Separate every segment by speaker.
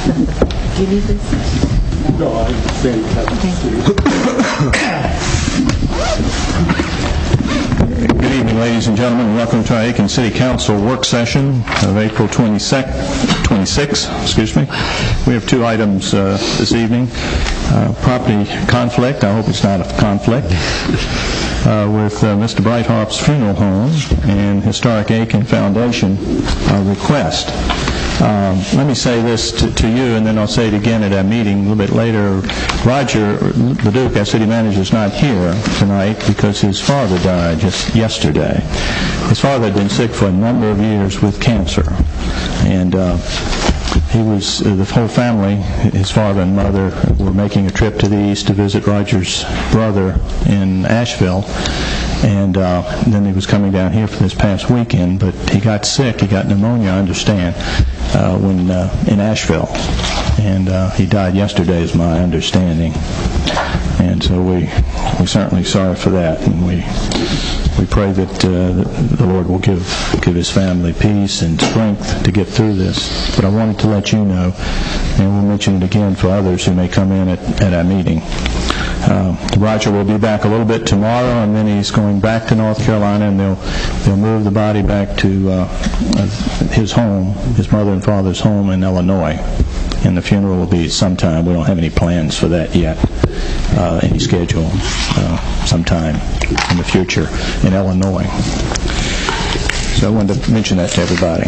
Speaker 1: Do you need this?
Speaker 2: No, I understand.
Speaker 3: Good evening, ladies and gentlemen, and welcome to our Aiken City Council work session of April 26. We have two items this evening. Property conflict, I hope it's not a conflict, with Mr. Breithart's funeral home and Historic Aiken Foundation request. Let me say this to you, and then I'll say it again at our meeting a little bit later. Roger Leduc, our city manager, is not here tonight because his father died just yesterday. His father had been sick for a number of years with cancer, and he was, the whole family, his father and mother, were making a trip to the east to visit Roger's brother in Asheville. And then he was coming down here for this past weekend, but he got sick. He got pneumonia, I understand, in Asheville. And he died yesterday, is my understanding. And so we're certainly sorry for that. And we pray that the Lord will give his family peace and strength to get through this. But I wanted to let you know, and we'll mention it again for others who may come in at our meeting. Roger will be back a little bit tomorrow, and then he's going back to North Carolina, and they'll move the body back to his home, his mother and father's home in Illinois. And the funeral will be sometime. We don't have any plans for that yet, any schedule, sometime in the future in Illinois. So I wanted to mention that to everybody.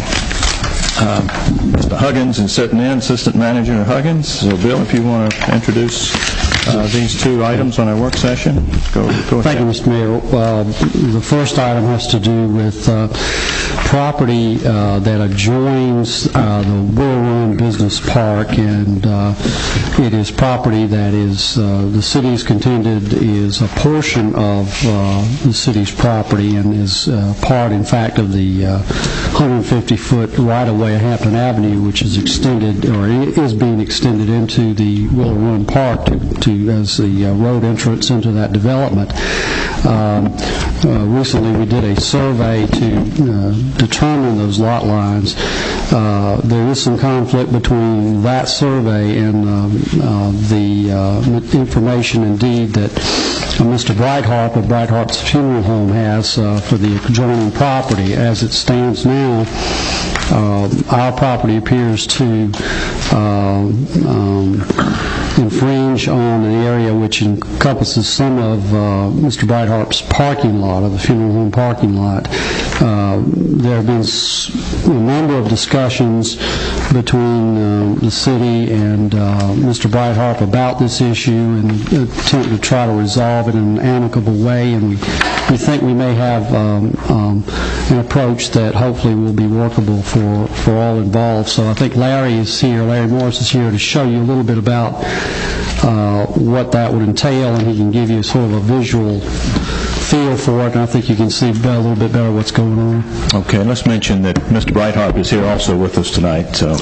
Speaker 3: Mr. Huggins is sitting in, Assistant Manager Huggins. So Bill, if you want to introduce these two items on our work session, go ahead.
Speaker 4: Thank you, Mr. Mayor. The first item has to do with property that adjoins the Willow Run Business Park, and it is property that is, the city's contended is a portion of the city's property and is part, in fact, of the 150-foot right-of-way of Hampton Avenue, which is extended, or is being extended into the Willow Run Park as the road entrance into that development. Recently we did a survey to determine those lot lines. There is some conflict between that survey and the information indeed that Mr. Breithart of Breithart's Funeral Home has for the adjoining property. As it stands now, our property appears to infringe on an area which encompasses some of Mr. Breithart's parking lot, of the funeral home parking lot. There have been a number of discussions between the city and Mr. Breithart about this issue and attempt to try to resolve it in an amicable way, and we think we may have an approach that hopefully will be workable for all involved. So I think Larry Morris is here to show you a little bit about what that would entail, and he can give you sort of a visual feel for it, and I think you can see a little bit better what's going on.
Speaker 3: Okay, let's mention that Mr. Breithart is here also with us tonight. So.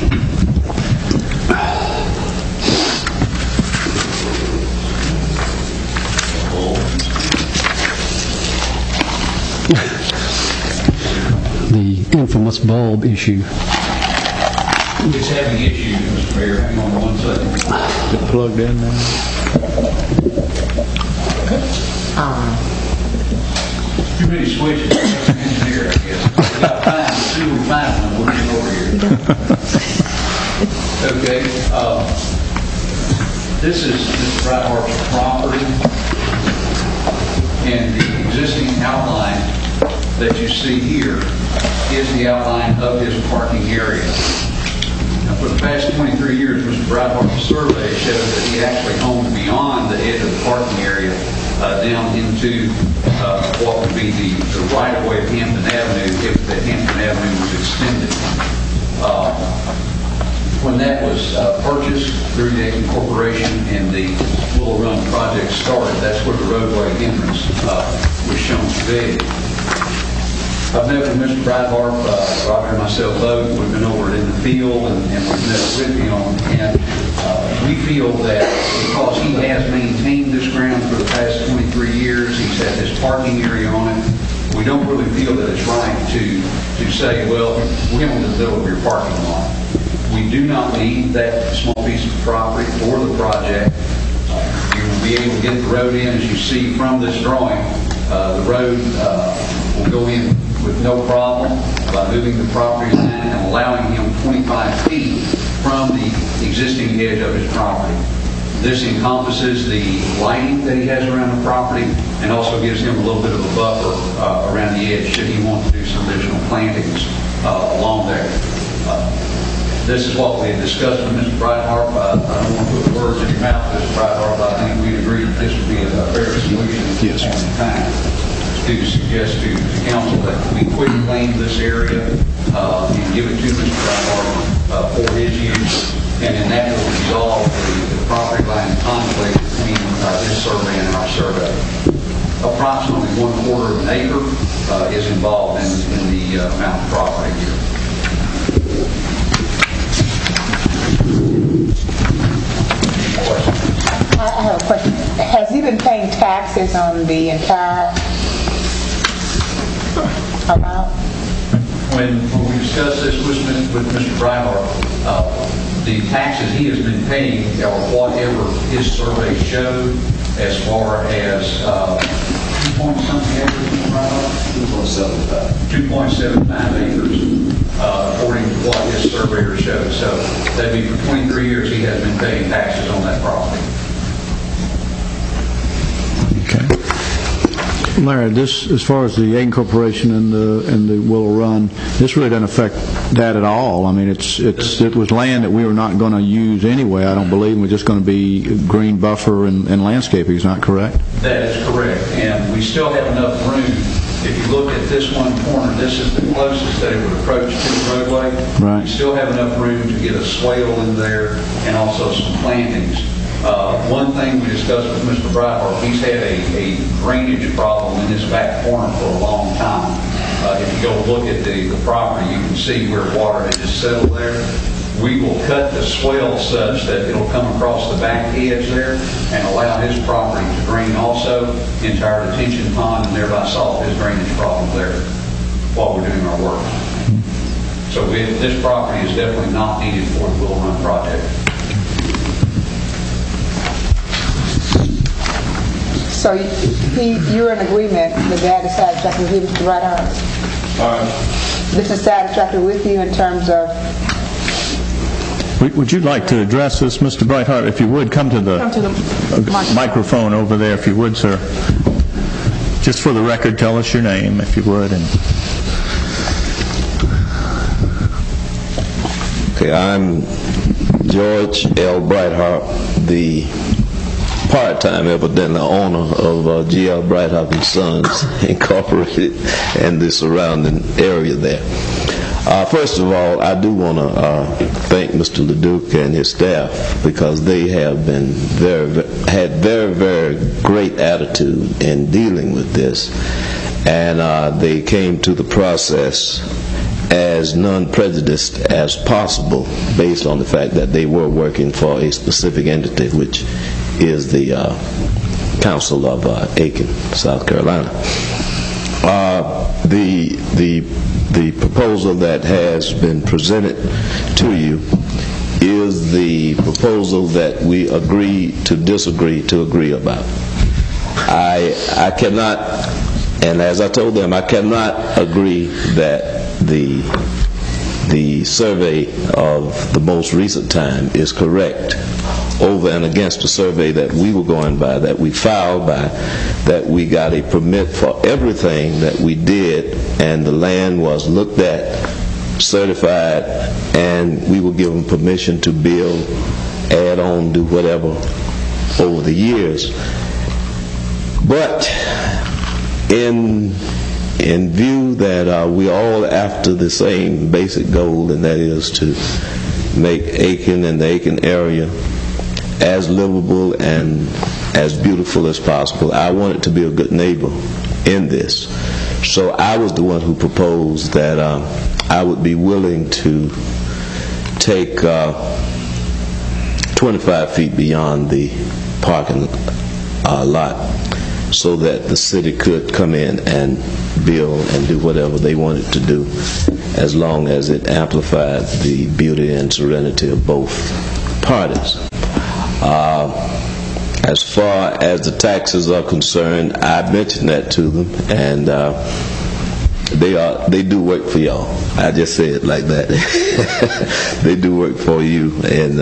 Speaker 4: The infamous bulb issue.
Speaker 5: It's having issues, Mr. Mayor. Hang on one second.
Speaker 3: Is it plugged in now?
Speaker 5: Too many switches in here, I guess. We got time. As soon as we find one, we'll get over here. Okay. This is Mr. Breithart's property, and the existing outline that you see here is the outline of his parking area. Now, for the past 23 years, Mr. Breithart's survey shows that he actually owned beyond the edge of the parking area down into what would be the right-of-way of Hampton Avenue if the Hampton Avenue was extended. When that was purchased through the Aiken Corporation and the Willow Run project started, that's where the roadway entrance was shown to be. I've met with Mr. Breithart, Roger and myself both. We've been over in the field and we've met with him, and we feel that because he has maintained this ground for the past 23 years, he's had this parking area on it, we don't really feel that it's right to say, well, we want to develop your parking lot. We do not need that small piece of property for the project. You will be able to get the road in, as you see from this drawing. The road will go in with no problem by moving the property line and allowing him 25 feet from the existing edge of his property. This encompasses the lighting that he has around the property and also gives him a little bit of a buffer around the edge should he want to do some additional plantings along there. This is what we had discussed with Mr. Breithaupt. I don't want to put words in your mouth, Mr. Breithaupt, but I think we agreed that this would be a fair solution at this point in time. To suggest to the council that we quit claim this area and give it to Mr. Breithaupt for his use, and then that will resolve the property line conflict between his survey and our survey. Approximately 1/4 of an acre is involved in the amount of property here.
Speaker 1: I have a question. Has he been paying taxes on the entire amount?
Speaker 5: When we discussed this with Mr. Breithaupt, the taxes he has been paying are whatever his survey showed as far as 2.something acres, 2.75 acres, according to what his surveyor showed. So that'd be for 23 years he has been paying taxes on that property.
Speaker 2: Larry, this, as far as the Aiken Corporation and the Willow Run, this really doesn't affect that at all. I mean, it was land that we were not going to use anyway, I don't believe. We're just going to be green buffer and landscaping, is not correct?
Speaker 5: That is correct, and we still have enough room. If you look at this one corner, this is the closest that it would approach to the roadway.
Speaker 2: Right.
Speaker 5: We still have enough room to get a swale in there and also some plantings. One thing we discussed with Mr. Breithaupt, he's had a drainage problem in his back corner for a long time. If you go look at the property, you can see where water has just settled there. We will cut the swale such that it'll come across the back edge there and allow his property to drain also into our detention pond and thereby solve his drainage problem there while we're doing our work. So this property is definitely not needed for the Willow Run project.
Speaker 1: So you're in agreement that that is satisfactory with you, Mr. Breithaupt?
Speaker 5: All right.
Speaker 1: This is satisfactory with you in terms of...
Speaker 3: Would you like to address this, Mr. Breithaupt? If you would, come to the microphone over there, if you would, sir. Just for the record, tell us your name, if you would.
Speaker 6: Okay, I'm George L. Breithaupt, the part-time, evidently, owner of G.L. Breithaupt & Sons Incorporated and the surrounding area there. First of all, I do want to thank Mr. LeDuc and his staff because they have been had very great attitude in dealing with this, and they came to the process as non-prejudiced as possible based on the fact that they were working for a specific entity, which is the Council of Aiken, South Carolina. The proposal that has been presented to you is the proposal that we agreed to disagree to agree about. I cannot, and as I told them, I cannot agree that the survey of the most recent time is correct over and against the survey that we were going by, that we filed by, that we got a permit for everything that we did, and the land was looked at, certified, and we were given permission to build, add on, do whatever over the years. But in view that we all after the same basic goal, and that is to make Aiken and the Aiken area as livable and as beautiful as possible, I wanted to be a good neighbor in this. So I was the one who proposed that I would be willing to take 25 feet beyond the parking lot so that the city could come in and build and do whatever they wanted to do, as long as it amplified the beauty and serenity of both parties. As far as the taxes are concerned, I mentioned that to them, and they do work for y'all. I just say it like that. They do work for you, and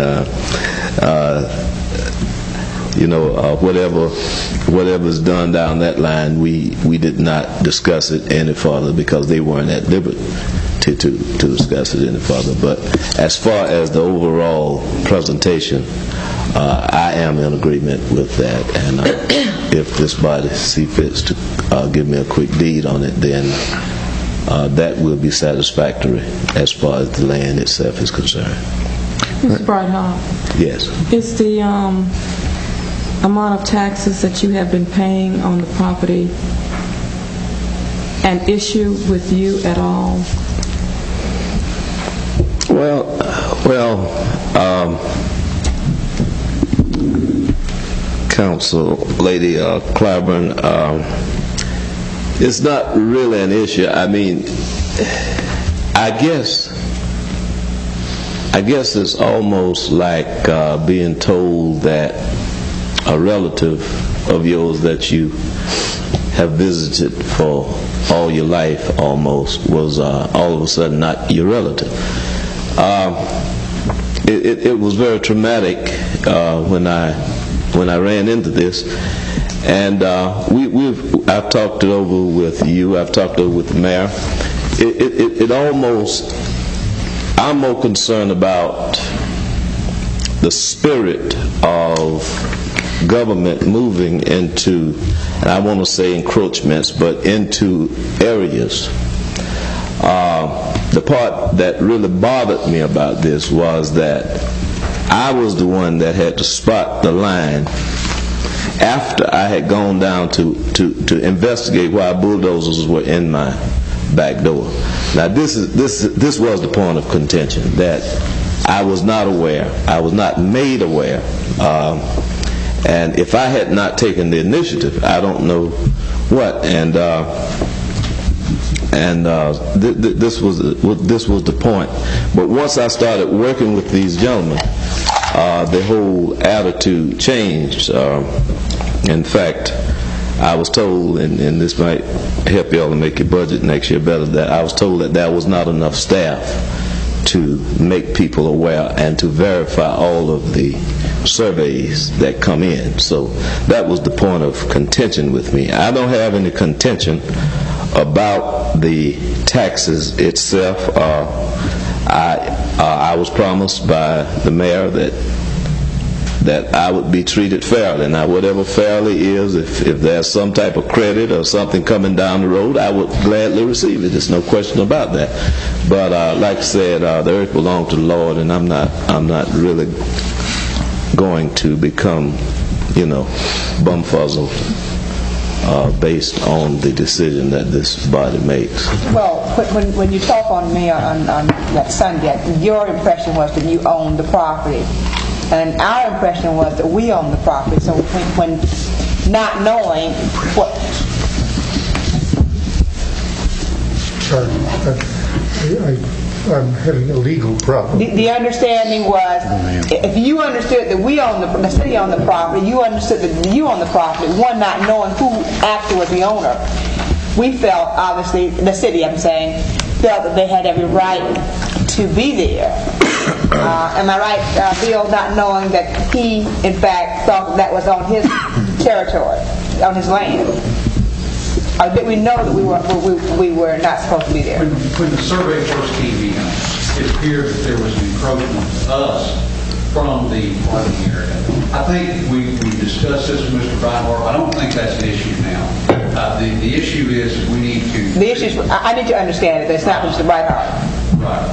Speaker 6: whatever's done down that line, we did not discuss it any further because they weren't at liberty to discuss it any further. But as far as the overall presentation, I am in agreement with that, and if this body see fits to give me a quick deed on it, then that will be satisfactory as far as the land itself is concerned.
Speaker 7: Mr. Brighthart.
Speaker 6: Yes.
Speaker 7: Is the amount of taxes that you have been paying on the property an issue with you at all?
Speaker 6: Council Lady Clyburn, it's not really an issue. I mean, I guess it's almost like being told that a relative of yours that you have visited for all your life almost was all of a sudden not your relative. It was very traumatic when I ran into this, and I've talked it over with you. I've talked it over with the mayor. I'm more concerned about the spirit of government moving into, and I want to say encroachments, but into areas. The part that really bothered me about this was that I was the one that had to spot the line after I had gone down to investigate why bulldozers were in my back door. Now this was the point of contention, that I was not aware, I was not made aware, and if I had not taken the initiative, I don't know what. This was the point. But once I started working with these gentlemen, the whole attitude changed. In fact, I was told, and this might help y'all to make your budget next year better, that I was told that there was not enough staff to make people aware and to verify all of the surveys that come in. So that was the point of contention with me. I don't have any contention about the taxes itself. I was promised by the mayor that I would be treated fairly. Now, whatever fairly is, if there's some type of credit or something coming down the road, I would gladly receive it. There's no question about that. But like I said, the earth belongs to the Lord, and I'm not really going to become, bumfuzzled based on the decision that this body makes.
Speaker 1: Well, when you talk on me on that Sunday, your impression was that you owned the property, and our impression was that we owned the property. So when not knowing what...
Speaker 8: I'm having a legal problem.
Speaker 1: The understanding was, if you understood that we own the city owned the property, you understood that you owned the property, one not knowing who actually was the owner. We felt, obviously, the city, I'm saying, felt that they had every right to be there. Am I right, Bill, not knowing that he, in fact, thought that was on his territory, on his land? Or did we know that we were not supposed to be there?
Speaker 5: When the survey first came in, it appeared that there was an encroachment to us from the parking area. I think we discussed this with Mr. Brighthart. I don't think that's an issue now. The issue is we need to...
Speaker 1: The issue is, I need to understand it. It's not Mr. Brighthart.
Speaker 5: Right.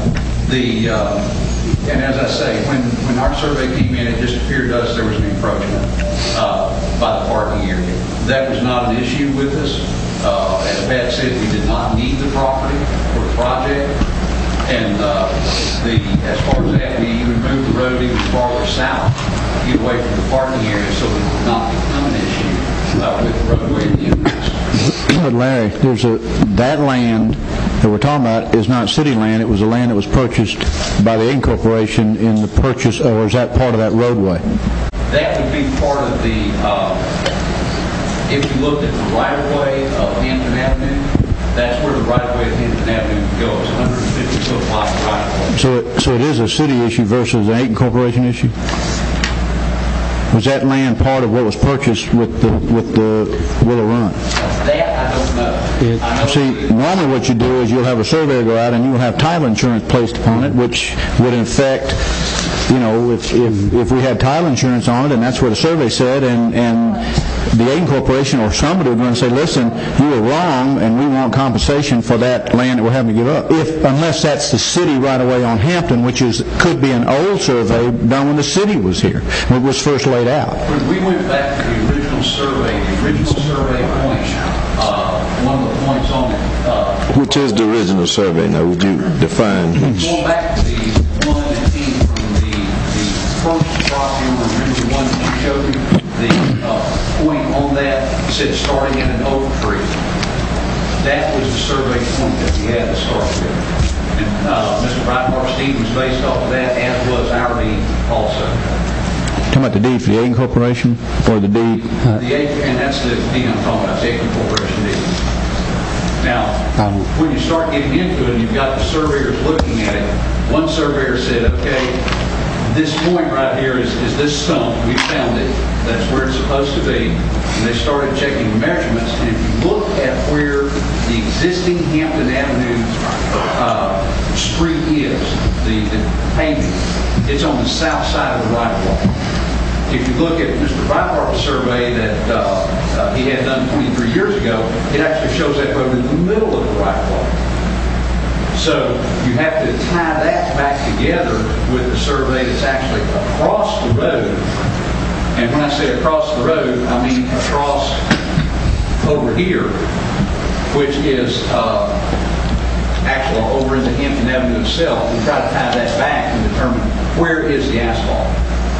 Speaker 5: And as I say, when our survey came in, it just appeared to us there was an encroachment by the parking area. That was not an issue with us. As Pat said, we did not need the property for the project. And as far as that, we even moved the road even farther south to get away from the parking area so it would not become an issue. with roadway and entrance.
Speaker 2: But Larry, that land that we're talking about is not city land. It was the land that was purchased by the Aiken Corporation in the purchase, or is that part of that roadway?
Speaker 5: That would be part of the, if you looked at the right-of-way of Hampton Avenue, that's where the right-of-way of Hampton Avenue goes, 150-foot wide right-of-way.
Speaker 2: So it is a city issue versus an Aiken Corporation issue? Was that land part of what was purchased with the Willow Run?
Speaker 5: That I don't know. I know
Speaker 2: See, normally what you do is you'll have a surveyor go out and you'll have title insurance placed upon it, which would in effect, if we had title insurance on it, and that's what the survey said, and the Aiken Corporation or somebody would going to say, listen, you were wrong, and we want compensation for that land that we're having to give up. Unless that's the city right away on Hampton, which could be an old survey done when the city was here, when it was first laid out.
Speaker 5: When we went back to the original survey points, one of the points on it...
Speaker 6: Which is the original survey? Now, would you define which?
Speaker 5: Going back to the one that came from the first property owner, remember the one that you showed me? The point on that said starting at an oak tree. That was the survey point that we had to start with. And Mr. Breitbart Stevens based off of that, as was our deed also.
Speaker 2: Talking about the deed for the Aiken Corporation, or the deed?
Speaker 5: The Aiken, and that's the deed I'm talking about, the Aiken Corporation deed. Now, when you start getting into it, and you've got the surveyors looking at it, one surveyor said, okay, this point right here is this stump. We found it. That's where it's supposed to be. And they started checking measurements. And if you look at where the existing Hampton Avenue street is, the paving, it's on the south side of the right-of-way. If you look at Mr. Breitbart's survey that he had done 23 years ago, it actually shows that road in the middle of the right-of-way. So you have to tie that back together with the survey that's actually across the road. And when I say across the road, I mean across over here, which is actually over in the Hampton Avenue itself, and try to tie that back and determine where is the asphalt.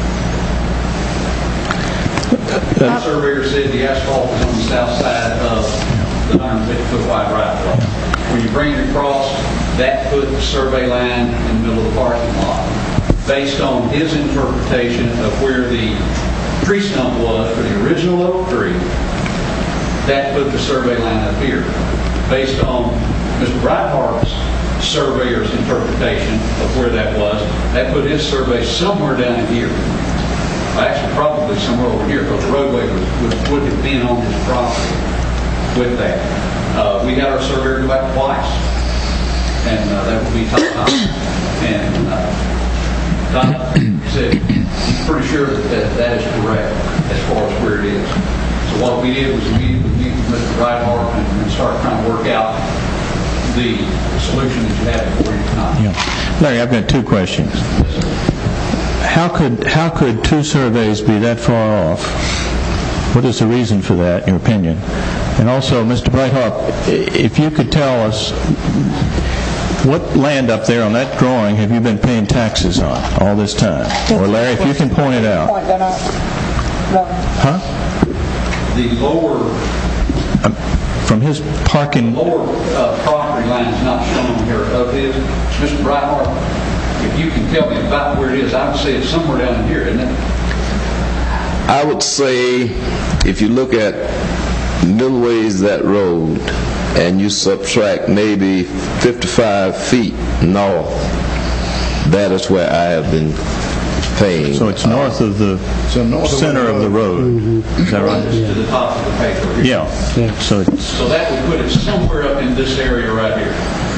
Speaker 5: The surveyor said the asphalt is on the south side of the 150-foot wide right-of-way. When you bring it across, that put the survey line in the middle of the parking lot. Based on his interpretation of where the tree stump was for the original oak tree, that put the survey line up here. Based on Mr. Breitbart's surveyor's interpretation of where that was, that put his survey somewhere down in here. Actually, probably somewhere over here, because the roadway would have been on his property with that. We had our surveyor go back twice, and that would be Todd. And Todd said he's pretty sure that is correct as far as where it is. So what we did was meet with Mr. Breitbart and start trying to work out the solution that you had before you tonight.
Speaker 3: Yeah. Larry, I've got two questions. How could two surveys be that far off? What is the reason for that, in your opinion? And also, Mr. Breithaupt, if you could tell us what land up there on that drawing have you been paying taxes on all this time? Or Larry, if you can point it out.
Speaker 1: Point that out. No.
Speaker 3: Huh?
Speaker 5: The lower...
Speaker 3: from his parking...
Speaker 5: The lower property line is not shown here of his. Mr. Breithaupt, if you can tell me about where it is, I would say it's somewhere down here, isn't it?
Speaker 6: I would say, if you look at middleways that road, and you subtract maybe 55 feet north, that is where I have been paying.
Speaker 3: So it's north of the center of the road. Mm-hmm. Is that right?
Speaker 5: To the top of the paper here.
Speaker 3: Yeah. So
Speaker 5: that would put it somewhere up in this area right here.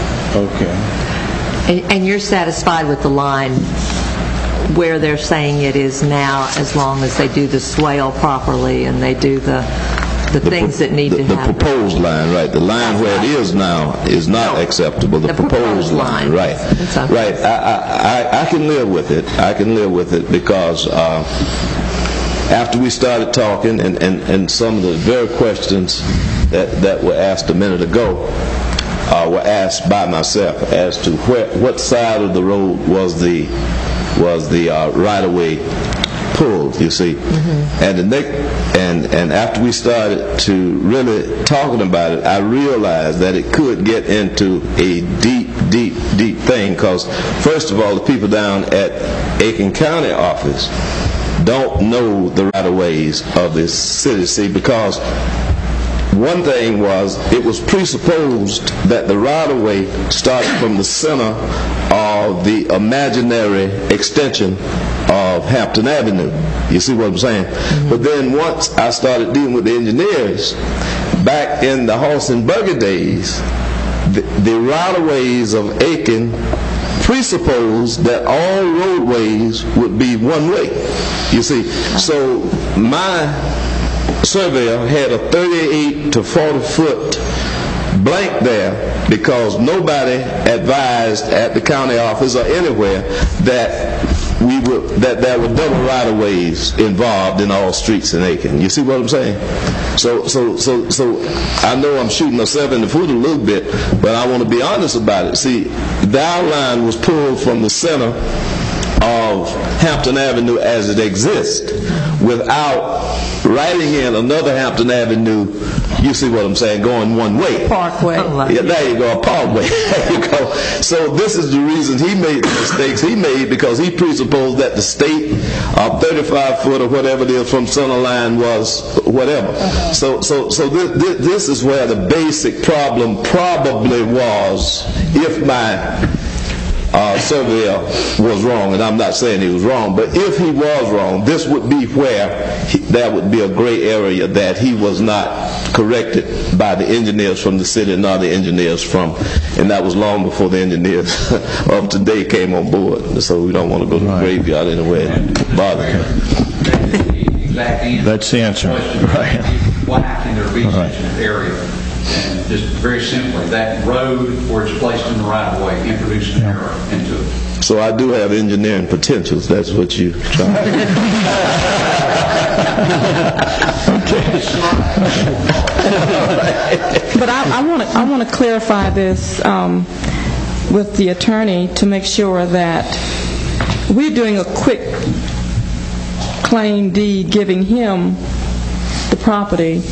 Speaker 3: Okay.
Speaker 9: And you're satisfied with the line where they're saying it is now, as long as they do the swale properly and they do the things that need to happen?
Speaker 6: The proposed line, right. The line where it is now is not acceptable. The proposed line, right. Right. I can live with it. I can live with it because after we started talking and some of the very questions that were asked a minute ago were asked by myself as to what side of the road was the right-of-way pulled, you see. And after we started to really talking about it, I realized that it could get into a deep thing, because first of all, the people down at Aiken County office don't know the right-of-ways of this city, see, because one thing was, it was presupposed that the right-of-way started from the center of the imaginary extension of Hampton Avenue. You see what I'm saying? But then once I started dealing with the engineers, back in the horse and buggy days, the right-of-ways of Aiken presupposed that all roadways would be one way. You see, so my surveyor had a 38 to 40 foot blank there, because nobody advised at the county office or anywhere that there were double right-of-ways involved in all streets in Aiken. You see what I'm saying? So I know I'm shooting myself in the foot a little bit, but I want to be honest about it. See, the outline was pulled from the center of Hampton Avenue as it exists, without writing in another Hampton Avenue, you see what I'm saying, going one way.
Speaker 7: Parkway.
Speaker 6: Yeah, there you go, a parkway. There you go. So this is the reason he made the mistakes he made, because he presupposed that the state of 35 foot or whatever it is from center line was whatever. So this is where the basic problem probably was, if my surveyor was wrong, and I'm not saying he was wrong, but if he was wrong, this would be where there would be a gray area that he was not corrected by the engineers from the city, nor the engineers from, and that was long before the engineers of today came on board. So we don't want to go to the graveyard anyway and bother him.
Speaker 3: That's the answer.
Speaker 5: Right. Why can there be such an area? And just very simply, that road where it's placed in the right-of-way introduced an error into it.
Speaker 6: So I do have engineering potentials. That's what you try.
Speaker 7: But I want to clarify this with the attorney to make sure that we're doing a quick claim deed giving him the property,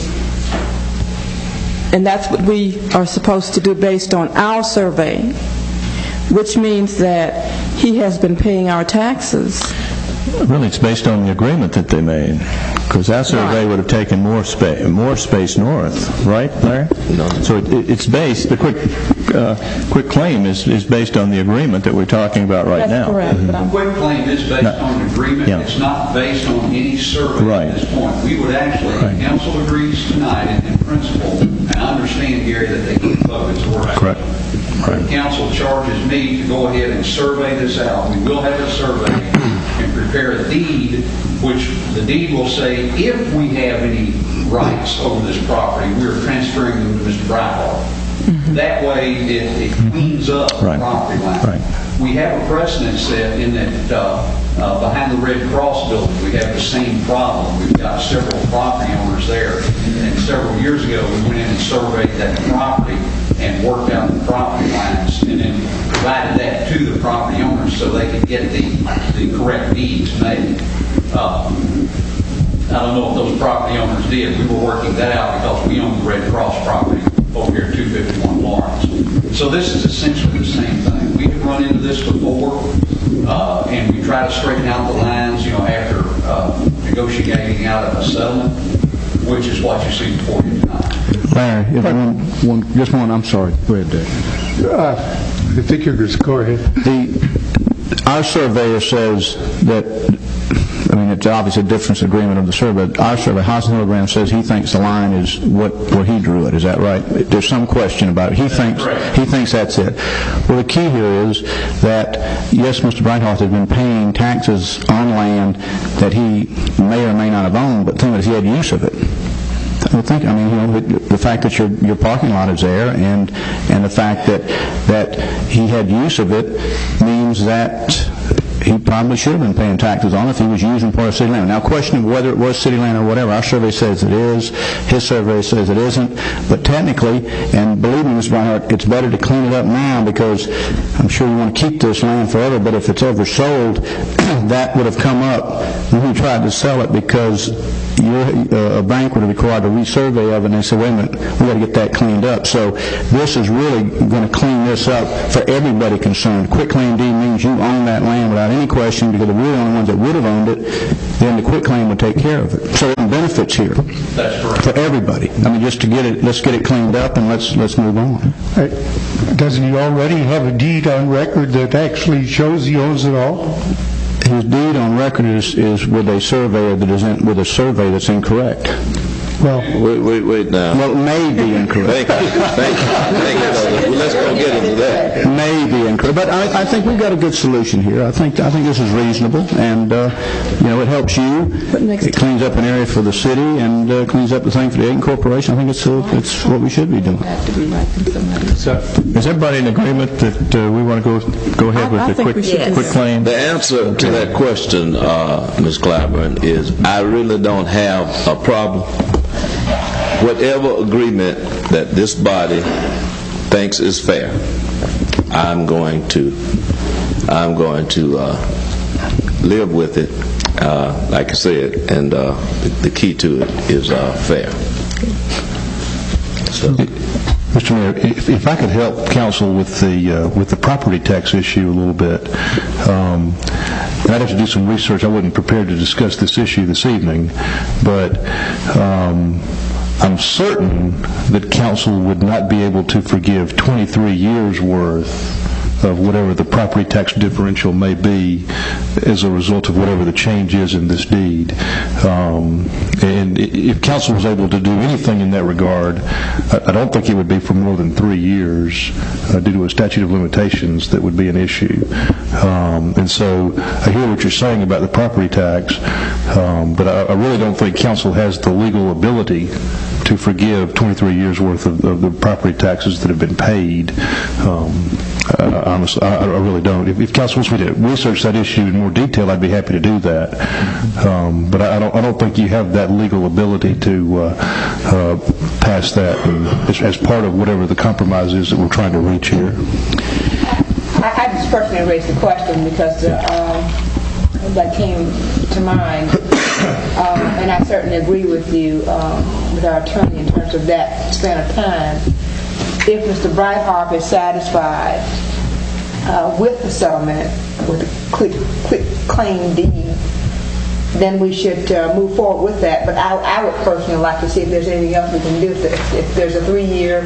Speaker 7: and that's what we are supposed to do based on our survey, which means that he has been paying our taxes.
Speaker 3: Really, it's based on the agreement that they made, because our survey would have taken more space north, right, Larry? No. So it's based, the quick claim is based on the agreement that we're talking about right now.
Speaker 7: That's correct.
Speaker 5: The quick claim is based on an agreement. Yeah. It's not based on any survey at this point. We would actually, if council agrees tonight in principle, and I understand, Gary, that they can vote its work.
Speaker 3: Correct.
Speaker 5: Right. Council charges me to go ahead and survey this out. We will have a survey and prepare a deed, which the deed will say if we have any rights over this property, we're transferring them to Mr. Breithart. That way it cleans up the property line. Right. We have a precedent set in that behind the Red Cross building we have the same problem. We've got several property owners there, and several years ago we went in and surveyed that property and worked out the property lines and then provided that to the property owners so they could get the correct deeds made. I don't know if those property owners did. We were working that out because we own the Red Cross property over here at 251 Lawrence. So this is essentially the same thing. We have run into this before, and we try to straighten out the lines, after negotiating out of a settlement, which is what you see before you tonight.
Speaker 2: Larry, just one, I'm sorry. Go ahead, Dave.
Speaker 8: I think you're just go ahead.
Speaker 2: Our surveyor says that, it's obviously a difference agreement of the survey, but our survey, Hassan Hildebrand, says he thinks the line is where he drew it. Is that right? There's some question about it. He thinks that's it. Well, the key here is that, yes, Mr. Breithart has been paying taxes on land that he may or may not have owned, but the thing is he had use of it. The fact that your parking lot is there and the fact that he had use of it means that he probably should have been paying taxes on if he was using part of city land. Now, question of whether it was city land or whatever, our survey says it is, his survey says it isn't, but technically, and believe me, Mr. Reinhardt, it's better to clean it up now because I'm sure you want to keep this land forever, but if it's ever sold, that would have come up when we tried to sell it because a bank would have required a resurvey of it, and they said, wait a minute, we got to get that cleaned up. So this is really going to clean this up for everybody concerned. Quitclaim deed means you own that land without any question because if we're the only ones that would have owned it, then the quitclaim would take care of it. So there are benefits here.
Speaker 5: That's correct.
Speaker 2: For everybody. I mean, just to get it, let's get it cleaned up and let's move on.
Speaker 8: Doesn't he already have a deed on record that actually shows he owns it all?
Speaker 2: His deed on record is with a surveyor that is with a survey that's incorrect.
Speaker 8: Well,
Speaker 6: Wait now.
Speaker 2: Well, it may be incorrect.
Speaker 6: Thank you. Let's go get into that.
Speaker 2: May be incorrect, but I think we've got a good solution here. I think this is reasonable, and it helps you. It cleans up an area for the city and cleans up the thing for the Aiken Corporation. I think it's what we should be doing.
Speaker 3: So, is everybody in agreement that we want to go ahead with the quick claim?
Speaker 6: The answer to that question, Ms. Claiborne, is I really don't have a problem. Whatever agreement that this body thinks is fair, I'm going to live with it, like I said, and the key to it is fair. So.
Speaker 10: Mr. Mayor, if I could help council with the property tax issue a little bit, and I'd have to do some research. I wasn't prepared to discuss this issue this evening, but I'm certain that council would not be able to forgive 23 years worth of whatever the property tax differential may be as a result of whatever the change is in this deed. And if council was able to do anything in that regard, I don't think it would be for more than 3 years due to a statute of limitations that would be an issue. And so I hear what you're saying about the property tax, but I really don't think council has the legal ability to forgive 23 years worth of the property taxes that have been paid. Honestly, I really don't. If council wants me to research that issue in more detail, I'd be happy to do that. But I don't think you have that legal ability to pass that as part of whatever the compromise is that we're trying to reach here.
Speaker 1: I just personally raised the question because that came to mind, and I certainly agree with you, with our attorney in terms of that span of time. If Mr. Breitharp is satisfied with the settlement, with the quick claim deed, then we should move forward with that. But I would personally like to see if there's anything else we can do. If there's a 3-year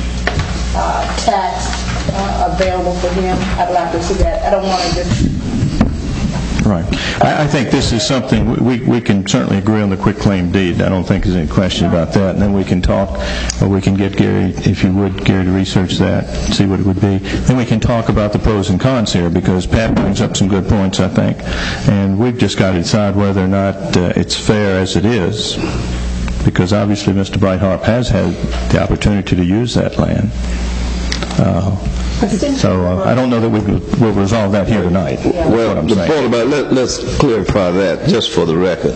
Speaker 1: tax available for him, I'd like to see that. I don't want to just...
Speaker 3: Right. I think this is something we can certainly agree on the quick claim deed. I don't think there's any question about that. And then we can talk, or we can get Gary, if you would, Gary, to research that, see what it would be. Then we can talk about the pros and cons here, because Pat brings up some good points, I think. And we've just got to decide whether or not it's fair as it is, because obviously Mr. Breitharp has had the opportunity to use that land. So I don't know that we'll resolve that here tonight.
Speaker 6: Well, the point about let's clarify that just for the record.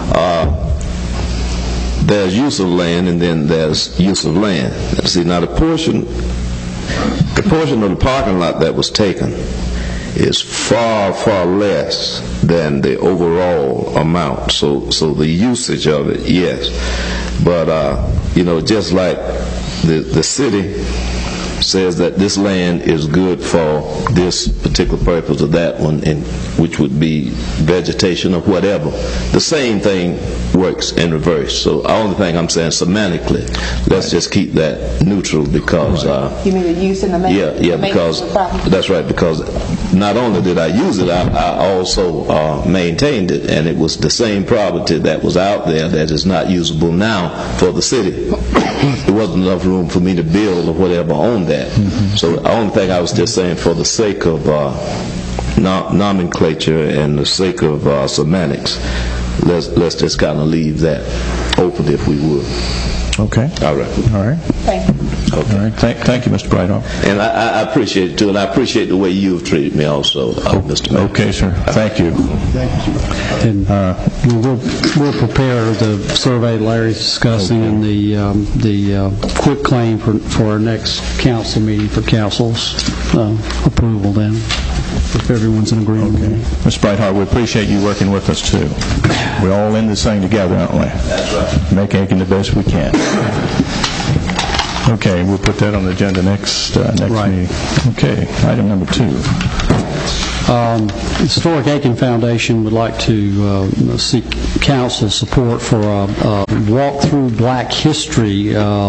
Speaker 6: There's use of land, and then there's use of land. See, now the portion of the parking lot that was taken is far, far less than the overall amount. So the usage of it, yes, but just like the city says that this land is good for this particular purpose or that one, which would be vegetation or whatever. The same thing works in reverse. So the only thing I'm saying semantically, let's just keep that neutral, because
Speaker 1: you mean the use and the maintenance?
Speaker 6: Yeah, because that's right. Because not only did I use it, I also maintained it, and it was the same property that was out there that is not usable now for the city. There wasn't enough room for me to build or whatever on that. Mm-hmm. So the only thing I was just saying, for the sake of nomenclature and the sake of semantics, let's just kind of leave that open, if we would.
Speaker 3: Okay.
Speaker 6: All right.
Speaker 3: All right.
Speaker 1: Thank you.
Speaker 3: All right. Thank you, Mr. Brighthart.
Speaker 6: And I appreciate it, too, and I appreciate the way you've treated me also, Mr. Mayor.
Speaker 3: Okay, sir. Thank you.
Speaker 4: And we'll prepare the survey Larry's discussing and the quit claim for our next council meeting for council's approval then, if everyone's in agreement.
Speaker 3: Okay. Mr. Brighthart, we appreciate you working with us, too. We're all in this thing together, aren't we?
Speaker 6: That's right.
Speaker 3: Make Aiken the best we can. Okay, we'll put that on the agenda next meeting. Okay, item number 2.
Speaker 4: Historic Aiken Foundation would like to seek council support for a walk through Black History,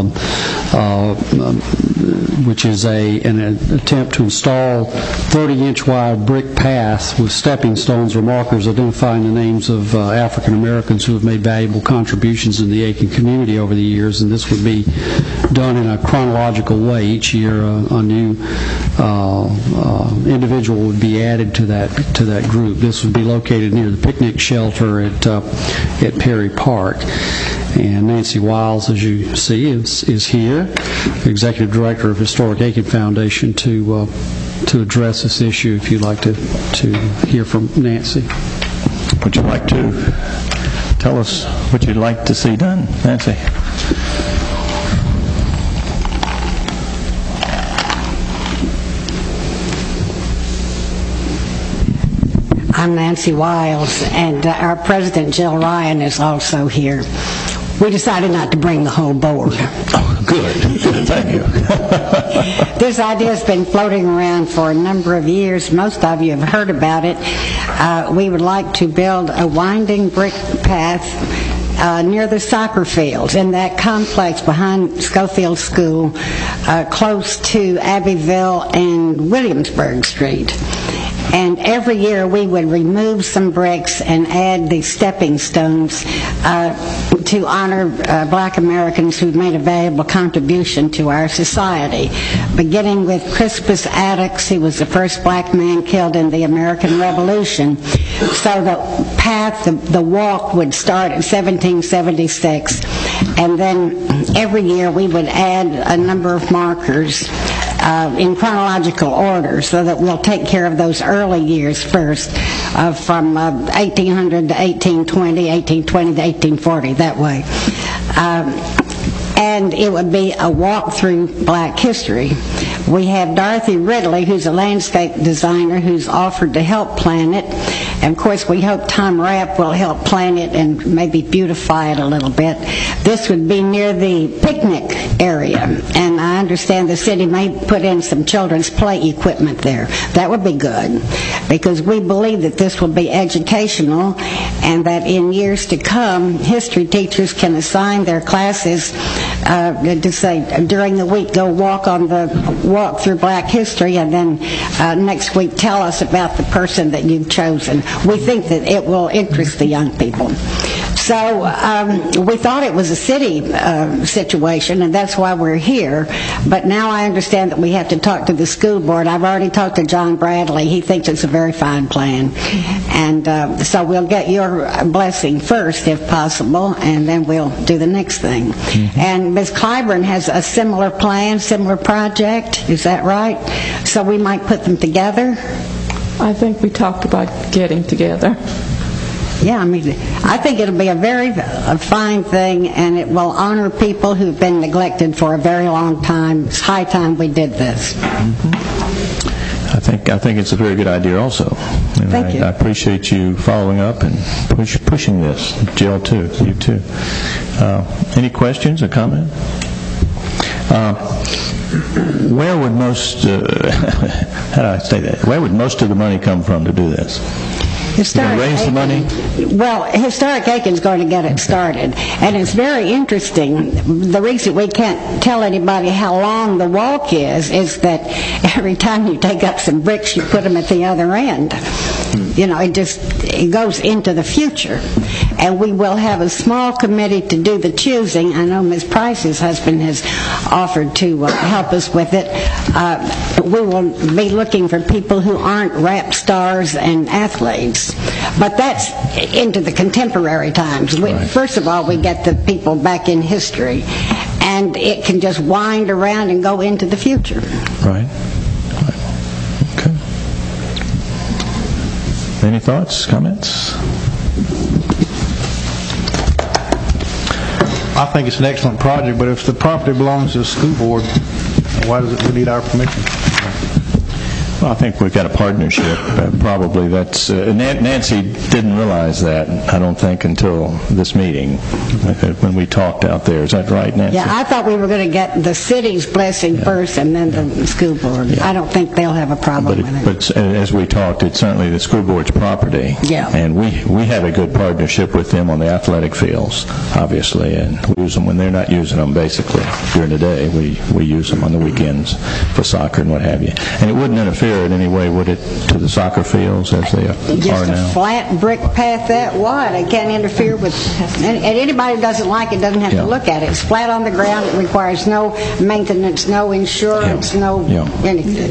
Speaker 4: which is an attempt to install 30-inch wide brick paths with stepping stones or markers identifying the names of African Americans who have made valuable contributions in the Aiken community over the years, and this would be done in a chronological way. Each year a new individual would be added to that group. This would be located near the picnic shelter at Perry Park. And Nancy Wiles, as you see, is here, the Executive Director of Historic Aiken Foundation, to address this issue. If you'd like to hear from Nancy.
Speaker 3: Would you like to tell us what you'd like to see done, Nancy?
Speaker 11: I'm Nancy Wiles, and our president, Jill Ryan, is also here. We decided not to bring the whole board.
Speaker 3: Oh, good. Thank you.
Speaker 11: This idea has been floating around for a number of years. Most of you have heard about it. We would like to build a winding brick path near the soccer fields in that complex behind Schofield School, close to Abbeville and Williamsburg Street. And every year we would remove some bricks and add these stepping stones to honor Black Americans who've made a valuable contribution to our society. Beginning with Crispus Attucks, who was the first black man killed in the American Revolution. So the path, the walk would start in 1776. And then every year we would add a number of markers in chronological order, so that we'll take care of those early years first, from 1800 to 1820, 1820 to 1840, that way. And it would be a walk through Black history. We have Dorothy Ridley, who's a landscape designer, who's offered to help plan it. And of course, we hope Tom Rapp will help plan it and maybe beautify it a little bit. This would be near the picnic area, and I understand the city may put in some children's play equipment there. That would be good, because we believe that this will be educational, and that in years to come, history teachers can assign their classes to say, during the week, go walk through Black history, and then next week tell us about the person that you've chosen. We think that it will interest the young people. So we thought it was a city situation, and that's why we're here. But now I understand that we have to talk to the school board. I've already talked to John Bradley. He thinks it's a very fine plan. And so we'll get your blessing first, if possible, and then we'll do the next thing. Mm-hmm. And Ms. Clyburn has a similar plan, similar project. Is that right? So we might put them together?
Speaker 7: I think we talked about getting together.
Speaker 11: Yeah, I mean, I think it'll be a very fine thing, and it will honor people who've been neglected for a very long time. It's high time we did this.
Speaker 3: Mm-hmm. I think it's a very good idea also. And
Speaker 11: Thank you.
Speaker 3: I appreciate you following up and pushing this. Jill, too. You, too. Any questions or comment? Where would most, how do I say that? Where would most of the money come from to do this?
Speaker 11: Historic
Speaker 3: raise the money?
Speaker 11: Well, Historic Aiken's going to get it started. And it's very interesting. The reason we can't tell anybody how long the walk is that every time you take up some bricks, you put them at the other end. You know, it goes into the future. And we will have a small committee to do the choosing. I know Ms. Price's husband has offered to help us with it. We will be looking for people who aren't rap stars and athletes. But that's into the contemporary times. First of all, we get the people back in history. and it can just wind around and go into the future.
Speaker 3: Right. Okay. Any thoughts, comments?
Speaker 2: I think it's an excellent project, but if the property belongs to the school board, why does it need our permission?
Speaker 3: Well, I think we've got a partnership. Probably that's Nancy didn't realize that, I don't think, until this meeting when we talked out there. Is that right, Nancy?
Speaker 11: Yeah, I thought we were going to get the city's blessing first and then the school board. I don't think they'll have a problem with it.
Speaker 3: But as we talked, it's certainly the school board's property.
Speaker 11: Yeah.
Speaker 3: And we have a good partnership with them on the athletic fields, obviously, and we use them when they're not using them, basically. During the day, we use them on the weekends for soccer and what have you. And it wouldn't interfere in any way, would it, to the soccer fields as they are now?
Speaker 11: Just a flat brick path that wide. It can't interfere with... And anybody who doesn't like it doesn't have to look at it. It's flat on the ground. It requires no maintenance, no insurance, no anything.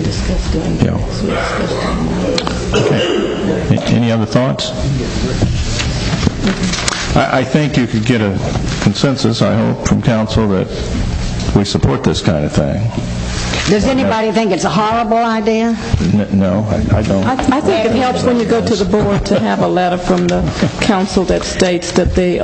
Speaker 3: Okay. Any other thoughts? I think you could get a consensus, I hope, from council that we support this kind of thing.
Speaker 11: Does anybody think it's a horrible idea?
Speaker 3: No, I don't.
Speaker 7: I think it helps when you go to the board to have a letter from the council that states that they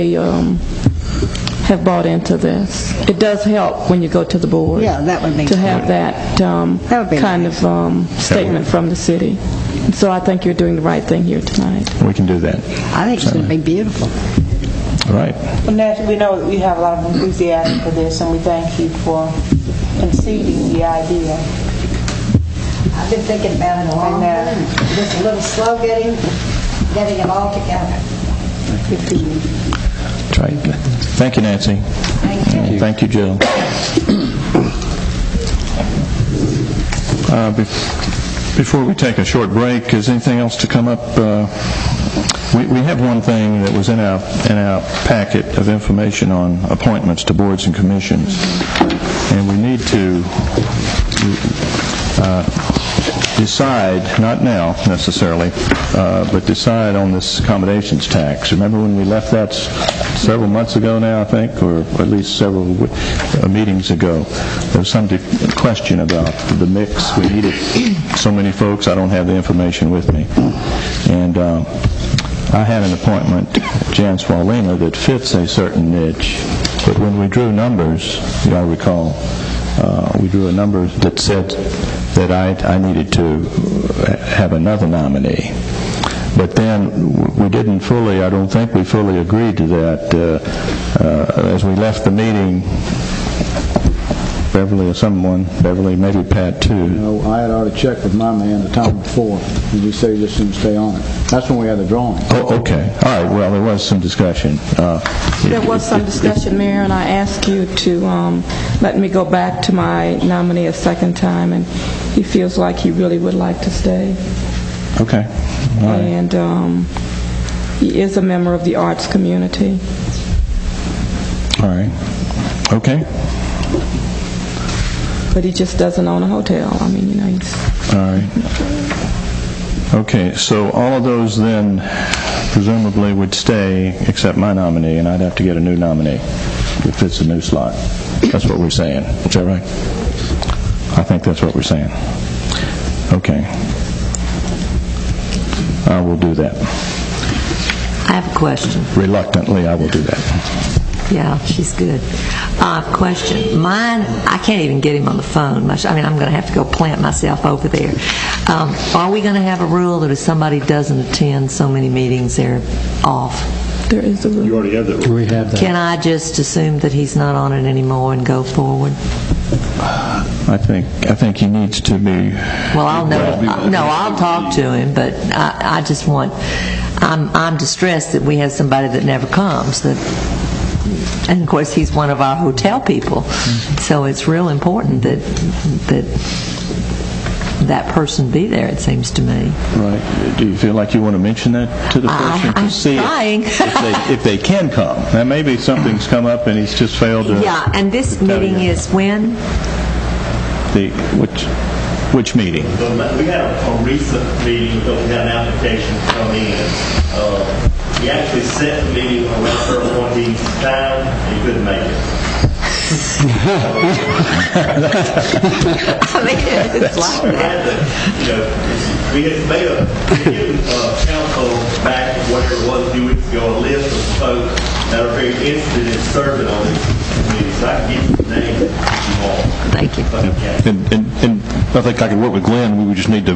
Speaker 7: have bought into this. It does help when you go to the board.
Speaker 11: Yeah, that would be
Speaker 7: to have that kind of statement from the city. So I think you're doing the right thing here tonight.
Speaker 3: We can do that.
Speaker 11: I think it's going to be beautiful.
Speaker 3: All right.
Speaker 1: Well, Nancy, we know that we have a lot of enthusiasm for this, and we thank you for conceding the idea.
Speaker 11: I've been thinking about it a long time. Just a little slow getting it all together.
Speaker 3: That's right. Thank you, Nancy.
Speaker 11: Thank you.
Speaker 3: Thank you, Jill. Before we take a short break, is anything else to come up? We have one thing that was in our packet of information on appointments to boards and commissions, and we need to decide, not now necessarily, but decide on this accommodations tax. Remember when we left that several months ago now, I think, or at least several meetings ago? There was some question about the mix. We needed so many folks. I don't have the information with me. And I had an appointment, Jan Swalina, that fits a certain niche, but when we drew numbers, you all recall, we drew a number that said that I needed to have another nominee. But then we didn't fully, I don't think we fully agreed to that. As we left the meeting, Beverly or someone, Beverly, maybe Pat too.
Speaker 2: No, I had already checked with my man the time before, and he said he just didn't stay on it. That's when we had the drawing.
Speaker 3: Oh, okay. All right, well, there was some discussion.
Speaker 7: There was some discussion, Mayor, and I asked you to let me go back to my nominee a second time, and he feels like he really would like to stay.
Speaker 3: Okay. All right.
Speaker 7: And he is a member of the arts community.
Speaker 3: All right. Okay.
Speaker 7: But he just doesn't own a hotel. I mean, he's...
Speaker 3: All right. Okay, so all of those then presumably would stay except my nominee, and I'd have to get a new nominee if it's a new slot. That's what we're saying. Is that right? I think that's what we're saying. Okay. I will do that.
Speaker 9: I have a question.
Speaker 3: Reluctantly, I will do that.
Speaker 9: Yeah, she's good. Question. Mine, I can't even get him on the phone. I mean, I'm going to have to go plant myself over there. Are we going to have a rule that if somebody doesn't attend so many meetings, they're off?
Speaker 7: There is a rule.
Speaker 10: You already have that rule.
Speaker 4: We have that.
Speaker 9: Can I just assume that he's not on it anymore and go forward?
Speaker 3: I think he needs to be...
Speaker 9: Well, I'll talk to him, but I just want... I'm distressed that we have somebody that never comes, and of course he's one of our hotel people, so it's real important that person be there, it seems to me.
Speaker 3: Right. Do you feel like you want to mention that to the person to see if they can come? Now maybe something's come up and he's just failed to...
Speaker 9: Yeah, and this meeting is when?
Speaker 3: Which meeting?
Speaker 12: We had a recent meeting because we had an application come in. We actually set the meeting around her appointee's time and he couldn't make it.
Speaker 9: I mean, it's like that.
Speaker 12: We had made given council back whatever it was a few weeks ago a list of folks that are very interested in serving on this committee. So I can give you the names if you want.
Speaker 9: Thank you.
Speaker 10: And I think I could work with Glenn. We would just need to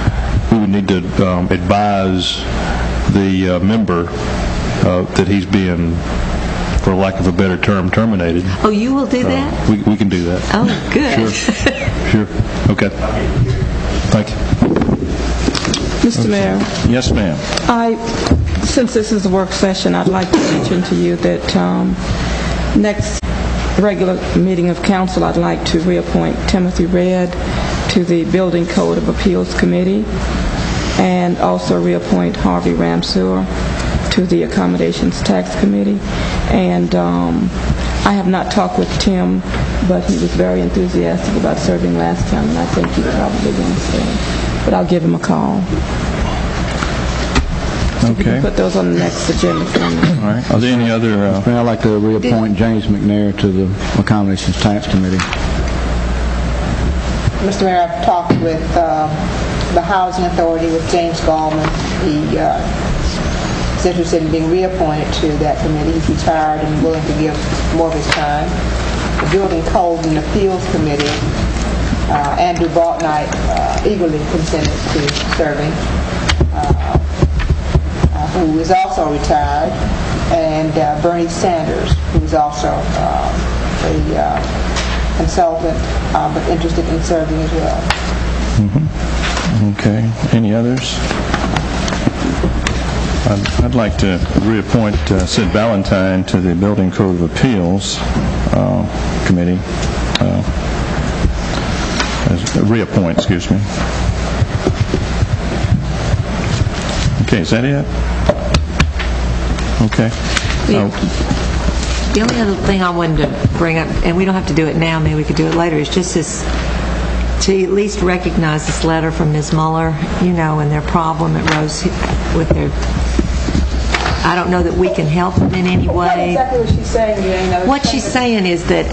Speaker 10: advise the member that he's being, for lack of a better term, terminated.
Speaker 9: Oh, you will do that?
Speaker 10: We can do that.
Speaker 9: Oh, good.
Speaker 10: Sure. Okay. Thank you.
Speaker 7: Mr. Mayor.
Speaker 3: Yes, ma'am.
Speaker 7: Since this is a work session, I'd like to mention to you that next regular meeting of council, I'd like to reappoint Timothy Redd to the Building Code of Appeals Committee, and also reappoint Harvey Ramseur to the Accommodations Tax Committee. And I have not talked with Tim, but he was very enthusiastic about serving last time, and I think he's probably going to stay. But I'll give him a call.
Speaker 3: Okay.
Speaker 7: Put those on the next agenda for me.
Speaker 3: All right. Are there any other...
Speaker 2: I'd like to reappoint James McNair to the Accommodations Tax Committee.
Speaker 1: Mr. Mayor, I've talked with the Housing Authority, with James Gallman. He is interested in being reappointed to that committee. He's retired and willing to give more of his time. The Building Code and Appeals Committee, Andrew Baltnight eagerly consented to serving, who is also retired, and Bernie Sanders, who is also a consultant, but interested in serving as well.
Speaker 3: Okay. Any others? I'd like to reappoint Sid Valentine to the Building Code of Appeals Committee. Reappoint, excuse me. Okay, is that it? Okay.
Speaker 9: The only other thing I wanted to bring up, and we don't have to do it now, maybe we could do it later, is just this, to at least recognize this letter from Ms. Muller, and their problem that rose with their... I don't know that we can help them in any way.
Speaker 1: What exactly was she saying?
Speaker 9: What she's saying is that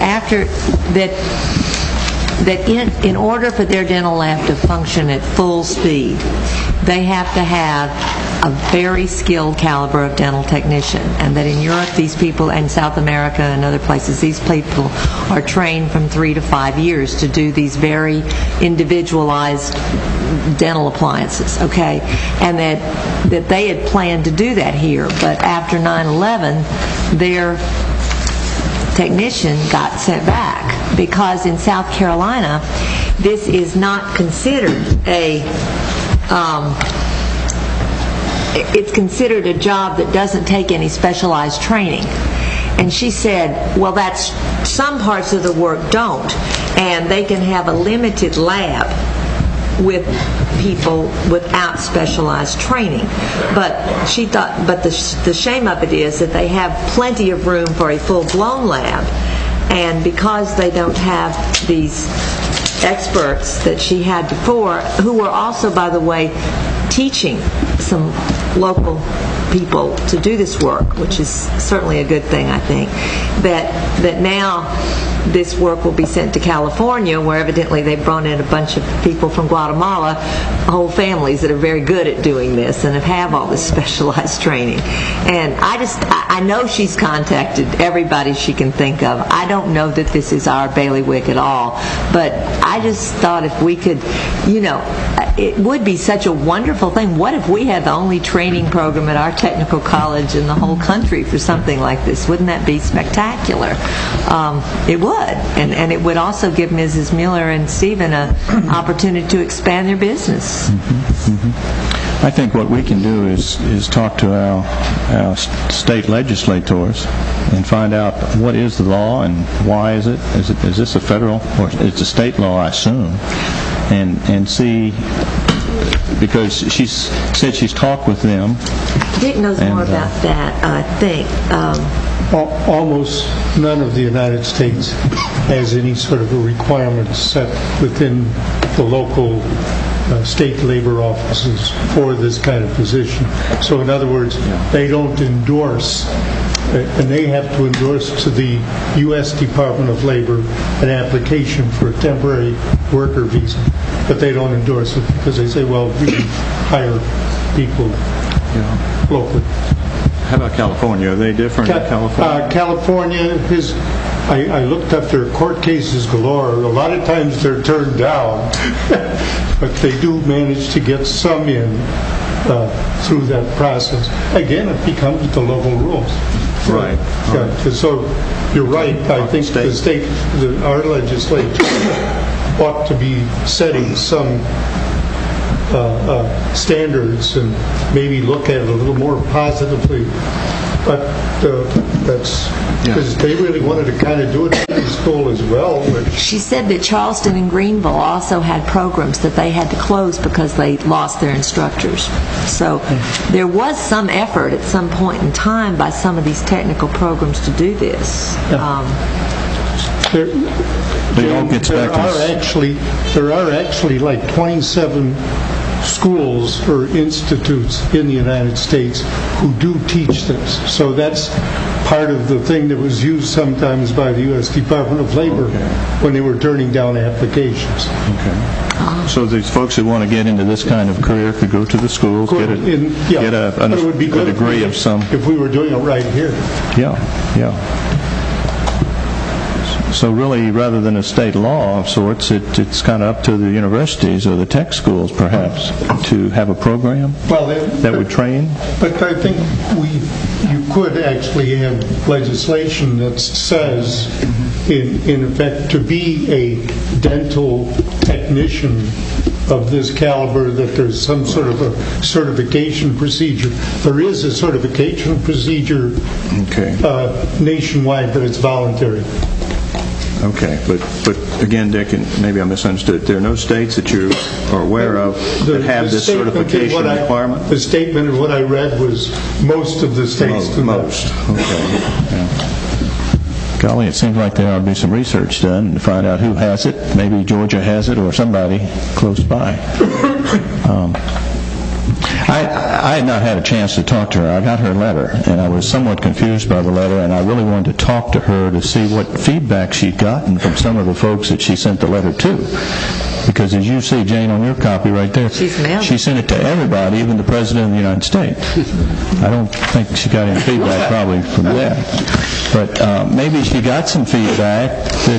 Speaker 9: in order for their dental lab to function at full speed, they have to have a very skilled caliber of dental technician, and that in Europe, these people, and South America and other places, these people are trained from 3 to 5 years to do these very individualized dental appliances, okay? And that they had planned to do that here, but after 9/11, their technician got sent back, because in South Carolina, this is not considered it's considered a job that doesn't take any specialized training. And she said, well, that's, some parts of the work don't, and they can have a limited lab with people without specialized training. But she thought, but the shame of it is that they have plenty of room for a full-blown lab, and because they don't have these experts that she had before, who were also, by the way, teaching some local people to do this work, which is certainly a good thing, I think, that now this work will be sent to California, where evidently they've brought in a bunch of people from Guatemala, whole families that are very good at doing this and have all this specialized training. And I know she's contacted everybody she can think of. I don't know that this is our bailiwick at all, but I just thought if we could, it would be such a wonderful thing. What if we had the only training program at our technical college in the whole country for something like this? Wouldn't that be spectacular? It would, and it would also give Mrs. Mueller and Stephen an opportunity to expand their business.
Speaker 3: I think what we can do is talk to our state legislators and find out what is the law and why is it? Is this a federal or it's a state law, I assume, and see, because she said she's talked with them.
Speaker 9: Dick knows more about that, I think.
Speaker 8: Almost none of the United States has any sort of a requirement set within the local state labor offices for this kind of position. So in other words, they don't endorse and they have to endorse to the U.S. Department of Labor an application for a temporary worker visa, but they don't endorse it because they say, well, we can hire people locally.
Speaker 3: How about California? Are they different in California?
Speaker 8: California is, I looked up their court cases galore. A lot of times they're turned down, but they do manage to get some in through that process. Again, it becomes the local rules.
Speaker 3: Right.
Speaker 8: Yeah. So you're right. I think the state, our legislature ought to be setting some standards and maybe look at it a little more positively. But that's because they really wanted to kind of do it in school as well.
Speaker 9: She said that Charleston and Greenville also had programs that they had to close because they lost their instructors. So there was some effort at some point in time by some of these technical programs to do this.
Speaker 8: There are actually like 27 schools or institutes in the United States who do teach this. So that's part of the thing that was used sometimes by the U.S. Department of Labor when they were turning down applications.
Speaker 3: Okay. So these folks who want to get into this kind of career could go to the schools, get a degree of some...
Speaker 8: If we were doing it right here.
Speaker 3: Yeah. So really, rather than a state law of sorts, it's kind of up to the universities or the tech schools, perhaps, to have a program that would train.
Speaker 8: But I think you could actually have legislation that says, in effect, to be a dental technician of this caliber, that there's some sort of a certification procedure. There is a certification procedure nationwide, but it's voluntary.
Speaker 3: Okay, but again, Dick, and maybe I misunderstood, there are no states that you are aware of that have this certification requirement?
Speaker 8: The statement of what I read was most of the states do.
Speaker 3: Most, okay. Yeah. Golly, it seems like there ought to be some research done to find out who has it. Maybe Georgia has it or somebody close by. I had not had a chance to talk to her. I got her letter, and I was somewhat confused by the letter, and I really wanted to talk to her to see what feedback she'd gotten from some of the folks that she sent the letter to. Because as you see, Jane, on your copy right there, she sent it to everybody, even the President of the United States. I don't think she got any feedback probably from that. But maybe she got some feedback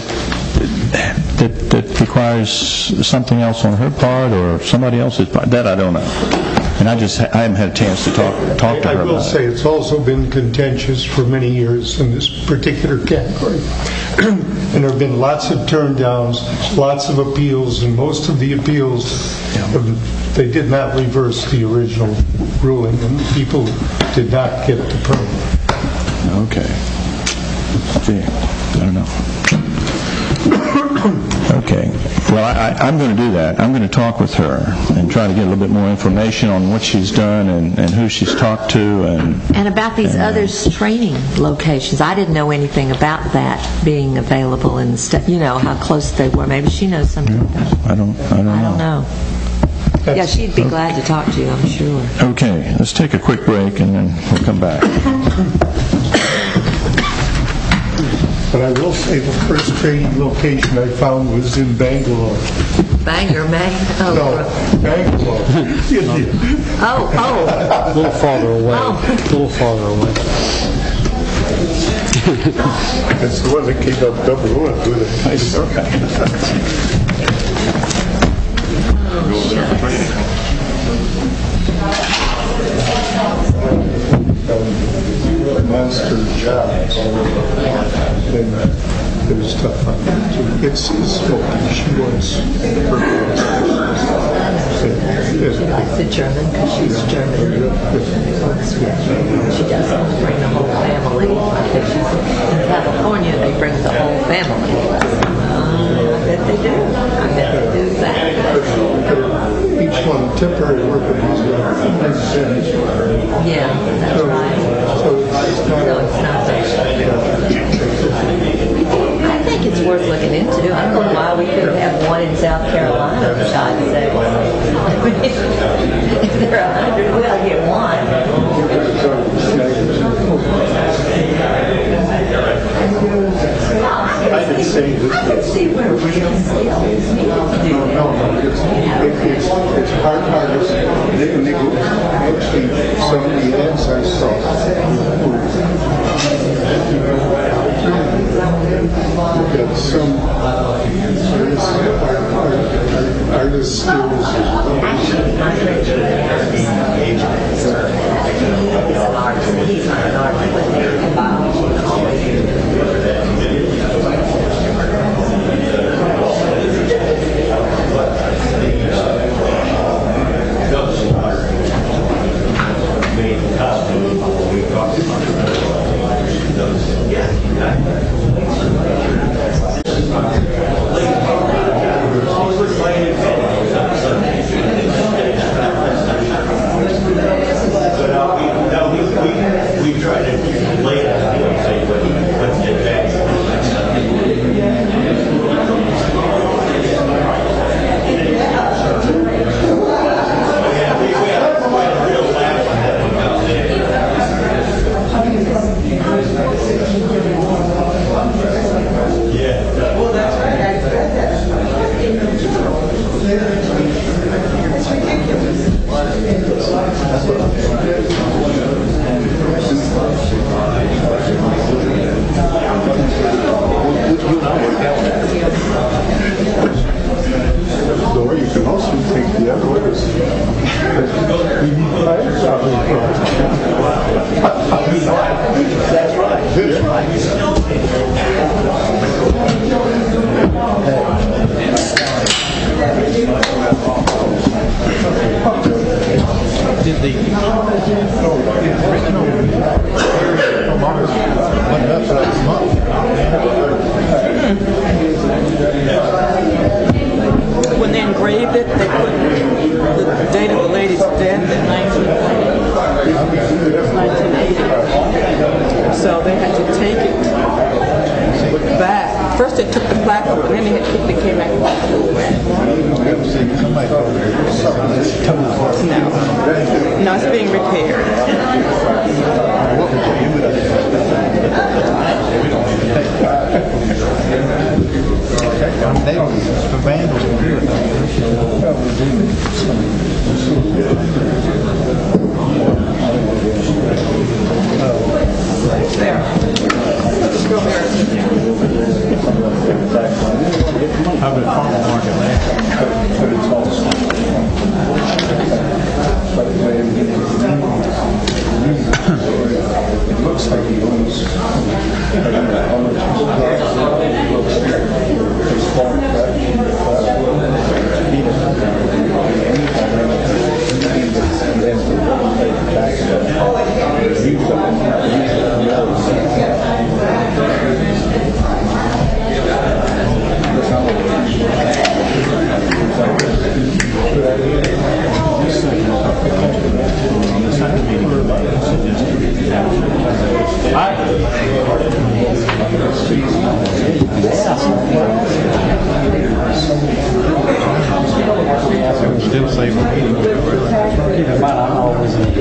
Speaker 3: that requires something else on her part or somebody else's part. That I don't know. And I haven't had a chance to talk to her about it.
Speaker 8: I will say it's also been contentious for many years in this particular category. And there have been lots of turn downs, lots of appeals, and most of the appeals, they did not reverse the original ruling, and the people did not get the permit.
Speaker 3: Okay. Gee, I don't know. Okay. Well, I'm going to do that. I'm going to talk with her and try to get a little bit more information on what she's done and who she's talked to.
Speaker 9: And about these other training locations. I didn't know anything about that being available in the state. You know, how close they were. Maybe she knows something about it.
Speaker 3: I don't know.
Speaker 9: Yeah, she'd be glad to talk to you, I'm sure.
Speaker 3: Okay. Let's take a quick break and then we'll come back.
Speaker 8: But I will say the first training location I found was in Bangalore.
Speaker 9: Bangor, man? Oh,
Speaker 8: no, Bangalore, India.
Speaker 9: Oh.
Speaker 4: A little farther away.
Speaker 8: That's the one that came up number one. Monster job. And there's stuff on that too. It's smoking. She wants her
Speaker 9: likes the German because she's German. She doesn't bring the whole family. If she's in California, they bring the whole family. I bet they do. that.
Speaker 8: Each one temporary worker visa.
Speaker 9: Yeah, that's right.
Speaker 8: So it's not.
Speaker 9: I think it's worth looking into. I don't know why we couldn't have one in South Carolina, for God's sake. If there are 100, we'll get one.
Speaker 12: it's late, but let's get back.
Speaker 13: Or you can also take the other way. That's right. That's right. Did the
Speaker 7: When they engraved it, they put the date of the lady's death in 1980. So they had to take it back. First they took the plaque off, and then they came back and put it back. No, it's being repaired.
Speaker 13: The vandals will do
Speaker 7: There. Let's go there.
Speaker 13: I've been farming market it looks like he owns still save keep in mind I'm always in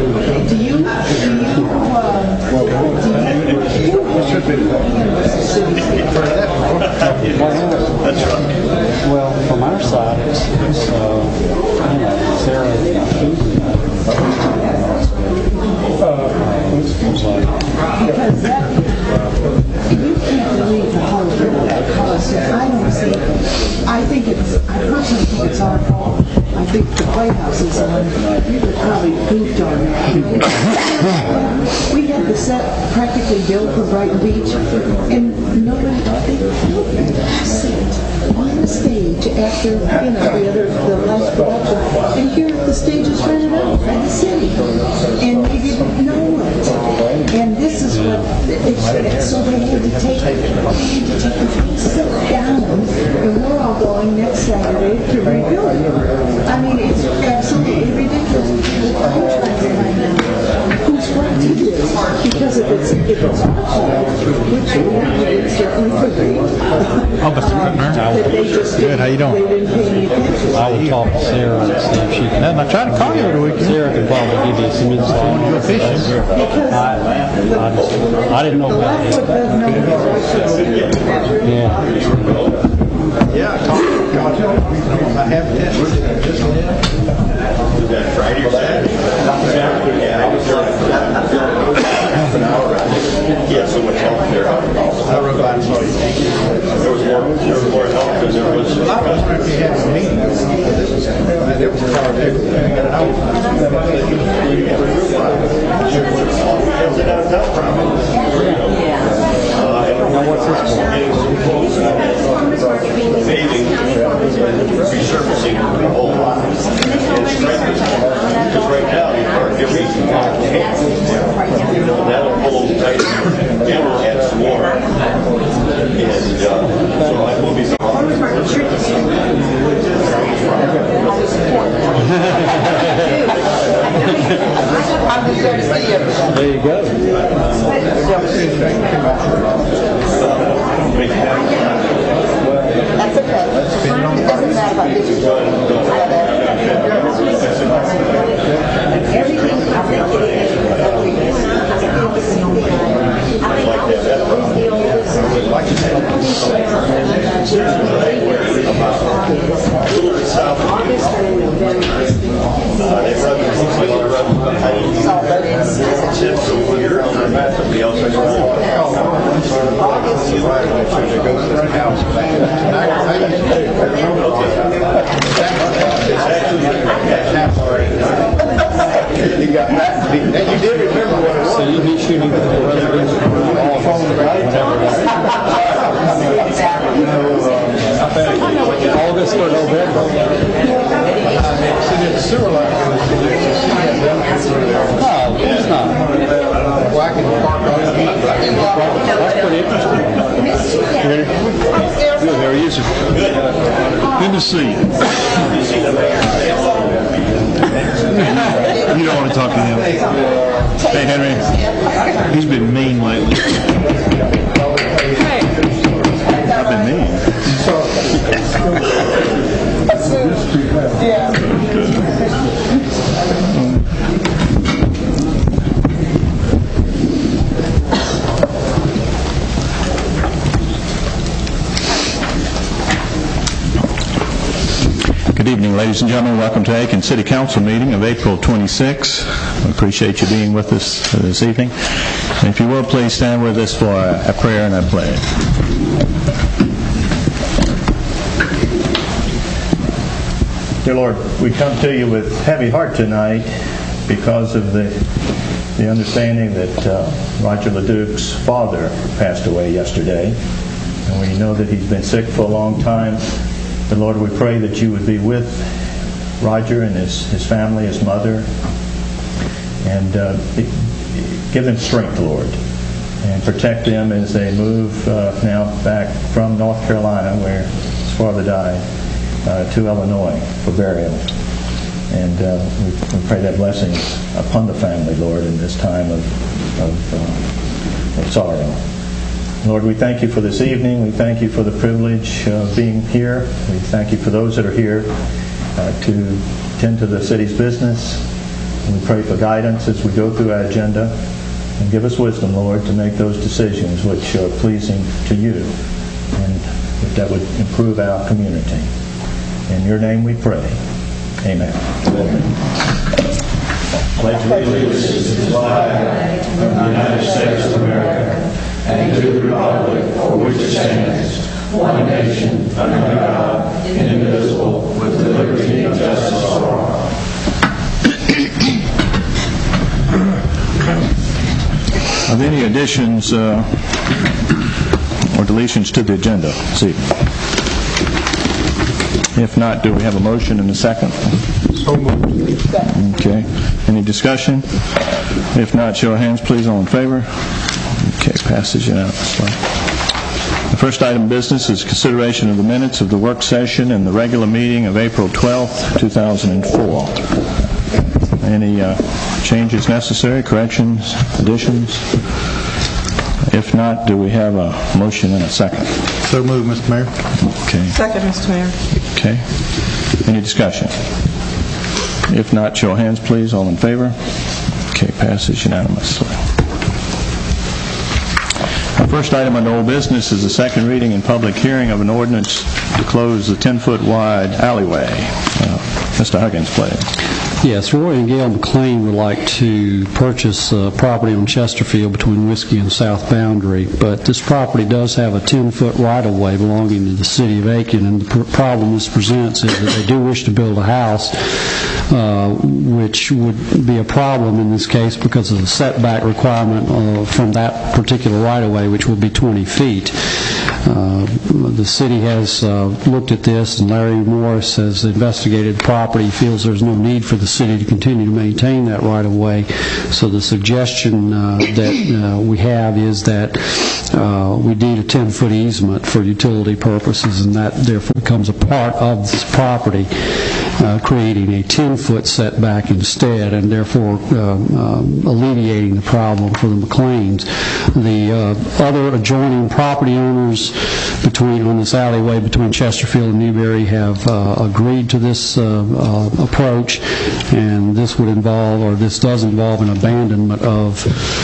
Speaker 13: that's right. Well, from our side it's Sarah
Speaker 14: because that, you can't delete the whole thing because I don't see, I personally think it's our fault. I think the Playhouse is on, probably goofed on that. We had the set practically built for Brighton Beach, and nobody sit on the stage after, the last production, and here the stage is rented out by the city, and they didn't know it. And this is what, so they had to take the sit down, and we're all going next Saturday to rebuild it. I mean, it's absolutely ridiculous. I'm trying to find out who's right to do this, because if it's our fault, which it certainly could be, that they just
Speaker 13: Good, how you doing?
Speaker 14: They didn't pay any attention.
Speaker 13: I will talk to Sarah and see if she can. I tried to call you over the weekend. Sarah can probably give you some insight. You're fishing. I didn't know about it. Yeah, I talked to God. I have tested.
Speaker 12: Was that Friday or Saturday? Yeah, I was there half an hour. Yeah, so much help there.
Speaker 13: I wrote by and saw you.
Speaker 12: There was more help than there was.
Speaker 13: Well, I was wondering if you had a meeting. There was a car there. Now what's this for?
Speaker 12: Paving, resurfacing the whole lot. And strengthening. Because right now, you can't get reason that'll pull tight and it'll add some more. And so I will be.
Speaker 1: I'm just there to see everybody.
Speaker 13: There you go.
Speaker 1: That's okay. It doesn't matter about this.
Speaker 14: Everything, I think it is.
Speaker 12: You got that. And you did remember what it was.
Speaker 13: So you'd be shooting for the residential August or November.
Speaker 8: The sewer line goes to
Speaker 13: No, it's not.
Speaker 8: Black and park on
Speaker 13: That's pretty interesting.
Speaker 10: Good, how are you, sir? Good to see you. You don't want to talk to him. Hey, Henry. He's been mean lately. I've been mean. Good evening, ladies and gentlemen. Welcome to Aiken City Council meeting of April 26. We appreciate you being with us this evening. And if you will, please stand with us for a prayer and a pledge.
Speaker 3: Dear Lord, we come to you with heavy heart tonight because of the understanding that Roger LeDuc's father passed away yesterday. And we know that he's been sick for a long time. But Lord, we pray that you would be with Roger and his family, his mother, and give them strength, Lord, and protect them as they move now back from North Carolina, where his father died, to Illinois for burial. And we pray that blessing upon the family, Lord, in this time of sorrow. Lord, we thank you for this evening. We thank you for the privilege of being here. We thank you for those that are here to tend to the city's business. And we pray for guidance as we go through our agenda. And give us wisdom, Lord, to make those decisions which are pleasing to you and that would improve our community. In your name we pray. Amen.
Speaker 15: Pledge allegiance to the flag of the United States of America and to the republic for which it stands, one nation, under God, indivisible, with liberty and justice for all.
Speaker 3: Are there any additions or deletions to the agenda this evening? If not, do we have a motion and a second?
Speaker 8: So moved.
Speaker 3: Okay. Any discussion? If not, show of hands, please. All in favor? Okay, passes unanimously. The first item of business is consideration of the minutes of the work session and the regular meeting of April 12th, 2004. Any changes necessary, corrections, additions? If not, do we have a motion and a second?
Speaker 2: So moved, Mr. Mayor.
Speaker 3: Okay.
Speaker 7: Second, Mr. Mayor.
Speaker 3: Okay. Any discussion? If not, show of hands, please. All in favor? Okay, passes unanimously. Our first item on old business is the second reading and public hearing of an ordinance to close the 10-foot wide alleyway. Mr. Huggins, please.
Speaker 4: Yes, Roy and Gail McLean would like to purchase property on Chesterfield between Whiskey and South Boundary, but this property does have a 10-foot right-of-way belonging to the city of Aiken, and the problem this presents is that they do wish to build a house, which would be a problem in this case because of the setback requirement from that particular right-of-way, which would be 20 feet. The city has looked at this, and Larry Morris has investigated the property. He feels there's no need for the city to continue to maintain that right-of-way. So the suggestion that we have is that we deed a 10-foot easement for utility purposes, and that therefore becomes a part of this property, creating a 10-foot setback instead, and therefore alleviating the problem for the McLeans. The other adjoining property owners on this alleyway between Chesterfield and Newberry have agreed to this approach, and this does involve an abandonment of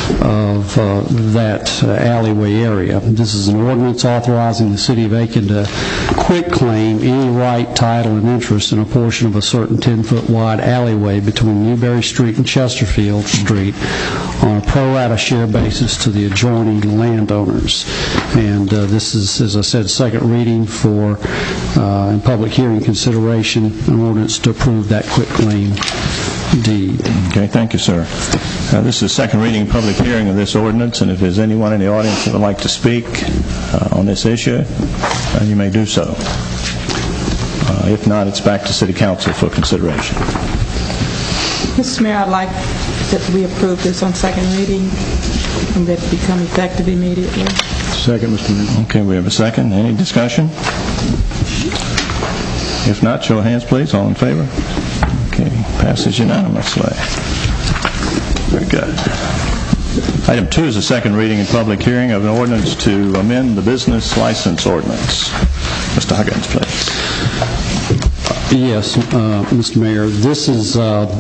Speaker 4: that alleyway area. This is an ordinance authorizing the city of Aiken to quitclaim any right, title, and interest in a portion of a certain 10-foot wide alleyway between Newberry Street and Chesterfield Street on a pro rata share basis to the adjoining landowners. And this is, as I said, second reading for in public hearing consideration, an ordinance to approve that quitclaim deed.
Speaker 3: Okay, thank you, sir. This is second reading, public hearing of this ordinance, and if there's anyone in the audience that would like to speak on this issue, you may do so. If not, it's back to City Council for consideration.
Speaker 7: Mr. Mayor, I'd like that we approve this on second reading and that it become effective immediately.
Speaker 2: Second, Mr. Mayor.
Speaker 3: Okay, we have a second. Any discussion? If not, show of hands, please. All in favor? Okay, passes unanimously. Very good. Item 2 is a second reading and public hearing of an ordinance to amend the business license ordinance. Mr. Huggins, please.
Speaker 4: Yes, Mr. Mayor. This is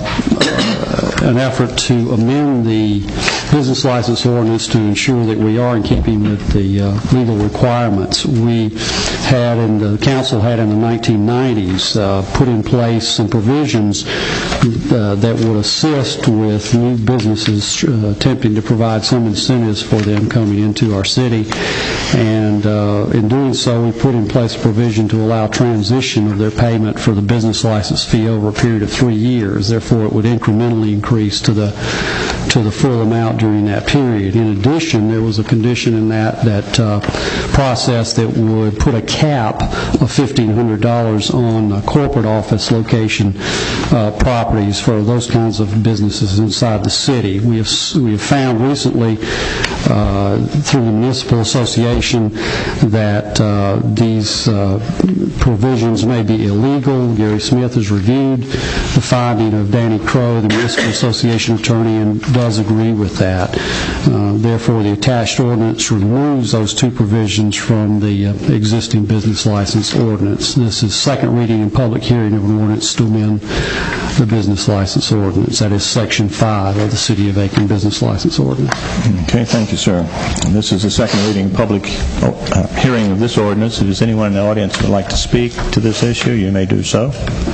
Speaker 4: an effort to amend the business license ordinance to ensure that we are in keeping with the legal requirements. We had, and the council had in the 1990s, put in place some provisions that would assist with new businesses attempting to provide some incentives for them coming into our city. And in doing so, we put in place a provision to allow transition of their payment for the business license fee over a period of 3 years. Therefore, it would incrementally increase to the full amount during that period. In addition, there was a condition in that process that would put a cap of $1,500 on corporate office location properties for those kinds of businesses inside the city. We have found recently through the municipal association that these provisions may be illegal. Gary Smith has reviewed the finding of Danny Crow, the municipal association attorney, and does agree with that. Therefore, the attached ordinance removes those two provisions from the existing business license ordinance. This is second reading and public hearing of an ordinance to amend the business license ordinance. That is Section 5 of the City of Aiken Business License Ordinance.
Speaker 3: Okay, thank you, sir. And this is the second reading and public hearing of this ordinance. If there's anyone in the audience who would like to speak to this issue, you may do so.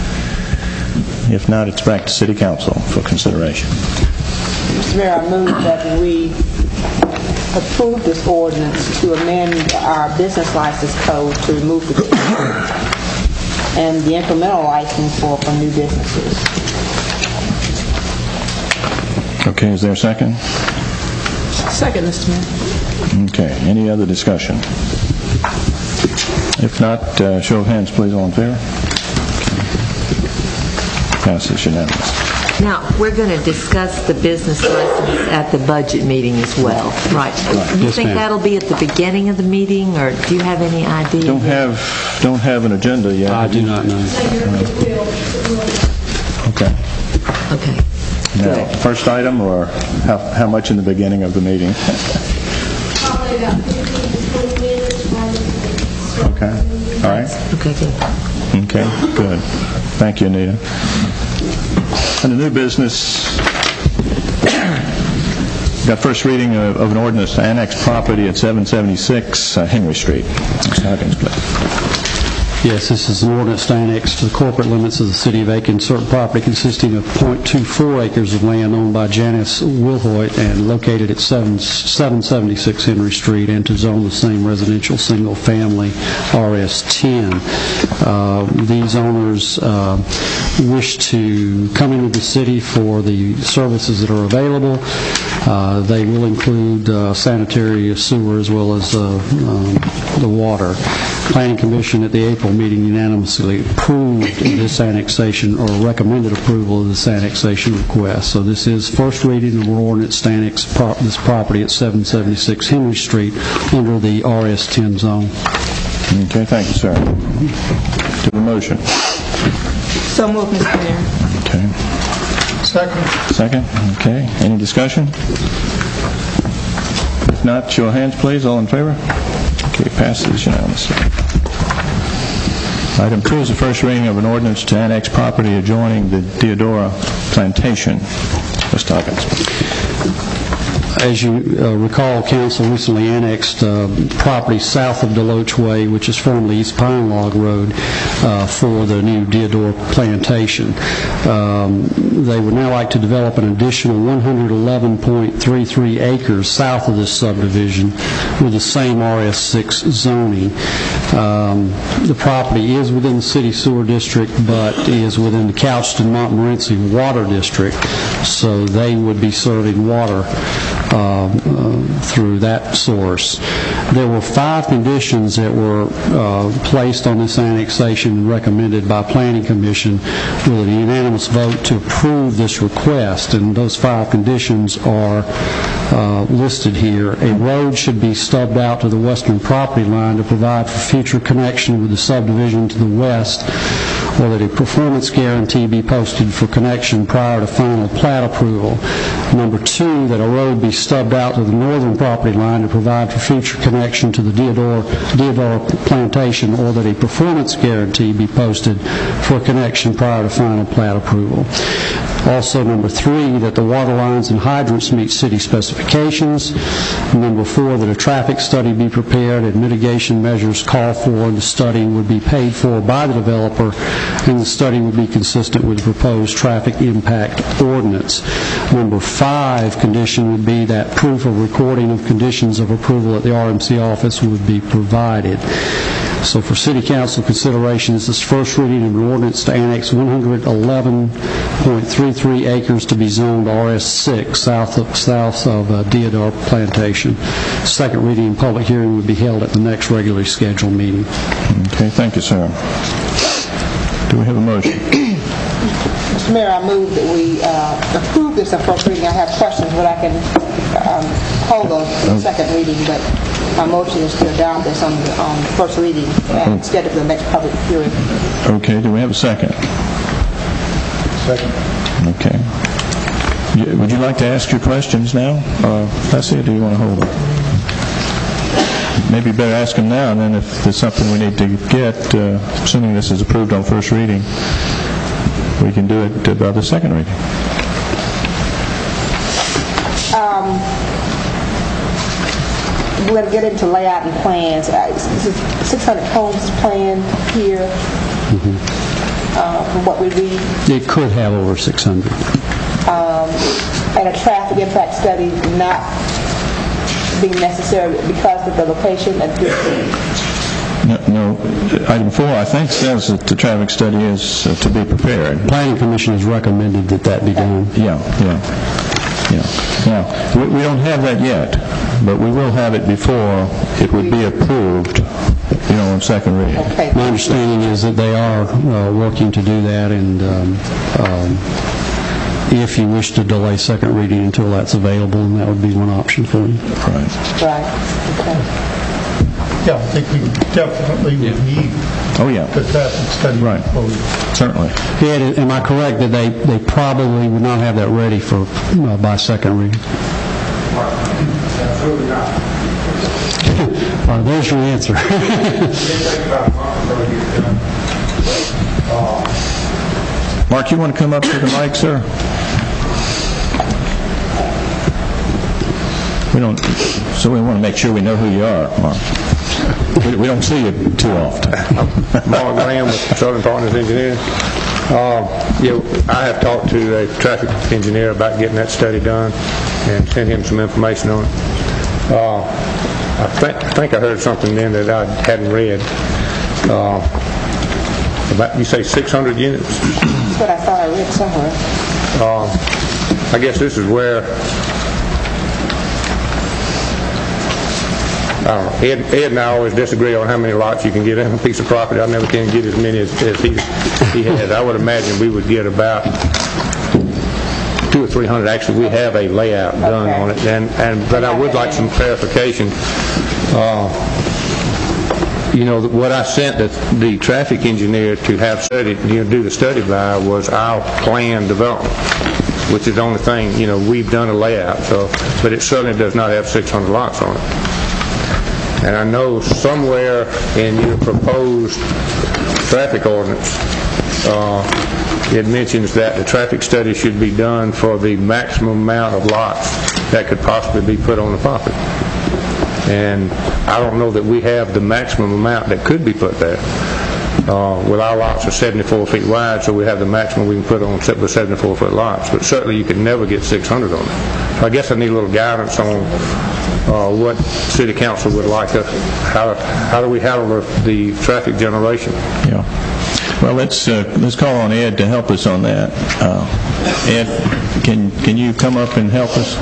Speaker 3: If not, it's back to City Council for consideration.
Speaker 1: Mr. Mayor, I move that we approve this ordinance to amend our business license code to remove the and the incremental license for new businesses.
Speaker 3: Okay, is there a second?
Speaker 7: Second, Mr. Mayor.
Speaker 3: Okay, any other discussion? If not, show of hands, please. All in favor? Passes unanimously.
Speaker 9: Now, we're going to discuss the business license at the budget meeting as well, right? You
Speaker 4: Yes,
Speaker 9: think
Speaker 4: ma'am.
Speaker 9: that'll be at the beginning of the meeting, or do you have any idea?
Speaker 3: Don't have an agenda yet.
Speaker 4: I do not know.
Speaker 3: Okay.
Speaker 9: Okay.
Speaker 3: Now,
Speaker 9: Good.
Speaker 3: first item, or how much in the beginning of the meeting?
Speaker 16: Probably about 15 to 20 minutes.
Speaker 3: Okay. All right.
Speaker 9: Okay, good.
Speaker 3: Okay, good. Thank you, Anita. And the new business, got first reading of an ordinance to annex property at 776 Henry Street. Mr. Huggins, please.
Speaker 4: Yes, this is an ordinance to annex to the corporate limits of the City of Aiken certain property consisting of .24 acres of land owned by Janice Wilhoit and located at 776 Henry Street, and to zone the same residential single-family RS10. These owners wish to come into the city for the services that are available. They will include sanitary sewer as well as the water. Planning Commission at the April meeting unanimously approved this annexation, or recommended approval of this annexation request. So this is first reading of an ordinance to annex this property at 776 Henry Street under the RS10 zone.
Speaker 3: Okay, thank you, sir. To the motion.
Speaker 7: So moved, Mr. Mayor.
Speaker 3: Okay. Second? Okay. Any discussion? If not, show of hands, please. All in favor? Okay, passes unanimously. Item 2 is the first reading of an ordinance to annex property adjoining the Deodora Plantation. Mr. Hawkins.
Speaker 4: As you recall, Council recently annexed property south of Deloach Way, which is formerly East Pine Log Road, for the new Deodora Plantation. They would now like to develop an additional 111.33 acres south of this subdivision with the same RS6 zoning. The property is within the city sewer district, but is within the Couchton-Montmorency water district, so they would be serving water through that source. There were 5 conditions that were placed on this annexation and recommended by Planning Commission with a unanimous vote to approve this request, and those 5 conditions are listed here. A road should be stubbed out to the western property line to provide for future connection with the subdivision to the west, or that a performance guarantee be posted for connection prior to final plat approval. Number 2, that a road be stubbed out to the northern property line to provide for future connection to the Deodora Plantation, or that a performance guarantee be posted for connection prior to final plat approval. Also, number 3, that the water lines and hydrants meet city specifications. Number 4, that a traffic study be prepared and mitigation measures called for, and the study would be paid for by the developer, and the study would be consistent with the proposed traffic impact ordinance. Number 5 condition would be that proof of recording of conditions of approval at the RMC office would be provided. So for City Council consideration, this is first reading of an ordinance to annex 111.33 acres to be zoned RS6 south of Deodora Plantation. Second reading and public hearing would be held at the next regularly scheduled meeting.
Speaker 3: Okay, thank you, sir. Do we have a motion?
Speaker 1: Mr. Mayor, I move that we approve this on first reading. I have questions, but I can hold on second reading, but my motion is to adopt this on first reading instead of the next public hearing.
Speaker 3: Okay, do we have a second?
Speaker 8: Second.
Speaker 3: Okay. Would you like to ask your questions now? Leslie, or do you want to hold them? Maybe better ask them now, and then if there's something we need to get, assuming this is approved on first reading, we can do it about the second reading.
Speaker 1: We're going to get into layout and plans. 600 homes planned here, from what we read.
Speaker 4: It could have over 600.
Speaker 1: And a traffic impact study not being necessary because of the location and
Speaker 3: No, item 4, I think, says that the traffic study is to be prepared.
Speaker 4: Planning Commission has recommended that be done.
Speaker 3: Yeah. Now, we don't have that yet, but we will have it before it would be approved, on second reading.
Speaker 1: Okay.
Speaker 4: My understanding is that they are working to do that, and if you wish to delay second reading until that's available, then that would be one option for you.
Speaker 3: Right.
Speaker 1: Right. Okay.
Speaker 8: Yeah, I think we definitely would need the traffic study.
Speaker 3: Right. Certainly.
Speaker 4: Yeah, am I correct that they probably would not have that ready for by second reading?
Speaker 15: Absolutely not.
Speaker 4: There's your answer.
Speaker 3: Mark, you want to come up to the mic, sir? We want to make sure we know who you are, Mark. We don't see you too often.
Speaker 17: Mark Graham with Southern Partners Engineering. I have talked to a traffic engineer about getting that study done and sent him some information on it. I think I heard something then that I hadn't read. About, you say 600 units?
Speaker 1: That's what I thought I read somewhere.
Speaker 17: I guess this is where don't know. Ed and I always disagree on how many lots you can get in a piece of property. I never can get as many as he has. I would imagine we would get about 200 or 300. Actually, we have a layout done on it, but I would like some clarification. What I sent the traffic engineer to have studied, do the study by was our planned development, which is the only thing, we've done a layout, but it certainly does not have 600 lots on it. And I know somewhere in your proposed traffic ordinance, it mentions that the traffic study should be done for the maximum amount of lots that could possibly be put on the property. And I don't know that we have the maximum amount that could be put there. Well, our lots are 74 feet wide, so we have the maximum we can put on with 74-foot lots. But certainly you can never get 600 on it. So I guess I need a little guidance on what City Council would like us. How do we handle the traffic generation?
Speaker 3: Yeah. Well, let's call on Ed to help us on that. Ed, can you come up and help us?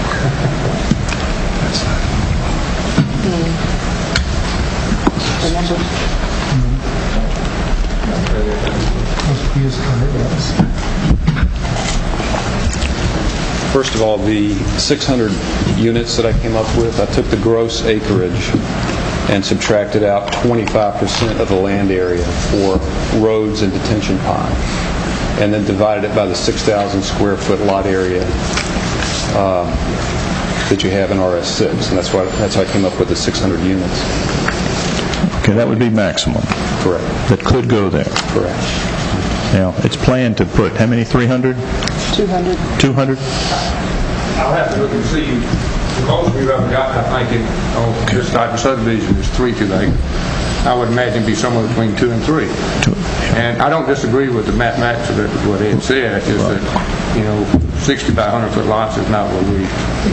Speaker 18: First of all, the 600 units that I came up with, I took the gross acreage and subtracted out 25% of the land area for roads and detention pond, and then divided it by the 6,000 square foot lot area that you have in RS6, and that's how I came up with the 600 units.
Speaker 3: Okay, that would be maximum.
Speaker 18: Correct.
Speaker 3: That could go there.
Speaker 18: Correct.
Speaker 3: Now, it's planned to put how many? 300?
Speaker 1: 200.
Speaker 3: 200?
Speaker 17: I'll have to look and see. The most we've ever got, I think, on this type of subdivision is 3 to 8. I would imagine it'd be somewhere between 2 and 3. And I don't disagree with the mathematics of what Ed said. It's just that, 60 by 100 foot lots is not what we.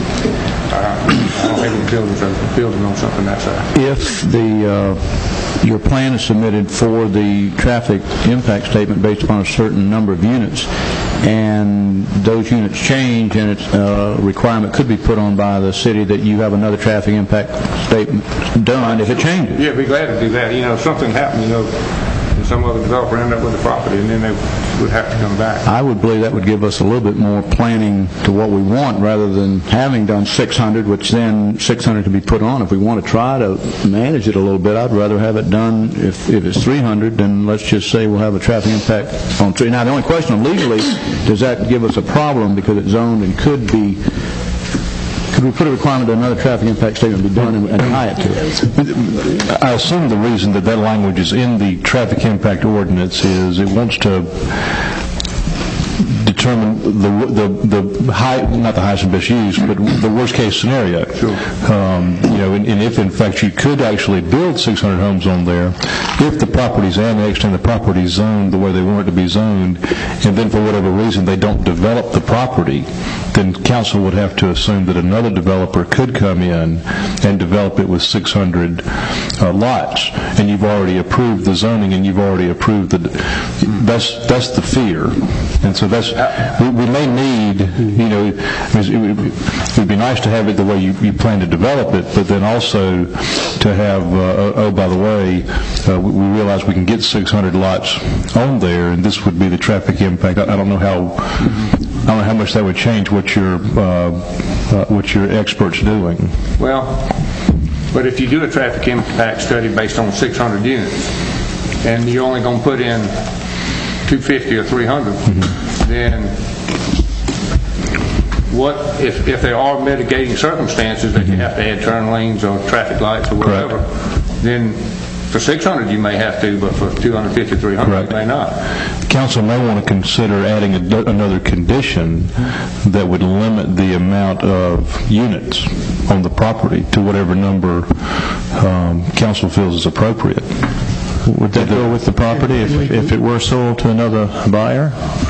Speaker 17: I don't think we're building on something that size.
Speaker 2: If your plan is submitted for the traffic impact statement based upon a certain number of units, and those units change, and it's a requirement could be put on by the city that you have another traffic impact statement done if it changes.
Speaker 17: Yeah, we'd be glad to do that. If something happened, and some other developer ended up with the property, and then they would have to come back.
Speaker 2: I would believe that would give us a little bit more planning to what we want, rather than having done 600, which then 600 can be put on. If we want to try to manage it a little bit, I'd rather have it done, if it's 300, then let's just say we'll have a traffic impact on 3. Now, the only question legally, does that give us a problem because it's zoned and could we put a requirement that another traffic impact statement be done and tie it to it?
Speaker 10: I assume the reason that language is in the traffic impact ordinance is it wants to determine the high, not the highest and best use, but the worst case scenario.
Speaker 17: Sure.
Speaker 10: And if in fact you could actually build 600 homes on there, if the property's annexed and the property's zoned the way they want it to be zoned, and then for whatever reason they don't develop the property, then council would have to assume that another developer could come in and develop it with 600 lots, and you've already approved the zoning and you've already approved that's the fear. And so we may need, it would be nice to have it the way you plan to develop it, but then also to have, by the way, we realize we can get 600 lots on there, and this would be the traffic impact. I don't know how much that would change what your expert's doing.
Speaker 17: Well, but if you do a traffic impact study based on 600 units, and you're only going to put in 250 or 300, then what if there are mitigating circumstances that you have to add turn lanes or traffic lights or whatever? Correct. Then for 600 you may have to, but for 250, 300 you may not.
Speaker 10: Council may want to consider adding another condition that would limit the amount of units on the property to whatever number council feels is appropriate.
Speaker 3: Would that go with the property if it were sold to another buyer?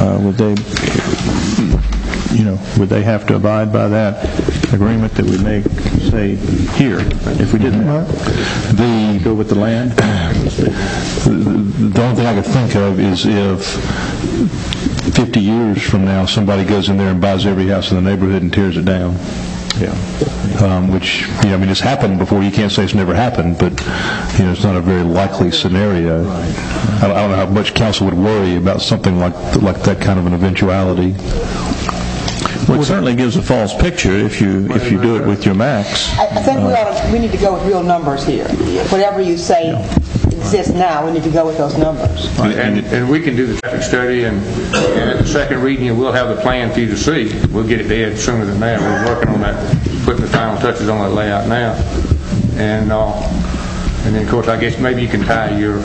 Speaker 3: Would they have to abide by that agreement that we make, say, here, if we did that? Go with the land?
Speaker 10: The only thing I could think of is if 50 years from now somebody goes in there and buys every house in the neighborhood and tears it down. which, I mean, it's happened before. You can't say it's never happened, but, it's not a very likely scenario. I don't know how much council would worry about something like that kind of an eventuality.
Speaker 3: Well, it certainly gives a false picture if you do it with your max.
Speaker 1: I think we need to go with real numbers here. Whatever you say exists now, we need to go with those numbers.
Speaker 17: And we can do the traffic study, and at the second reading, we'll have the plan for you to see. We'll get it dead sooner than that. We're working on that, putting the final touches on that layout now. And then, of course, I guess maybe you can tie your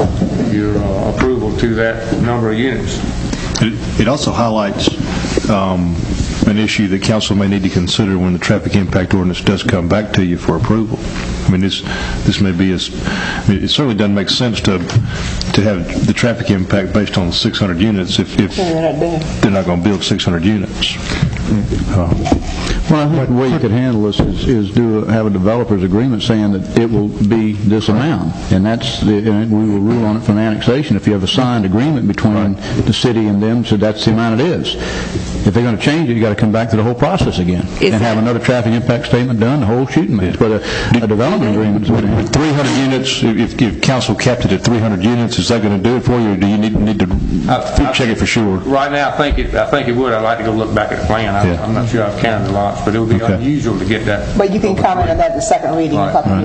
Speaker 17: approval to that number of units.
Speaker 10: It also highlights an issue that council may need to consider when the traffic impact ordinance does come back to you for approval. I mean, this may be it certainly doesn't make sense to have the traffic impact based on 600 units if they're not going to build 600 units.
Speaker 2: Well, I think the way you could handle this is have a developer's agreement saying that it will be this amount, and and we will rule on it from annexation. If you have a signed agreement between the city and them, so that's the amount it is. If they're going to change it, you got to come back to the whole process again and have another traffic impact statement done, the whole shooting match. But a development agreement is what it is.
Speaker 10: 300 units. If council capped it at 300 units, is that going to do it for you, or do you need to check it for sure?
Speaker 17: Right now, I think it would. I'd like to go look back at the plan. I'm not sure I've counted the lots, but it would be unusual to get that.
Speaker 1: But you can comment on that at the second reading.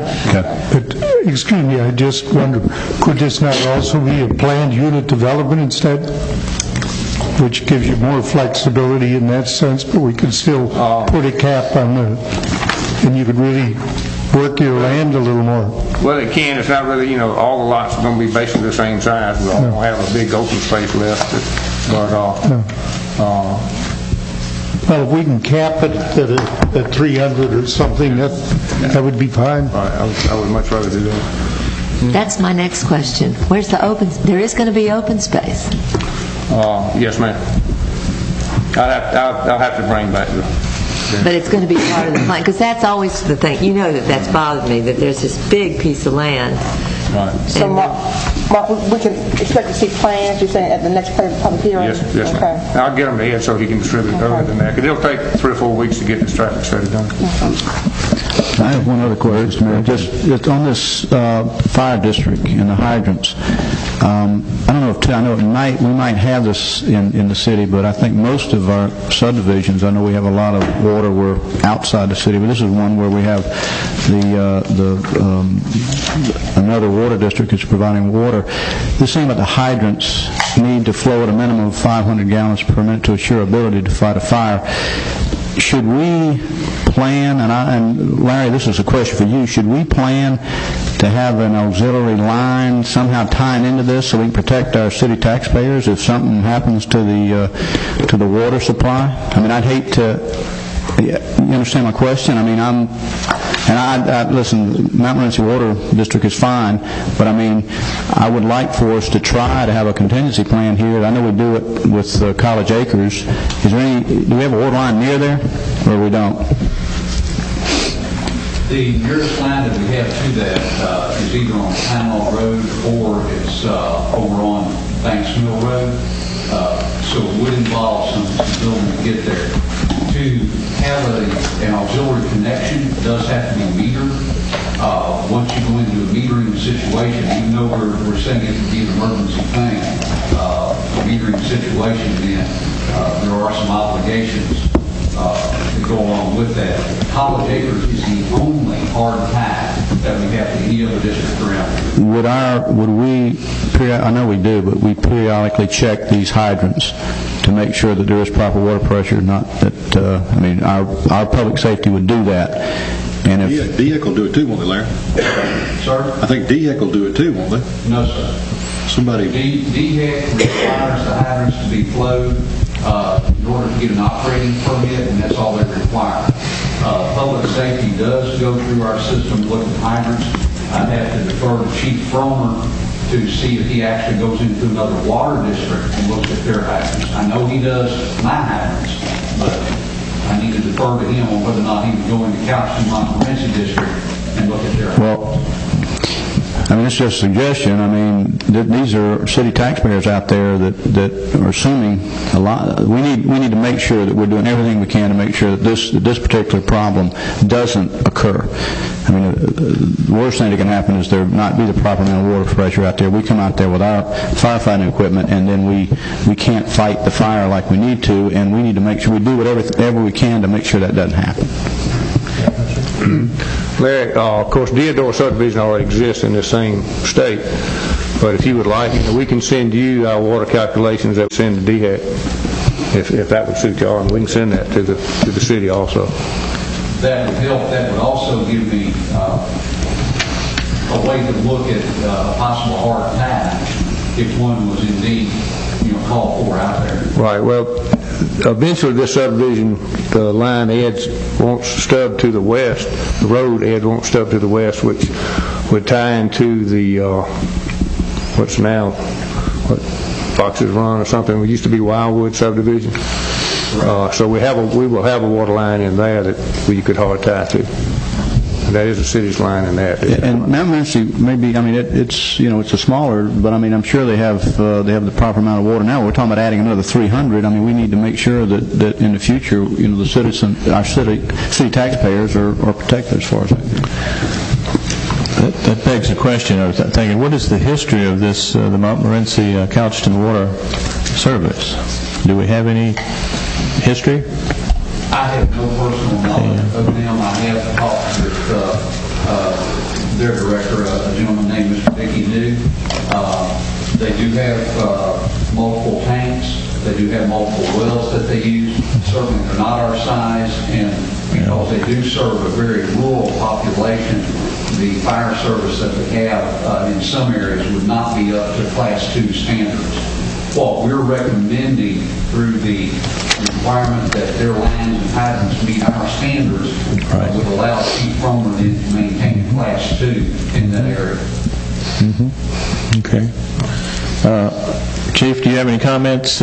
Speaker 8: But, excuse me, I just wonder, could this not also be a planned unit development instead? Which gives you more flexibility in that sense, but we could still put a cap on and you could really work your land a little more.
Speaker 17: Well, it can. It's not really, all the lots are going to be basically the same size. We don't have a big open space left to guard off.
Speaker 8: Well, if we can cap it at 300 or something, that would be fine.
Speaker 17: I would much rather do that.
Speaker 9: That's my next question. Where's the open? There is going to be open space.
Speaker 17: Yes, ma'am. I'll have to bring back
Speaker 9: But it's going to be part of the plan, because that's always the thing. You know that's bothered me, that there's this big piece of land.
Speaker 17: Right.
Speaker 1: So, Mark, we can expect to see plans, you're saying, at the next public hearing?
Speaker 17: Yes, ma'am. I'll get them ahead so he can distribute it earlier than that, because it'll take 3 or 4 weeks to get this traffic study done.
Speaker 2: I have one other question, Mayor. Just on this fire district and the hydrants. I don't know I know we might have this in the city, but I think most of our subdivisions, I know we have a lot of water. We're outside the city, but this is one where we have another water district that's providing water. This thing about the hydrants need to flow at a minimum of 500 gallons per minute to assure ability to fight a fire. Should we plan, and Larry, this is a question for you, should we plan to have an auxiliary line somehow tying into this so we can protect our city taxpayers if something happens to the water supply? I mean, I'd hate to... You understand my question? I mean, listen, Mount Morenci Water District is fine, but I mean, I would like for us to try to have a contingency plan here. I know we do it with College Acres. Do we have a water line near there, or we don't?
Speaker 5: The nearest line that we have to that is either on Panama Road or it's over on Banks Mill Road. So it would involve some building to get there. To have an auxiliary connection, it does have to be metered. Once you go into a metering situation, even though we're saying it would be an emergency thing, metering situation, then there are some obligations that go along with that. College Acres is the only hard tie that we have to any other district around.
Speaker 2: Would we, I know we do, but we periodically check these hydrants to make sure that there is proper water pressure, not that, I mean, our public safety would do that. And if
Speaker 10: DHEC will do it too, won't they, Larry?
Speaker 5: Sir?
Speaker 10: I think DHEC will do it too, won't they?
Speaker 5: No, sir.
Speaker 10: Somebody...
Speaker 5: DHEC requires the hydrants to be flowed in order to get an operating permit, and that's all they require. Public safety does go through our system to look at hydrants. I'd have to defer to Chief Fromer to see if he actually goes into another water district and looks at their hydrants. I know he does my hydrants, but I need to defer to him on whether or not he would go into Couchton Montmorency district and look at their hydrants.
Speaker 2: Well, I mean, it's just a suggestion. I mean, these are city taxpayers out there that are assuming a lot. We need to make sure that we're doing everything we can to make sure that this particular problem doesn't occur. I mean, the worst thing that can happen is there not be the proper amount of water pressure out there. We come out there with our firefighting equipment, and then we can't fight the fire like we need to, and we need to make sure we do whatever we can to make sure that doesn't happen.
Speaker 17: Larry, of course, Deodore subdivision already exists in the same state, but if you would like, we can send you our water calculations that we send to DHEC, if that would suit y'all, and we can send that to the city also.
Speaker 5: That would help. That would also give me a way to look at a possible hard time if one was indeed, called for out there.
Speaker 17: Right. Well, eventually this subdivision, the line edge won't stub to the west. The road edge won't stub to the west, which would tie into the what's now Fox's Run or something. It used to be Wildwood subdivision. So we will have a water line in there that you could hard tie to. That is the city's line in that.
Speaker 2: And Mount Morenci, maybe, I mean, it's a smaller, but I mean, I'm sure they have the proper amount of water now. We're talking about adding another 300. I mean, we need to make sure that in the future, our city taxpayers are protected as far as that.
Speaker 3: That begs the question. I was thinking, what is the history of this, the Montmorency Couchton Water Service? Do we have any history?
Speaker 5: I have no personal knowledge of them. I have talked with their director, a gentleman named Mr. Dickey New. They do have multiple tanks. They do have multiple wells that they use. Certainly they're not our size, and because they do serve a very rural population, the fire service that they have in some areas would not be up to Class 2 standards. What we're recommending through the requirement that their lines and hydrants meet our standards would allow Chief Fromer then to maintain Class 2 in that area.
Speaker 3: Mm-hmm. Okay. Chief, do you have any comments?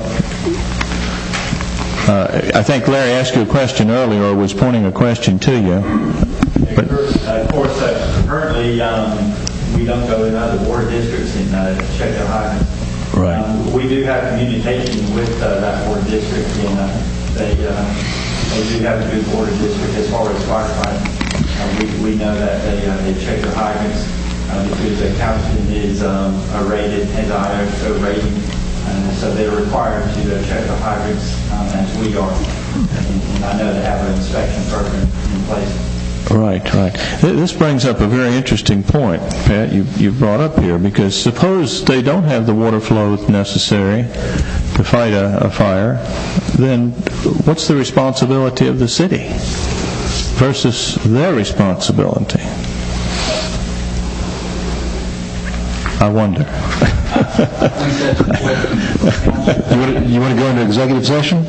Speaker 3: I think Larry asked you a question earlier, or was pointing a question to you.
Speaker 12: But of course, currently we don't go in other water districts and check their hydrants.
Speaker 3: Right.
Speaker 12: We do have communication with that water district, and they do have a good water district as far as firefighting. We know that they check their hydrants because the Couchton is rated, has an ISO rating, so they're required to check the hydrants as we are. And I know they have an inspection program in place.
Speaker 3: Right. This brings up a very interesting point, Pat, you brought up here, because suppose they don't have the water flow necessary to fight a fire, then what's the responsibility of the city versus their responsibility? I wonder.
Speaker 10: You want to go into executive session?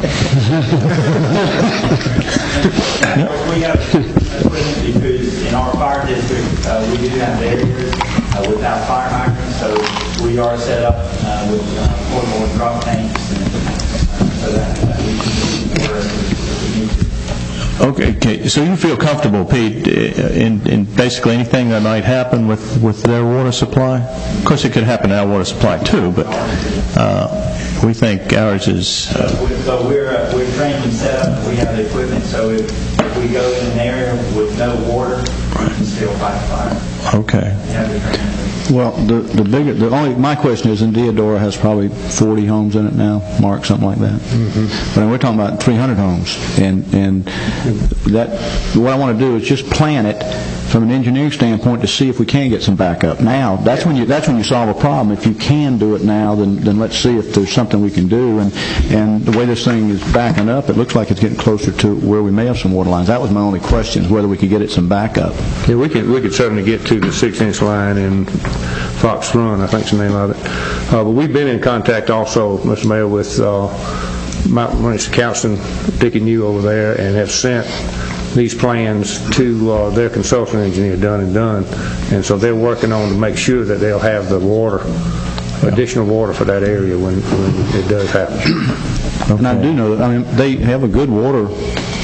Speaker 12: We have equipment because in our fire district we do have areas without fire hydrants, so we are set up with portable drop tanks, so that we can water if we need to.
Speaker 3: Okay, so you feel comfortable, Pete, in basically anything that might happen with their water supply? Of course, it could happen to our water supply too, but we think ours is...
Speaker 12: So we're trained and set up, and we have the equipment, so if we go in an area with no water, we can still fight the fire.
Speaker 3: Okay.
Speaker 2: Well, my question is, in Deodora has probably 40 homes in it now, Mark, something like that. Mm-hmm. But we're talking about 300 homes, and that what I want to do is just plan it from an engineering standpoint to see if we can get some backup. Now, that's when you solve a problem. If you can do it now, then let's see if there's something we can do. And the way this thing is backing up, it looks like it's getting closer to where we may have some water lines. That was my only question, is whether we could get it some backup.
Speaker 17: Yeah, we could certainly get to the 6-inch line in Fox Run, I think's the name of it. But we've been in contact also, Mr. Mayor, with Mount Morenci Couchton, Dickey New over there, and have sent these plans to their consultant engineer, Dun & and so they're working on to make sure that they'll have the water, additional water for that area when it does happen.
Speaker 2: Okay. And I do know that, they have a good water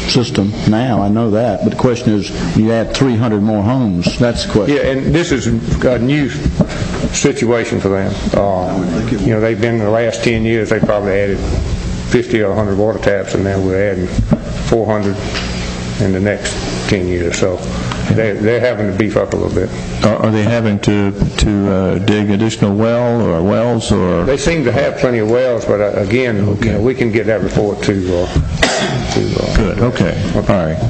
Speaker 2: system now, I know that, but the question is, you add 300 more homes, that's the question.
Speaker 17: Yeah, and this is a new situation for them. They've been in the last 10 years, they probably added 50 or 100 water taps, and now we're adding 400 in the next 10 years. So they're having to beef up a little bit.
Speaker 3: Are they having to dig additional wells, or?
Speaker 17: They seem to have plenty of wells, but again, we can get that report to
Speaker 3: Good. Okay. All right.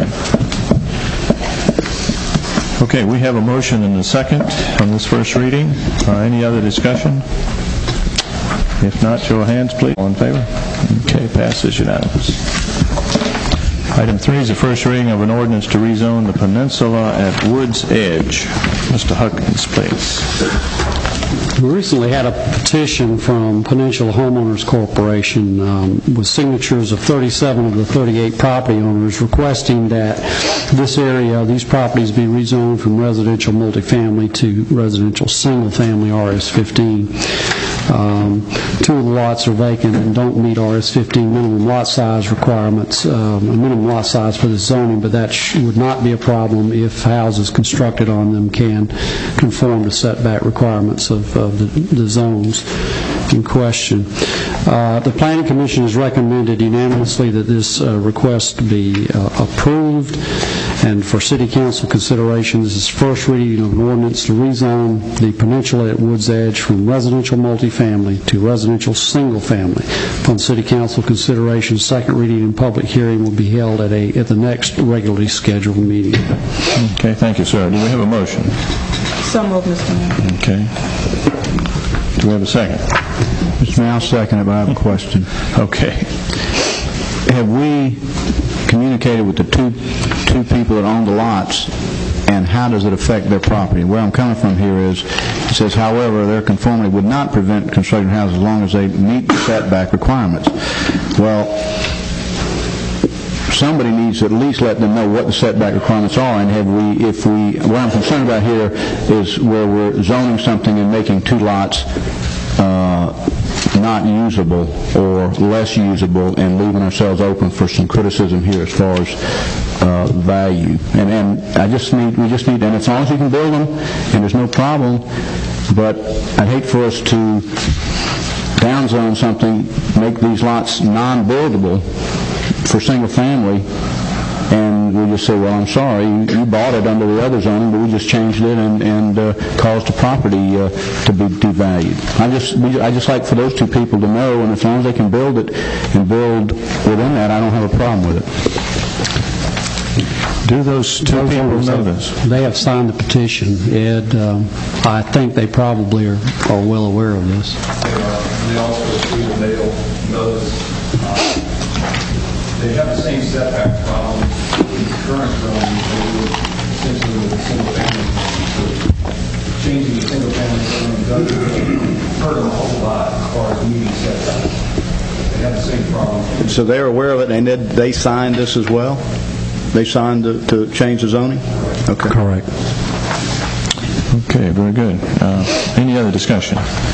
Speaker 3: Okay, we have a motion and a second on this first reading. Any other discussion? If not, show of hands, please. All in favor? Okay, passes unanimous. Item 3 is the first reading of an ordinance to rezone the peninsula at Woods Edge. Mr. Huckins, please.
Speaker 4: We recently had a petition from Peninsula Homeowners Corporation with signatures of 37 of the 38 property owners requesting that this area, these properties be rezoned from residential multifamily to residential single-family RS-15. Two of the lots are vacant and don't meet RS-15 minimum lot size requirements, a minimum lot size for the zoning, but that would not be a problem if houses constructed on them can conform to setback requirements of the zones in question. The Planning Commission has recommended unanimously that this request be approved, and for City Council consideration, this is first reading of an ordinance to rezone the peninsula at Woods Edge from residential multifamily to residential single family. Upon City Council consideration, second reading and public hearing will be held at the next regularly scheduled meeting.
Speaker 3: Okay, thank you, sir. Do we have a motion?
Speaker 7: So moved, Mr. Mayor.
Speaker 3: Okay. Do we have a second?
Speaker 2: Mr. Mayor, I'll second it, but I have a question.
Speaker 3: Okay.
Speaker 2: Have we communicated with the two people that own the lots, and how does it affect their property? Where I'm coming from here is, it says, however, their conformity would not prevent constructing houses as long as they meet the setback requirements. Well, somebody needs to at least let them know what the setback requirements are, and what I'm concerned about here is where we're zoning something and making two lots not usable or less usable, and leaving ourselves open for some criticism here as far as value. And we just need, and as long as you can build them, and there's no problem, but I'd hate for us to downzone something, make these lots non-buildable for single family, and we just say, well, I'm sorry, you bought it under the other zoning, but we just changed it and caused the property to be devalued. I just like for those two people to know, and as long as they can build it and build within that, I don't have a problem with it.
Speaker 3: Do those two people know this?
Speaker 4: They have signed the petition, Ed. I think they probably are well aware of this.
Speaker 5: They also, Steve and Dale, knows they have the same setback problem in the current zone. They would essentially with the single family. So changing the single family zone doesn't hurt them a whole lot as far as meeting setbacks. They have the same problem.
Speaker 2: So they're aware of it, and they signed this as well? They signed to change the zoning? Okay.
Speaker 4: Correct.
Speaker 3: Okay, very good. Any other discussion?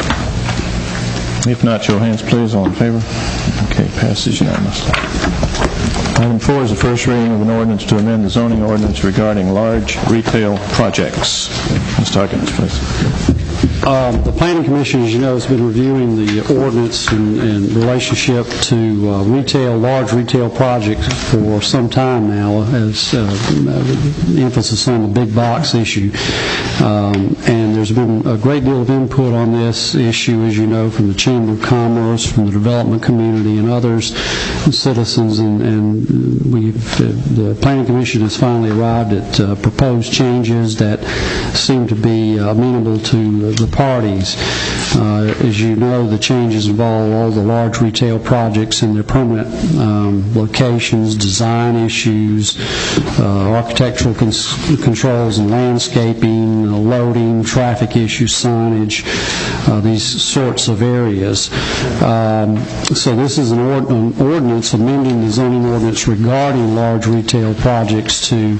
Speaker 3: If not, show of hands, please. All in favor? Okay, passes unanimously. Item 4 is the first reading of an ordinance to amend the zoning ordinance regarding large retail projects. Mr. Huckins, please.
Speaker 4: The Planning Commission, as you know, has been reviewing the ordinance in relationship to large retail projects for some time now, as emphasis on the big box issue. And there's been a great deal of input on this issue, as you know, from the Chamber of Commerce, from the development community, and others, and citizens. And the Planning Commission has finally arrived at proposed changes that seem to be amenable to the parties. As you know, the changes involve all the large retail projects and their permanent locations, design issues, architectural controls and landscaping, loading, traffic issues, signage, these sorts of areas. So this is an ordinance amending the zoning ordinance regarding large retail projects to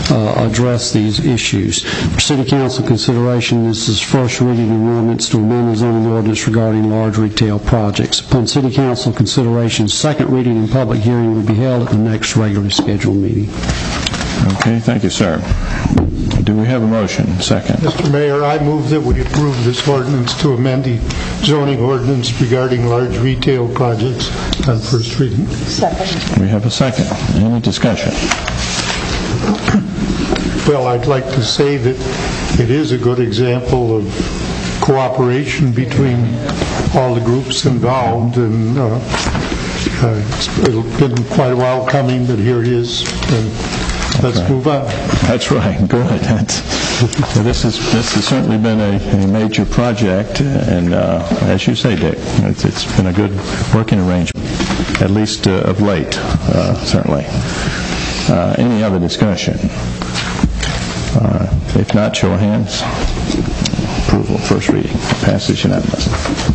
Speaker 4: address these issues. For City Council consideration, this is first reading an ordinance to amend the zoning ordinance regarding large retail projects. Upon City Council consideration, second reading and public hearing will be held at the next regularly scheduled meeting.
Speaker 3: Okay, thank you, sir. Do we have a motion? Second.
Speaker 8: Mr. Mayor, I move that we approve this ordinance to amend the zoning ordinance regarding large retail projects on first reading.
Speaker 1: Second.
Speaker 3: We have a second. Any discussion?
Speaker 8: Well, I'd like to say that it is a good example of cooperation between all the groups involved, and it's been quite a while coming, but here it is, and let's move on.
Speaker 3: That's right. Good. So this has certainly been a major project, and as you say, Dick, it's been a good working arrangement, at least of late, certainly. Any other discussion? If not, show of hands. Approval, first reading. Passes unanimously.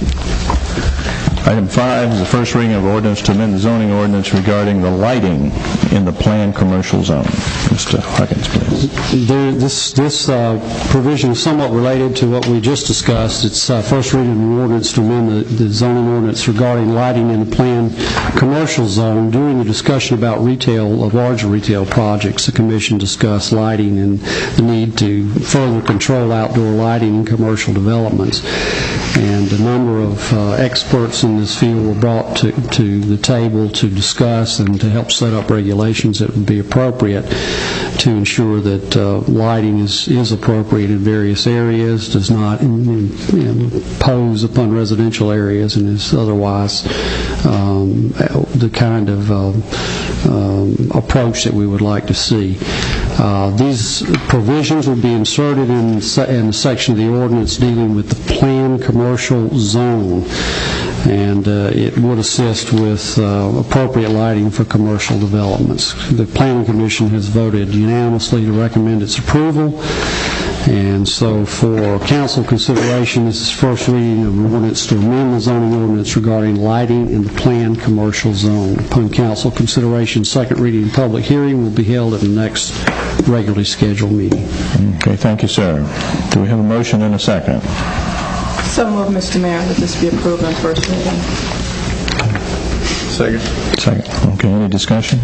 Speaker 3: Item 5 is the first reading of ordinance to amend the zoning ordinance regarding the lighting in the planned commercial zone. Mr. Huggins, please.
Speaker 4: This provision is somewhat related to what we just discussed. It's first reading of an ordinance to amend the zoning ordinance regarding lighting in the planned commercial zone. During the discussion about larger retail projects, the Commission discussed lighting and the need to further control outdoor lighting in commercial developments. And a number of experts in this field were brought to the table to discuss and to help set up regulations that would be appropriate to ensure that lighting is appropriate in various areas, does not impose upon residential areas, and is otherwise the kind of approach that we would like to see. These provisions will be inserted in the section of the ordinance dealing with the planned commercial zone, and it would assist with appropriate lighting for commercial developments. The Planning Commission has voted unanimously to recommend its approval, and so for council consideration, this is first reading of an ordinance to amend the zoning ordinance regarding lighting in the planned commercial zone. Upon council consideration, second reading and public hearing will be held at the next regularly scheduled meeting.
Speaker 3: Okay, thank you, sir. Do we have a motion and a second?
Speaker 7: So moved, Mr. Mayor, that this be approved on first reading.
Speaker 3: Second. Second. Okay, any discussion?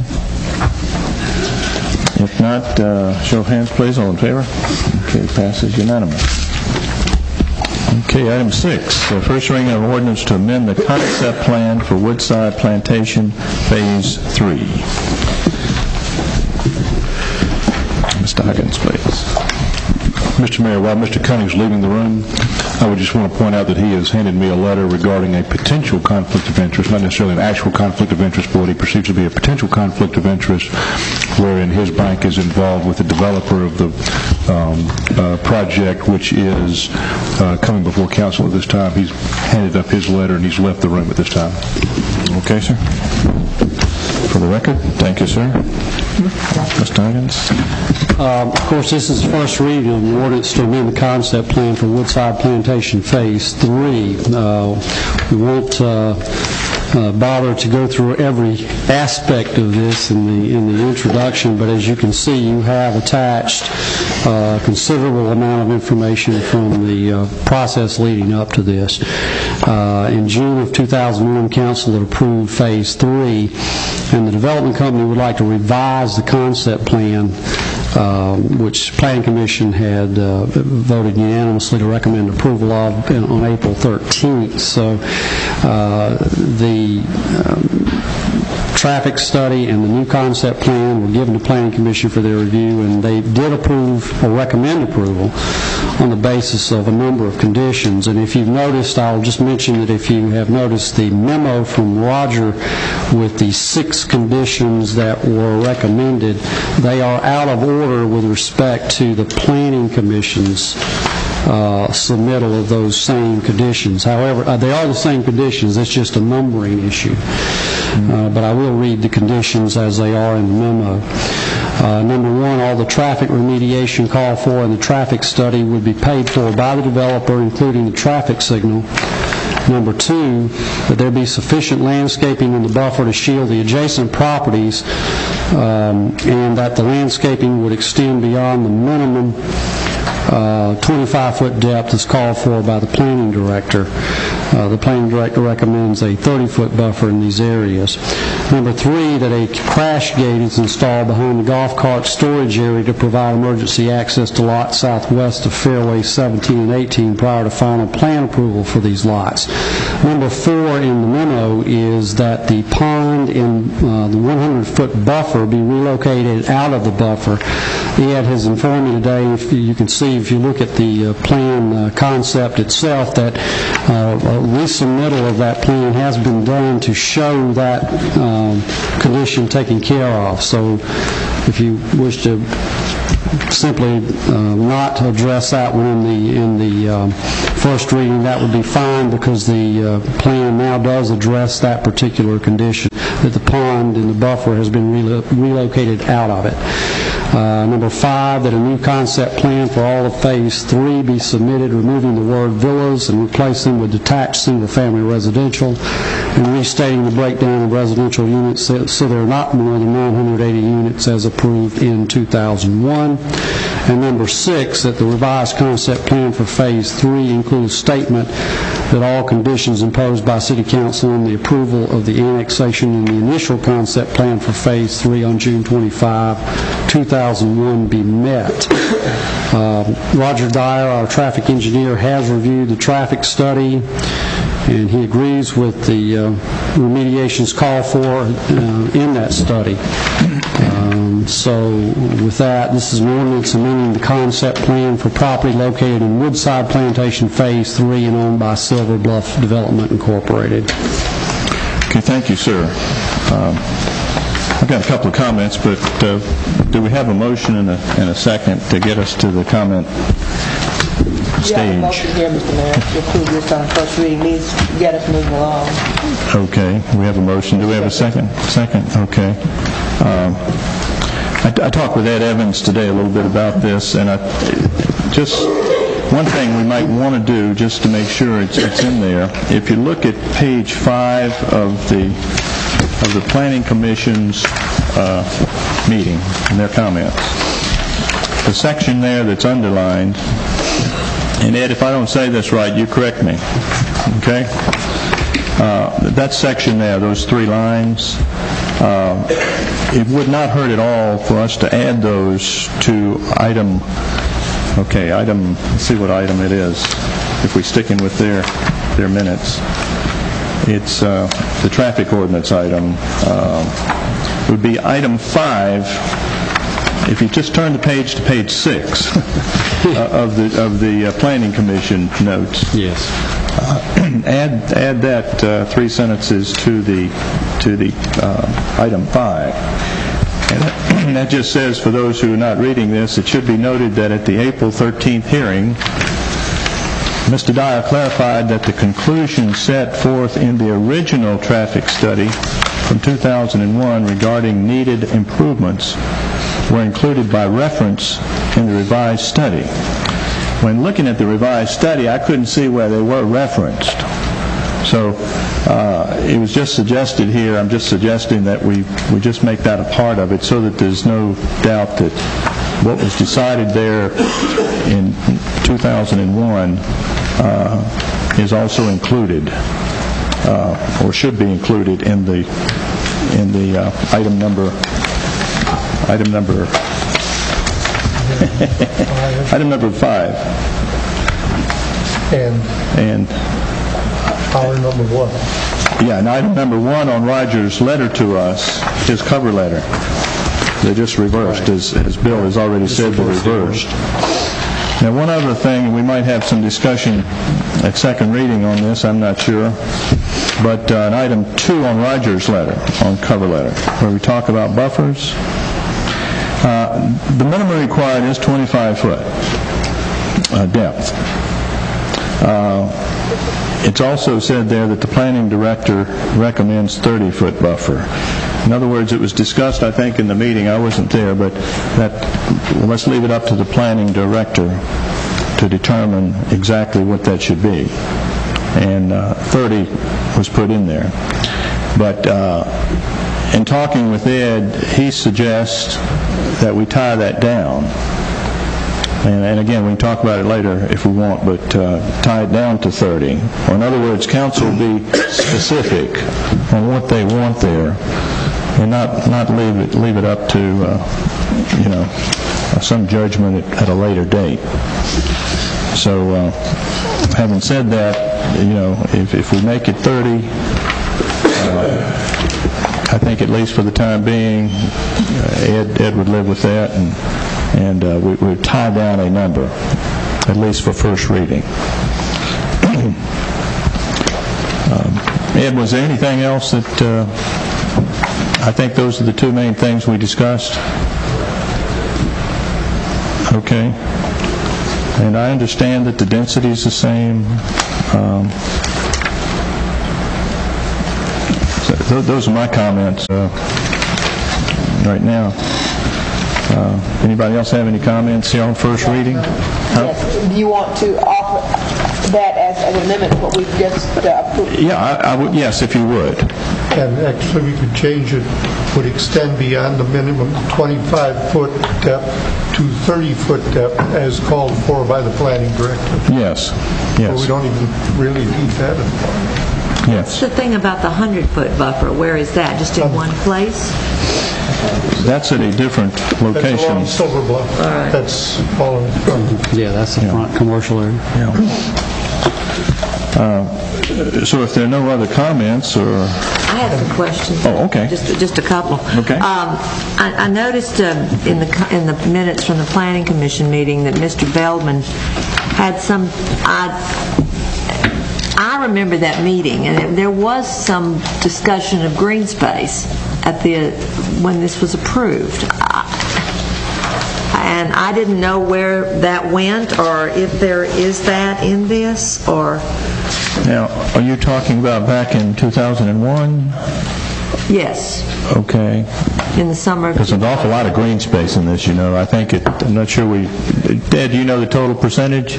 Speaker 3: If not, show of hands, please. All in favor? Okay, passes unanimous. Okay, item 6, first reading of ordinance to amend the concept plan for Woodside Plantation Phase 3. Mr. Huggins, please.
Speaker 10: Mr. Mayor, while Mr. Cunning's leaving the room, I would just want to point out that he has handed me a letter regarding a potential conflict of interest, not necessarily an actual conflict of interest, but what he perceives to be a potential conflict of interest, wherein his bank is involved with the developer of the project, which is coming before council at this time. He's handed up his letter and he's left the room at this time.
Speaker 3: Okay, sir. For the record, thank you, sir. Mr. Huggins.
Speaker 4: Of course, this is the first reading of the ordinance to amend the concept plan for Woodside Plantation Phase 3. We won't bother to go through every aspect of this in the introduction, but as you can see, you have attached a considerable amount of information from the process leading up to this. In June of 2001, Council had approved Phase 3, and the development company would like to revise the concept plan, which Planning Commission had voted unanimously to recommend approval of on April 13th. So the traffic study and the new concept plan were given to Planning Commission for their review, and they did approve or recommend approval on the basis of a number of conditions. And if you've noticed, I'll just mention that if you have noticed the memo from Roger with the 6 conditions that were recommended, they are out of order with respect to the Planning Commission's submittal of those same conditions. However, they are the same conditions, it's just a numbering issue. But I will read the conditions as they are in the memo. Number 1, all the traffic remediation called for in the traffic study would be paid for by the developer, including the traffic signal. Number 2, that there be sufficient landscaping in the buffer to shield the adjacent properties, and that the landscaping would extend beyond the minimum 25-foot depth is called for by the planning director. The planning director recommends a 30-foot buffer in these areas. Number 3, that a crash gate is installed behind the golf cart storage area to provide emergency access to lots southwest of Fairway 17 and 18 prior to final plan approval for these lots. Number 4 in the memo is that the pond in the 100-foot buffer be relocated out of the buffer. Ed has informed me today, if you can see, if you look at the plan concept itself, that a resubmittal of that plan has been done to show that condition taken care of. So if you wish to simply not address that one in the first reading, that would be fine, because the plan now does address that particular condition, that the pond in the buffer has been relocated out of it. Number 5, that a new concept plan for all of Phase 3 be submitted, removing the word villas and replacing with detached single-family residential, and restating the breakdown of residential units so there are not more than 980 units as approved in 2001. And number 6, that the revised concept plan for Phase 3 includes a statement that all conditions imposed by City Council on the approval of the annexation in the initial concept plan for Phase 3 on June 25, 2001 be met. Roger Dyer, our traffic engineer, has reviewed the traffic study, and he agrees with the remediations called for in that study. So with that, this is an ordinance amending the concept plan for property located in Woodside Plantation Phase 3 and owned by Silver Bluff Development Incorporated.
Speaker 3: Okay, thank you, sir. I've got a couple of comments, but do we have a motion and a second to get us to the comment stage?
Speaker 1: We have a motion here, Mr. Mayor, to approve this on first reading. Please get us moving along.
Speaker 3: Okay, we have a motion. Do we have a second? Second, okay. I talked with Ed Evans today a little bit about this, and just one thing we might want to do, just to make sure it's in there, if you look at page 5 of the Planning Commission's meeting and their comments, the section there that's underlined, and Ed, if I don't say this right, you correct me, okay? That section there, those 3 lines, it would not hurt at all for us to add those to item, let's see what item it is, if we stick in with their minutes. It's the traffic ordinance item. It would be item 5. If you just turn the page to page 6 of the Planning Commission notes.
Speaker 4: Yes.
Speaker 3: Add that 3 sentences to the item 5. And that just says, for those who are not reading this, it should be noted that at the April 13th hearing, Mr. Dyer clarified that the conclusions set forth in the original traffic study from 2001 regarding needed improvements were included by reference in the revised study. When looking at the revised study, I couldn't see where they were referenced. So it was just suggested here, I'm just suggesting that we just make that a part of it so that there's no doubt that what was decided there in 2001 is also included, or should be included in the item number item number 5. And
Speaker 8: item number 1.
Speaker 3: Yeah, and item number 1 on Roger's letter to us, his cover letter. They're just reversed, right. As Bill has already said, they're reversed. Now, one other thing, we might have some discussion at second reading on this, I'm not sure, but on item 2 on Roger's letter, on cover letter, where we talk about buffers, the minimum required is 25-foot depth. It's also said there that the planning director recommends 30-foot buffer. In other words, it was discussed, I think, in the meeting. I wasn't there, but let's leave it up to the planning director to determine exactly what that should be. And 30 was put in there. But in talking with Ed, he suggests that we tie that down And again, we can talk about it later if we want, but tie it down to 30. Or in other words, council be specific on what they want there, and not leave it up to some judgment at a later date. So, having said that, if we make it 30, I think at least for the time being, Ed would live with that, and we would tie down a number, at least for first reading. Ed, was there anything else that, I think those are the two main things we discussed? Okay. And I understand that the density is the same. So those are my comments right now. Anybody else have any comments here on first reading?
Speaker 1: Yes. Do you want to offer that as an amendment to what we just approved?
Speaker 3: Yeah, I would. Yes, if you would.
Speaker 8: And actually, we could change it, would extend beyond the minimum 25-foot depth to 30-foot depth as called for by the planning director.
Speaker 3: Yes.
Speaker 8: But we don't even really need that anymore.
Speaker 3: Yes.
Speaker 9: What's the thing about the 100-foot buffer? Where is that? Just in one place?
Speaker 3: That's at a different location.
Speaker 8: That's along Silver Bluff.
Speaker 9: All right.
Speaker 8: That's all in front.
Speaker 4: Yeah, that's the front commercial area.
Speaker 3: Yeah. So if there are no other comments, or
Speaker 9: I had some questions.
Speaker 3: Oh, okay.
Speaker 9: Just a couple.
Speaker 3: Okay.
Speaker 9: I noticed in the minutes from the Planning Commission meeting that Mr. Veldman had some. I remember that meeting, and there was some discussion of green space when this was approved. And I didn't know where that went, or if there is that in this, or...
Speaker 3: Now, are you talking about back in 2001?
Speaker 9: Yes.
Speaker 3: Okay.
Speaker 9: In the summer of...
Speaker 3: There's an awful lot of green space in this, I think I'm not sure Ed, do you know the total percentage?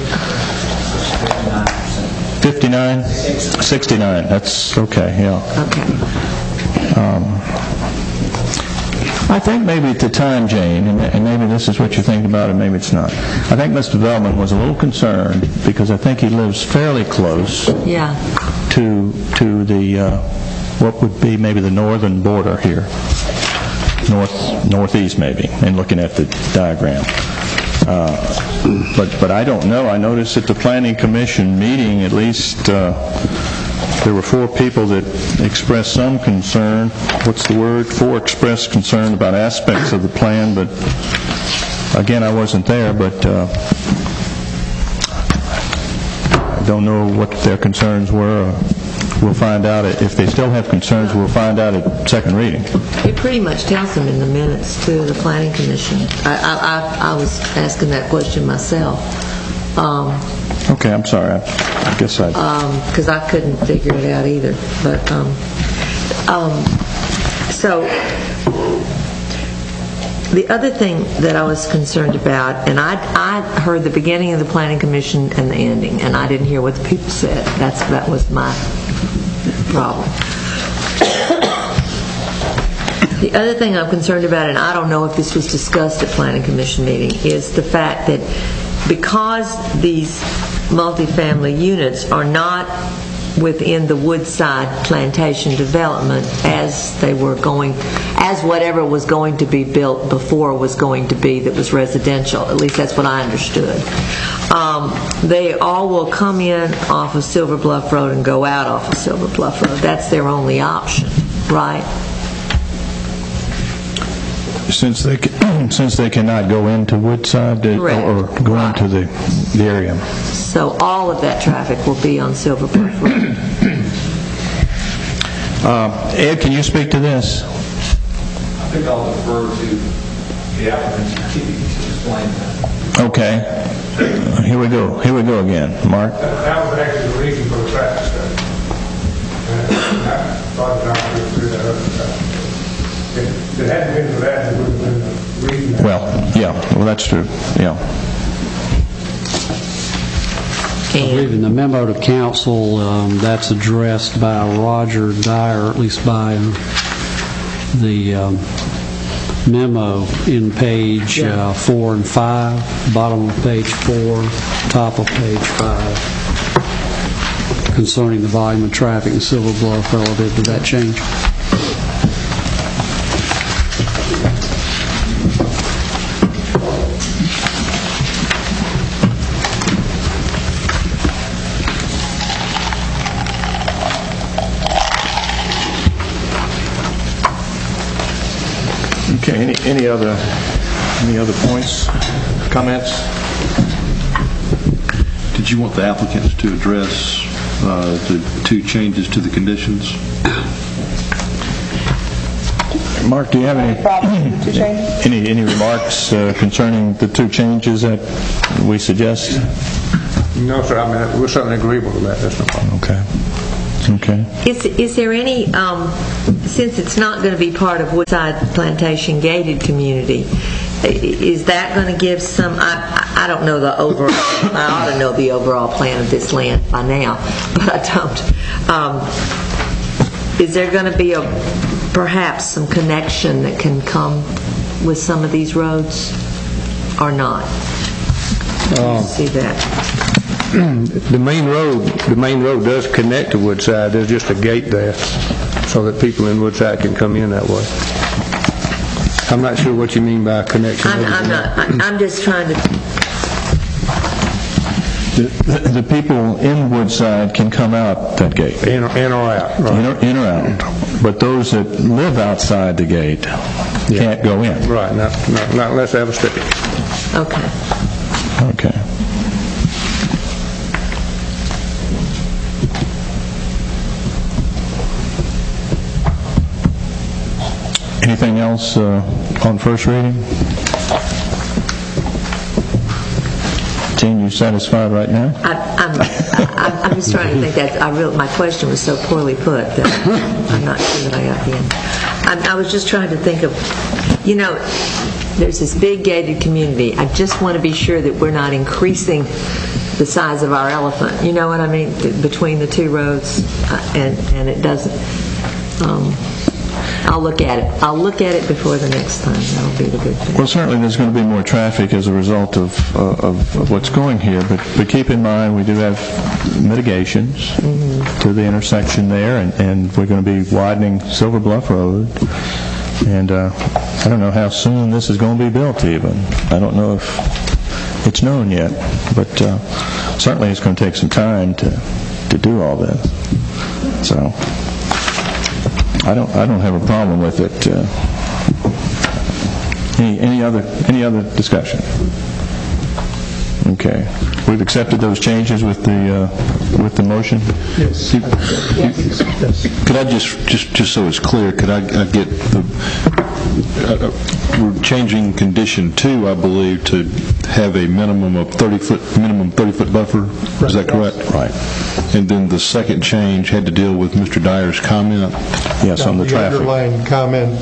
Speaker 3: 59? 69. That's okay, yeah.
Speaker 9: Okay.
Speaker 3: I think maybe at the time, Jane, and maybe this is what you think about it, maybe it's not. I think Mr. Veldman was a little concerned because I think he lives fairly close to the what would be maybe the northern border here, northeast maybe, and looking at the diagram. But I don't know. I noticed at the Planning Commission meeting, at least there were 4 people that expressed some concern. What's the word? 4 expressed concern about aspects of the plan, but again, I wasn't there, but I don't know what their concerns were. We'll find out. If they still have concerns, we'll find out at second reading.
Speaker 9: It pretty much tells them in the minutes to the Planning Commission. I was asking that question myself.
Speaker 3: Okay, I'm sorry. I guess
Speaker 9: because I couldn't figure it out either. But so the other thing that I was concerned about, and I heard the beginning of the Planning Commission and the ending, and I didn't hear what the people said. That was my problem. The other thing I'm concerned about, and I don't know if this was discussed at Planning Commission meeting, is the fact that because these multifamily units are not within the Woodside Plantation development as whatever was going to be built before was going to be that was residential. At least that's what I understood. They all will come in off of Silver Bluff Road and go out off of Silver Bluff Road. That's their only option, right?
Speaker 3: Since they cannot go into Woodside or go into the area.
Speaker 9: So all of that traffic will be on Silver Bluff Road.
Speaker 3: Ed, can you speak to this?
Speaker 19: I think I'll defer to the applicant to explain that.
Speaker 3: Okay. Here we go again. Mark?
Speaker 19: That was actually the reason for the traffic study. I thought that I could clear that up. If it hadn't been for that, it would have been the reason.
Speaker 3: Well, that's true. Yeah.
Speaker 4: I believe in the memo to council, that's addressed by Roger Dyer, at least by the memo in page 4 and 5, bottom of page 4, top of page 5, concerning the volume of traffic in Silver Bluff relative to that change.
Speaker 3: Okay, any other points, comments?
Speaker 10: Did you want the applicants to address the 2 changes to the conditions?
Speaker 3: Mark, do you have any remarks concerning the 2 changes that we suggest?
Speaker 17: No, sir. I mean, we're certainly agreeable to that. That's no problem.
Speaker 3: Okay.
Speaker 9: Is there any, since it's not going to be part of Woodside Plantation gated community, is that going to give some, I don't know the overall, I ought to know the overall plan of this land by now, but I don't. Is there going to be perhaps some connection that can come with some of these roads or not? Do you see that?
Speaker 17: The main road does connect to Woodside. There's just a gate there so that people in Woodside can come in that way. I'm not sure what you mean by connection.
Speaker 9: I'm just trying to...
Speaker 3: The people in Woodside can come out that gate.
Speaker 17: In or out. Right.
Speaker 3: In or out. But those that live outside the gate can't go in.
Speaker 17: Right, not unless they have a sticker.
Speaker 9: Okay.
Speaker 3: Anything else on first reading? Team, you satisfied right now?
Speaker 9: I'm just trying to think that my question was so poorly put that I'm not sure that I got the end. I was just trying to think of, there's this big gated community. I just want to be sure that we're not increasing the size of our elephant. You know what I mean? Between the 2 roads, and it doesn't. I'll look at it. I'll look at it before the next time. That'll be the good thing.
Speaker 3: Well, certainly there's going to be more traffic as a result of what's going here, but keep in mind we do have mitigations to the intersection there, and we're going to be widening Silver Bluff Road, and I don't know how soon this is going to be built even. I don't know if it's known yet, but certainly it's going to take some time to do all this. So I don't have a problem with it. Any other discussion? Okay, we've accepted those changes with the motion.
Speaker 8: Yes.
Speaker 10: Could I just so it's clear? Could I get the? We're changing condition 2, I believe, to have a minimum 30 foot buffer. Is that correct?
Speaker 3: Right.
Speaker 10: And then the second change had to deal with Mr. Dyer's comment.
Speaker 3: Yes, on the traffic.
Speaker 8: Underlying comment.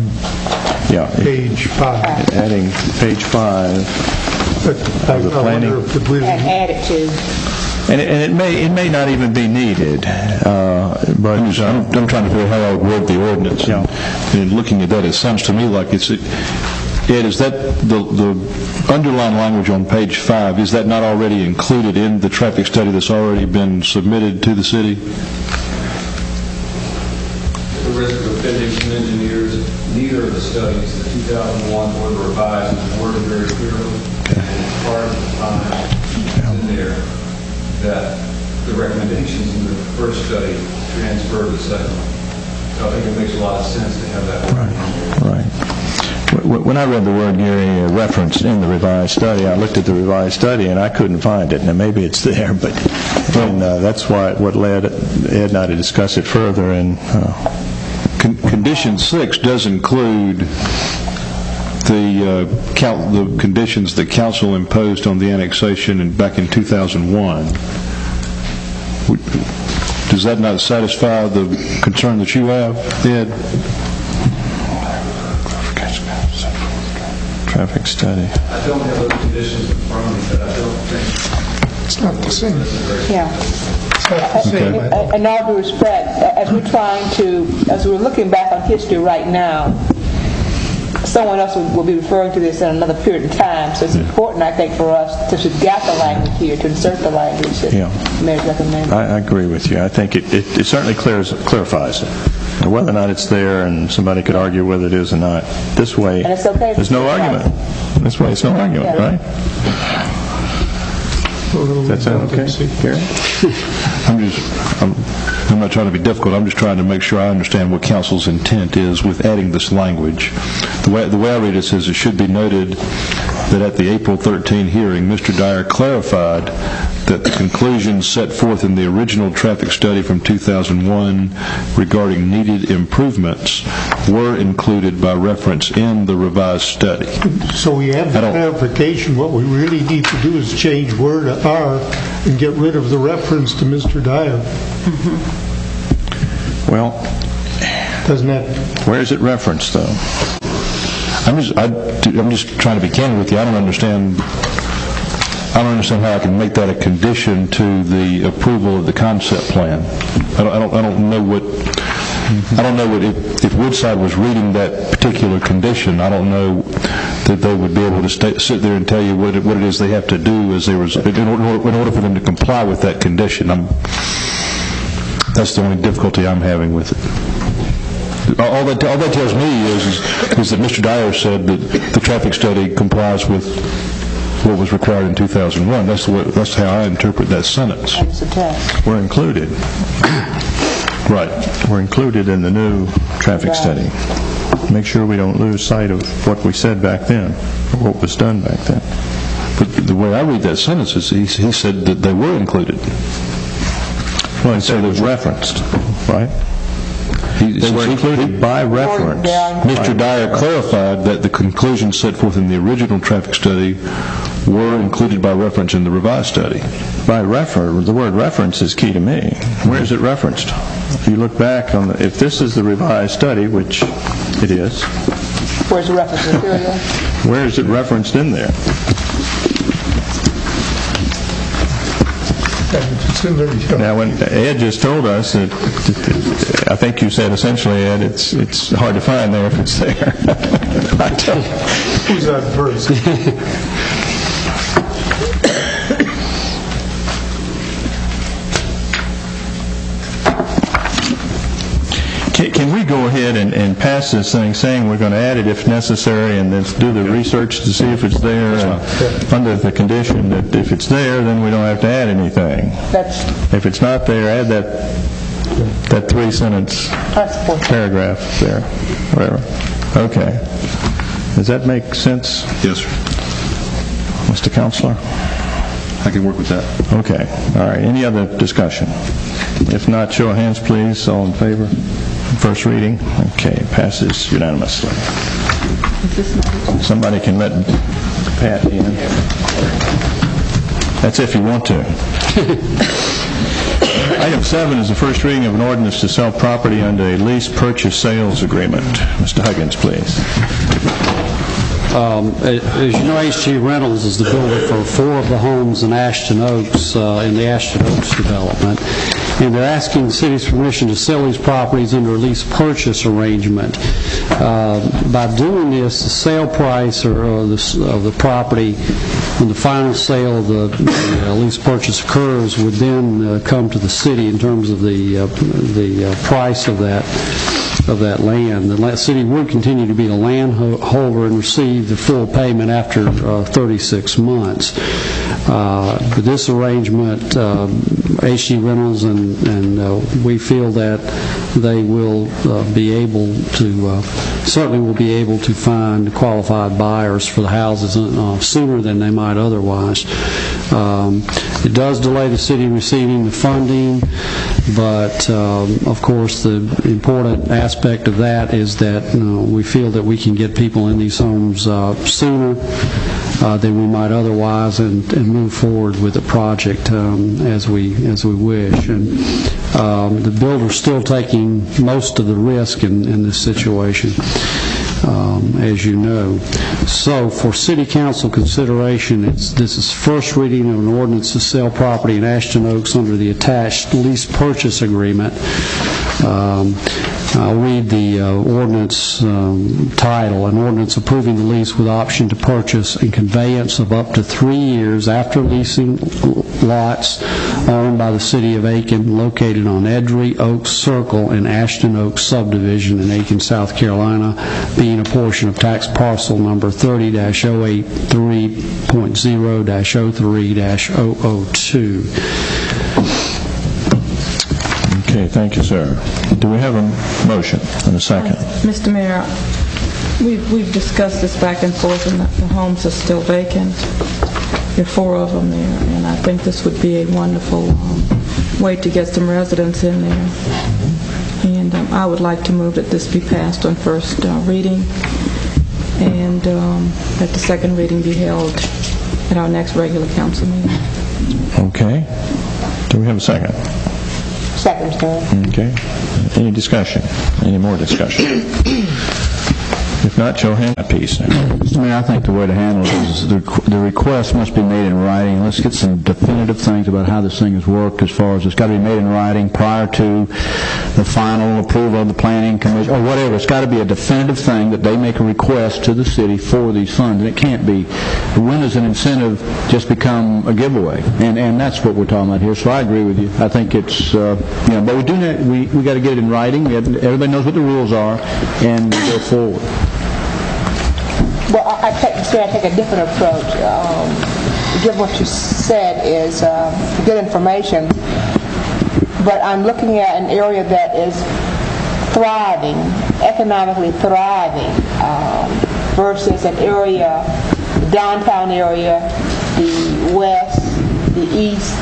Speaker 8: Page 5.
Speaker 3: Adding page 5. The planning.
Speaker 1: And add it to.
Speaker 3: And it may not even be needed, but
Speaker 10: I'm trying to figure out how I would word the ordinance. And looking at that, it sounds to me like it's. Ed, is that the underlying language on page 5? Is that not already included in the traffic study that's already been submitted to the city?
Speaker 18: The risk of offending some engineers, neither of the studies, the 2001 or the revised, is worded very clearly. And it's part of the time in there that the recommendations in the first study transfer to the second one. So I think it makes a lot of sense to have that word.
Speaker 3: Right. When I read the word, Gary, referenced in the revised study, I looked at the revised study and I couldn't find it. Now maybe it's there, but that's what led Ed and I to discuss it further. And
Speaker 10: Condition 6 does include the conditions that council imposed on the annexation back in 2001. Does that not satisfy the concern that you have, Ed?
Speaker 3: Traffic study.
Speaker 18: I don't have those conditions in front of me, but I don't think
Speaker 8: it's not the same.
Speaker 1: Yeah. In all due respect, as we're looking back on history right now, so someone else will be referring to this in another period of time. So it's important, I think, for us, since we've got the language here, to insert the language that the mayor recommended.
Speaker 3: I agree with you. I think it certainly clarifies it. Whether or not it's there, and somebody could argue whether it is or not. This way,
Speaker 1: and it's okay,
Speaker 3: there's no argument. This way, it's no argument, right? Does that sound okay, Gary?
Speaker 10: I'm not trying to be difficult. I'm just trying to make sure I understand what council's intent is with adding this language. The way I read it says it should be noted that at the April 13 hearing, Mr. Dyer clarified that the conclusions set forth in the original traffic study from 2001 regarding needed improvements were included by reference in the revised study.
Speaker 8: So we have the clarification. What we really need to do is change word to R and get rid of the reference to Mr. Dyer.
Speaker 3: Well,
Speaker 8: doesn't that?
Speaker 3: Where is it referenced, though?
Speaker 10: I'm just trying to be candid with you. I don't understand how I can make that a condition to the approval of the concept plan. I don't know what if Woodside was reading that particular condition. I don't know that they would be able to sit there and tell you what it is they have to do in order for them to comply with that condition. That's the only difficulty I'm having with it. All that tells me is that Mr. Dyer said that the traffic study complies with what was required in 2001. That's how I interpret that sentence.
Speaker 3: We're included. Right. We're included in the new traffic study. Make sure we don't lose sight of what we said back then, or what was done back then.
Speaker 10: But the way I read that sentence is he said that they were included.
Speaker 3: Well, he said it was referenced, right? They were included by reference.
Speaker 10: Mr. Dyer clarified that the conclusions set forth in the original traffic study were included by reference in the revised study.
Speaker 3: By reference, the word reference is key to me. Where is it referenced? If you look back on if this is the revised study, which it is.
Speaker 1: Where's the reference material?
Speaker 3: Where is it referenced in there? Now, when Ed just told us that, I think you said essentially, Ed, it's hard to find there if it's there.
Speaker 8: Who's on first?
Speaker 3: Can we go ahead and pass this thing saying we're going to add it if necessary and then do the research to see if it's there under the condition that if it's there, then we don't have to add anything. If it's not there, add that 3-sentence paragraph there. Whatever. Okay. Does that make sense?
Speaker 10: Yes, sir.
Speaker 3: Mr. Counselor?
Speaker 10: I can work with that.
Speaker 3: Okay. All right. Any other discussion? If not, show of hands, please. All in favor? First reading? Okay. Passes unanimously. Somebody can let Pat in. That's if you want to. Item 7 is the first reading of an ordinance to sell property under a lease purchase sales agreement. Mr. Huggins, please.
Speaker 4: As you know, H.G. Rentals is the builder for 4 of the homes in Ashton Oaks, in the Ashton Oaks development. And they're asking the city's permission to sell these properties under a lease purchase arrangement. By doing this, the sale price of the property, when the final sale of the lease purchase occurs, would then come to the city in terms of the price of that land. The city would continue to be the landholder and receive the full payment after 36 months. But this arrangement, H.G. Reynolds and we feel that they will be able to, certainly will be able to find qualified buyers for the houses sooner than they might otherwise. It does delay the city receiving the funding, but of course the important aspect of that is that we feel that we can get people in these homes sooner than we might otherwise and move forward with the project as we wish. And the builder's still taking most of the risk in this situation, as you know. So for City Council consideration, this is first reading of an ordinance to sell property in Ashton Oaks under the attached lease purchase agreement. I'll read the ordinance title: an ordinance approving the lease with option to purchase and conveyance of up to 3 years after leasing lots owned by the City of Aiken located on Edgery Oaks Circle and Ashton Oaks subdivision in Aiken, South Carolina, being a portion of tax parcel number 30-083.0-03-002.
Speaker 3: Okay, thank you, sir. Do we have a motion and a second?
Speaker 7: Mr. Mayor, we've discussed this back and forth, and the homes are still vacant. There are 4 of them there, and I think this would be a wonderful way to get some residents in there. And I would like to move that this be passed on first reading, and that the second reading be held at our next regular council meeting.
Speaker 3: Okay. Do we have a second?
Speaker 1: Second, sir.
Speaker 3: Okay. Any discussion? Any more discussion? If not, show hand a piece now.
Speaker 2: Mr. Mayor, I think the way to handle it is the request must be made in writing. Let's get some definitive things about how this thing has worked, as far as it's got to be made in writing prior to the final approval of the planning commission, or whatever. It's got to be a definitive thing that they make a request to the city for these funds. And it can't be, when does an incentive just become a giveaway? And that's what we're talking about here. So I agree with you. I think it's, but we do we got to get it in writing. Everybody knows what the rules are, and go forward.
Speaker 1: Well, I take a different approach. Given what you said is good information, but I'm looking at an area that is thriving, economically thriving, versus an area, the downtown area, the west, the east,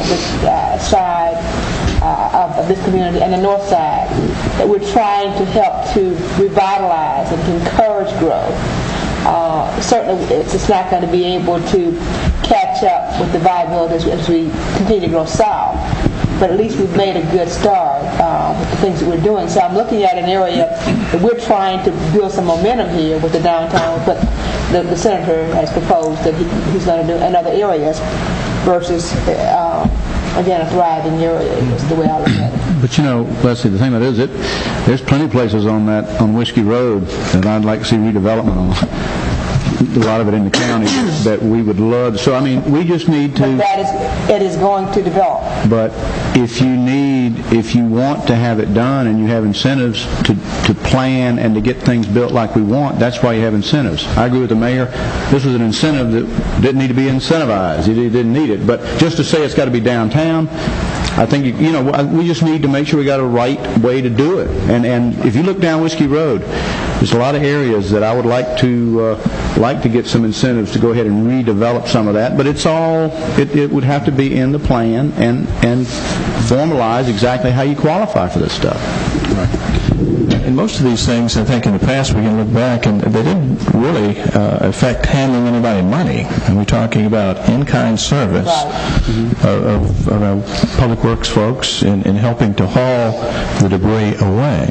Speaker 1: side of this community, and the north side, that we're trying to help to revitalize and to encourage growth. Certainly it's not going to be able to catch up with the viability as we continue to grow south, but at least we've made a good start with the things that we're doing. So I'm looking at an area that we're trying to build some momentum here with the downtown, but the senator has proposed that he's going to do in other areas versus again, a thriving area is the way I look at it.
Speaker 2: But Leslie, the thing about it is, there's plenty of places on Whiskey Road that I'd like to see redevelopment on. A lot of it in the county that we would love. So, we just need to...
Speaker 1: But it is going to develop.
Speaker 2: But if you want to have it done and you have incentives to plan and to get things built like we want, that's why you have incentives. I agree with the mayor. This was an incentive that didn't need to be incentivized. He didn't need it. But just to say it's got to be downtown, I think, we just need to make sure we got a right way to do it. And if you look down Whiskey Road, there's a lot of areas that I would like to get some incentives to go ahead and redevelop some of that. But it would have to be in the plan and formalize exactly how you qualify for this stuff.
Speaker 3: Right. And most of these things, I think, in the past, we can look back, and they didn't really affect handing anybody money. And we're talking about in-kind service of our public works folks in helping to haul the debris away.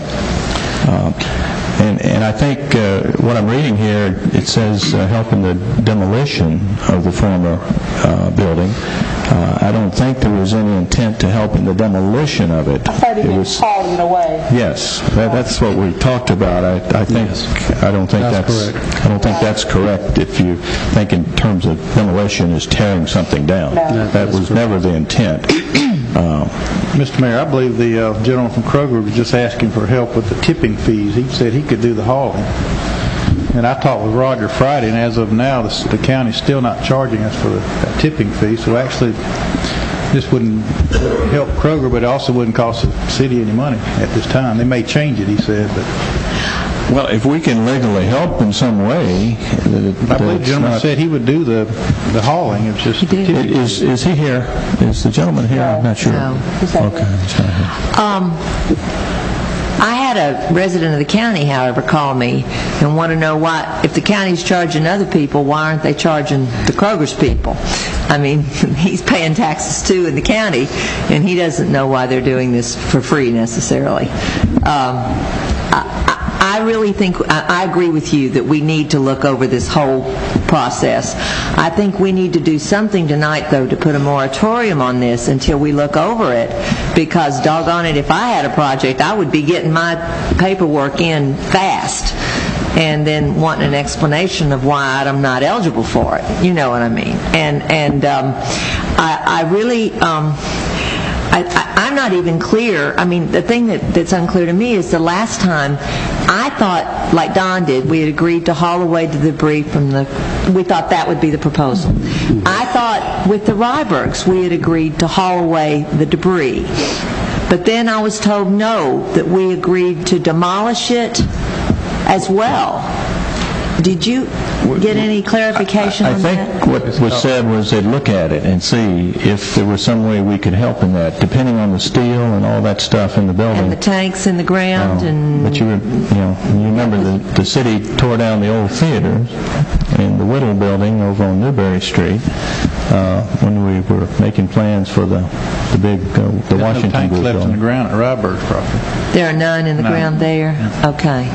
Speaker 3: And I think what I'm reading here, it says help in the demolition of the former building. I don't think there was any intent to help in the demolition of it.
Speaker 1: I thought it was hauling it away.
Speaker 3: Yes, that's what we talked about. I don't think that's correct. If you think in terms of demolition is tearing something down, that was never the intent.
Speaker 13: Mr. Mayor, I believe the gentleman from Kroger was just asking for help with the tipping fees. He said he could do the hauling. And I talked with Roger Friday, and as of now, the county's still not charging us for that tipping fee. So actually, this wouldn't help Kroger, but it also wouldn't cost the city any money at this time. They may change it, he said, but...
Speaker 3: Well, if we can legally help in some way...
Speaker 13: I believe the gentleman said he would do the hauling. It's just
Speaker 3: Is he here? Is the gentleman here? I'm not sure.
Speaker 9: No.
Speaker 3: Okay.
Speaker 9: I had a resident of the county, however, call me and want to know why, if the county's charging other people, why aren't they charging the Kroger's people? He's paying taxes too in the county, and he doesn't know why they're doing this for free necessarily. I I really think, I agree with you that we need to look over this whole process. I think we need to do something tonight, though, to put a moratorium on this until we look over it, because doggone it, if I had a project, I would be getting my paperwork in fast and then wanting an explanation of why I'm not eligible for it. You know what I mean? And I really... I'm not even clear. I mean, the thing that's unclear to me is the last time I thought, like Don did, we had agreed to haul away the debris from we thought that would be the proposal. I thought with the Rybergs we had agreed to haul away the debris. But then I was told no, that we agreed to demolish it as well. Did you get any clarification on that?
Speaker 3: I think what was said was they'd look at it and see if there was some way we could help in that, depending on the steel and all that stuff in the building.
Speaker 9: And the tanks in the ground.
Speaker 3: But you remember the city tore down the old theaters in the Whittle building over on Newberry Street when we were making plans for the big the Washington
Speaker 13: tanks
Speaker 3: Group
Speaker 13: left
Speaker 3: building.
Speaker 13: in the ground at Ryberg's property.
Speaker 9: There are none in the ground there? Okay.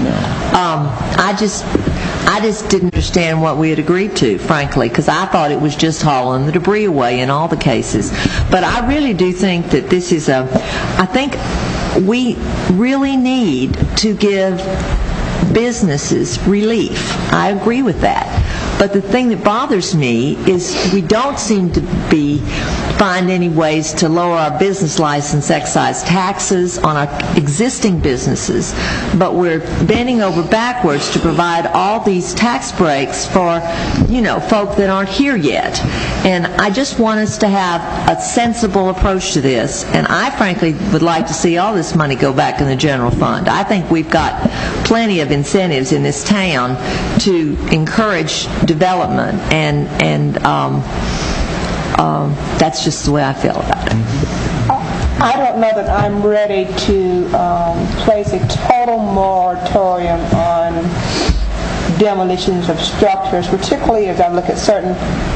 Speaker 9: I just didn't understand what we had agreed to, frankly, because I thought it was just hauling the debris away in all the cases. But I really do think that this is I think we really need to give businesses relief. I agree with that. But the thing that bothers me is we don't seem to find any ways to lower our business license excise taxes on our existing businesses, but we're bending over backwards to provide all these tax breaks for, folk that aren't here yet. And I just want us to have a sensible approach to this, and I frankly would like to see all this money go back in the general fund. I think we've got plenty of incentives in this town to encourage development, and that's just the way I feel about it.
Speaker 1: I don't know that I'm ready to place a total moratorium on demolitions of structures, particularly as I look at certain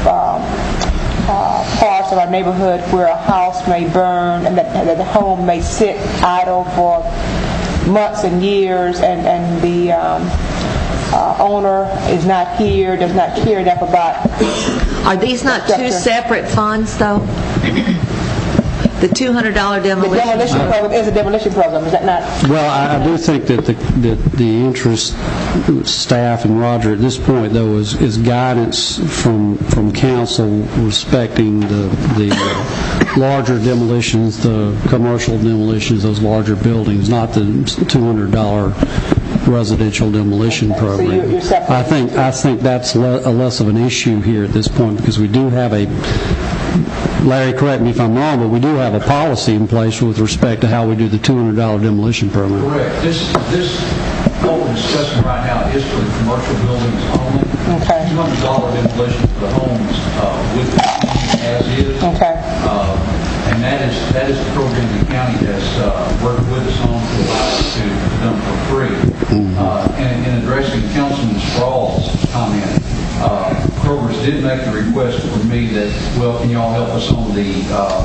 Speaker 1: parts of our neighborhood where a house may burn and that the home may sit idle for months and years, and the owner is not here, does not care enough about...
Speaker 9: Are these not two separate funds, though? The $200 demolition...
Speaker 1: The demolition program is a demolition program, is that not...
Speaker 4: Well, I do think that the interest staff and Roger at this point, though, is guidance from council respecting the larger demolitions, the commercial demolitions, those larger buildings, not the $200 residential demolition program. I think that's less of an issue here at this point, because we do have Larry, correct me if I'm wrong, but we do have a policy in place with respect to how we do the $200 demolition program.
Speaker 5: Correct. This what we're discussing right now is for the commercial buildings only.
Speaker 1: Okay.
Speaker 5: $200 demolition for the homes with the as is.
Speaker 1: Okay.
Speaker 5: And that is the program the county has worked with us on to allow us to do them for free. And in addressing Councilman Sprawl's comment, Kroger's did make the request for me that, well, can y'all help us on the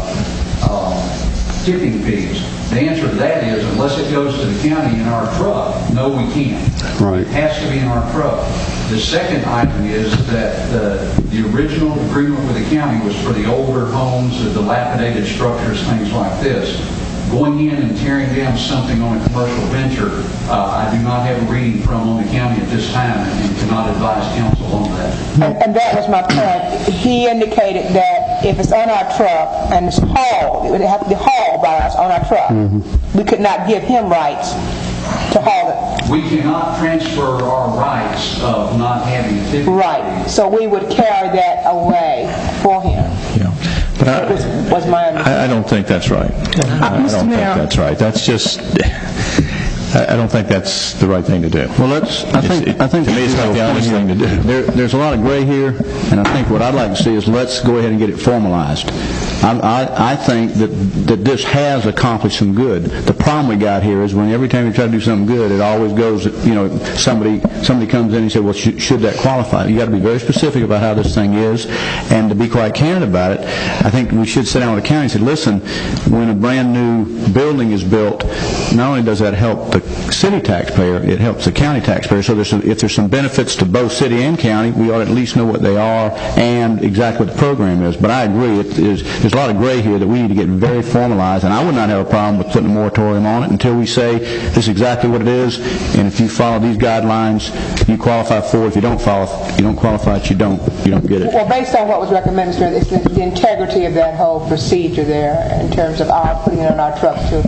Speaker 5: tipping fees? The answer to that is, unless it goes to the county in our truck, no, we can't.
Speaker 4: Right.
Speaker 5: It has to be in our truck. The second item is that the original agreement with the county was for the older homes, the dilapidated structures, things like this. Going in and tearing down something on a commercial venture, I do not have a reading from on the county at this time and cannot advise council on that.
Speaker 1: And that was my point. He indicated that if it's on our truck and it's hauled, it would have to be hauled by us on our truck. We could not give him rights to haul it.
Speaker 5: We cannot transfer our rights of not having a tipping.
Speaker 1: Right. So we would carry that away for him.
Speaker 3: Yeah. But
Speaker 1: I
Speaker 3: don't think that's right. I don't think that's right. That's just... I don't think that's the right thing to do.
Speaker 2: Well, I think
Speaker 3: to me, it's not the honest thing to do.
Speaker 2: There's a lot of gray here, and I think what I'd like to see is let's go ahead and get it formalized. I think that this has accomplished some good. The problem we got here is when every time you try to do something good, it always goes, somebody comes in and says, well, should that qualify? You got to be very specific about how this thing is, and to be quite candid about it, I think we should sit down with the county and say, listen, when a brand new building is built, not only does that help the the city taxpayer, it helps the county taxpayer. So if there's some benefits to both city and county, we ought to at least know what they are and exactly what the program is. But I agree, there's a lot of gray here that we need to get very formalized, and I would not have a problem with putting a moratorium on it until we say this is exactly what it is, and if you follow these guidelines, you qualify for it. If you don't qualify it, you don't get it.
Speaker 1: Well, based on what was recommended, sir, it's the integrity of that whole procedure there in terms of our putting it on our truck to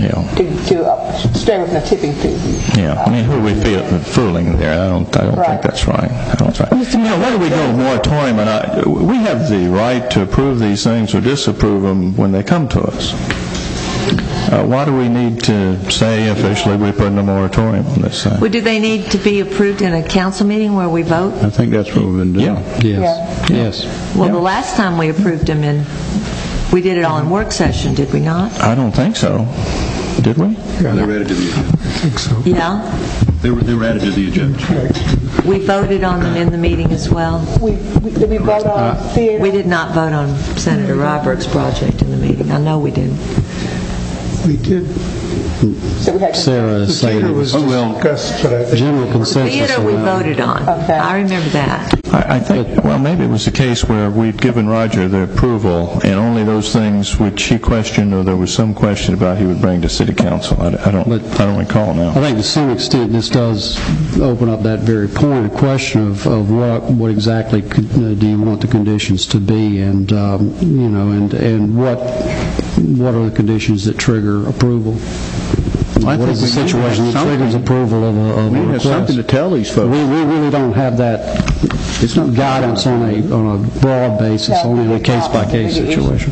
Speaker 1: stay within the tipping fee.
Speaker 3: Yeah, I mean, who are we fooling there? I don't think that's right. Mr. Mayor, why do we go moratorium? We have the right to approve these things or disapprove them when they come to us. Why do we need to say officially we're putting a moratorium on this thing?
Speaker 9: Well, do they need to be approved in a council meeting where we vote?
Speaker 2: I think that's what we've been doing.
Speaker 4: Yes.
Speaker 9: Well, the last time we approved them we did it all in work session, did we not?
Speaker 3: I don't think so. Did we?
Speaker 10: They were added to the agenda. I think so.
Speaker 9: Yeah?
Speaker 10: They were added to the agenda.
Speaker 9: We voted on them in the meeting as well.
Speaker 1: Did we vote on theater?
Speaker 9: We did not vote on Senator Ryberg's project in the meeting. I know we didn't.
Speaker 8: We did.
Speaker 4: Sarah saying it was general consensus.
Speaker 9: Theater we voted on. Okay. I remember that.
Speaker 3: I think, well, maybe it was the case where we'd given Roger the approval, and only those things which he questioned or there was some question about he would bring to city council. I don't recall now.
Speaker 4: I think to some extent this does open up that very point, a question of what exactly do you want the conditions to be, and and what are the conditions that trigger approval. What is the situation that triggers approval of a request?
Speaker 2: We have something to tell these folks.
Speaker 4: We really don't have that. It's not guidance on a broad basis, only in a case-by-case situation.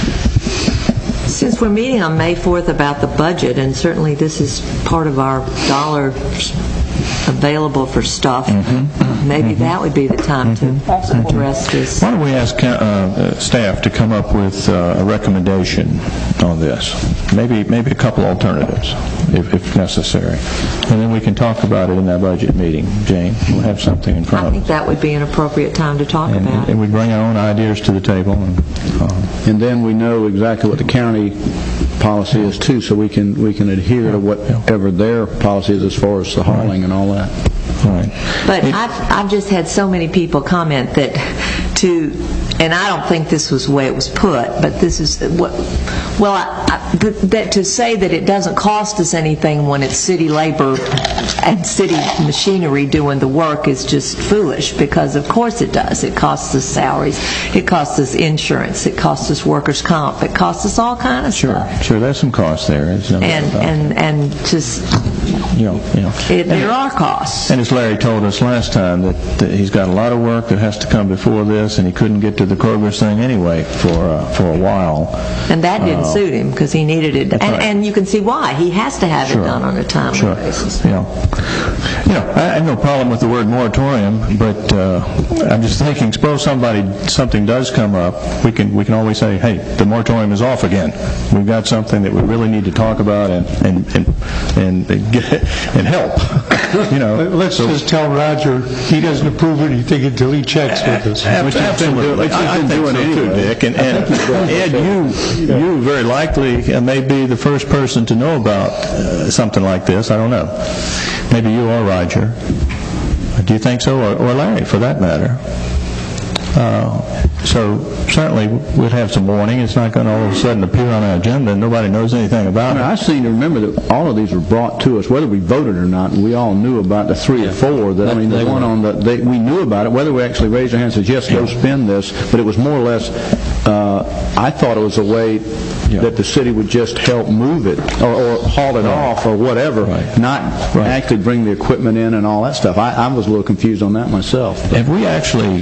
Speaker 9: Since we're meeting on May 4th about the budget, and certainly this is part of our dollars available for stuff, maybe that would be the time to address this.
Speaker 3: Why don't we ask staff to come up with a recommendation on this? Maybe a couple alternatives, if necessary. And then we can talk about it in that budget meeting, Jane. We'll have something in front of us.
Speaker 9: I think that would be an appropriate time to talk about it.
Speaker 3: And we bring our own ideas to the table.
Speaker 2: And then we know exactly what the county policy is too, so we can adhere to whatever their policy is as far as the hauling and all that.
Speaker 3: Right.
Speaker 9: But I've just had so many people comment that and I don't think this was the way it was put, but this is that to say that it doesn't cost us anything when it's city labor and city machinery doing the work is just foolish, because of course it does. It costs us salaries, it costs us insurance, it costs us workers' comp, it costs us all kind of stuff.
Speaker 3: Sure, there's some costs there.
Speaker 9: And just there are costs.
Speaker 3: And as Larry told us last time, that he's got a lot of work that has to come before this, and he couldn't get to the Kroger's thing anyway for a while.
Speaker 9: And that didn't suit him because he needed it. And you can see why. He has to have it done on a timely basis.
Speaker 3: I have no problem with the word moratorium, but I'm just thinking, suppose something does come up, we can always say, hey, the moratorium is off again. We've got something that we really need to talk about and help.
Speaker 8: Let's just tell Roger he doesn't approve anything until he checks with us.
Speaker 3: Absolutely. I think so too, Dick. And Ed, you very likely may be the first person to know about something like this. I don't know. Maybe you or Roger. Do you think so? Or Larry, for that matter. So certainly we'd have some warning. It's not going to all of a sudden appear on our agenda and nobody knows anything about it.
Speaker 2: I seem to remember that all of these were brought to us, whether we voted or not, and we all knew about the 3 or 4. The one on we knew about it, whether we actually raised our hands and said, yes, go spend this, but it was more or less, I thought it was a way that the city would just help move it or haul it off or whatever, not actually bring the equipment in and all that stuff. I was a little confused on that myself.
Speaker 3: Have we actually...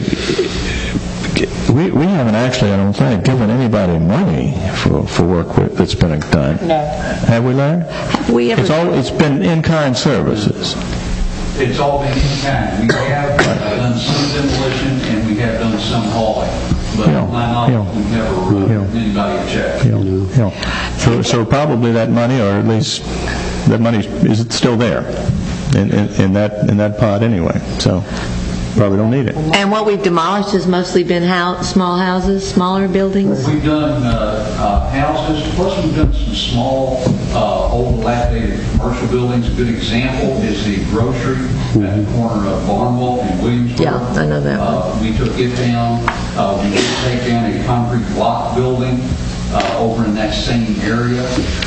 Speaker 3: We haven't actually, I don't think, given anybody money for work that's been done.
Speaker 1: No.
Speaker 3: Have we, Larry?
Speaker 9: We ever?
Speaker 3: It's been in-kind services.
Speaker 5: It's all been in-kind. We have done some demolition and we have done some hauling. But my knowledge, we've never written anybody a check.
Speaker 3: So probably that money, or at least that money, is still there in that pot anyway. So. probably don't need it.
Speaker 9: And what we've demolished has mostly been small houses, smaller buildings?
Speaker 5: We've done houses, plus we've done some small, old, dilapidated commercial buildings. A good example is the grocery at the corner of Barnwell and Williamsburg.
Speaker 9: Yeah, I know that one.
Speaker 5: We took it down. We did take down a concrete block building over in that same area.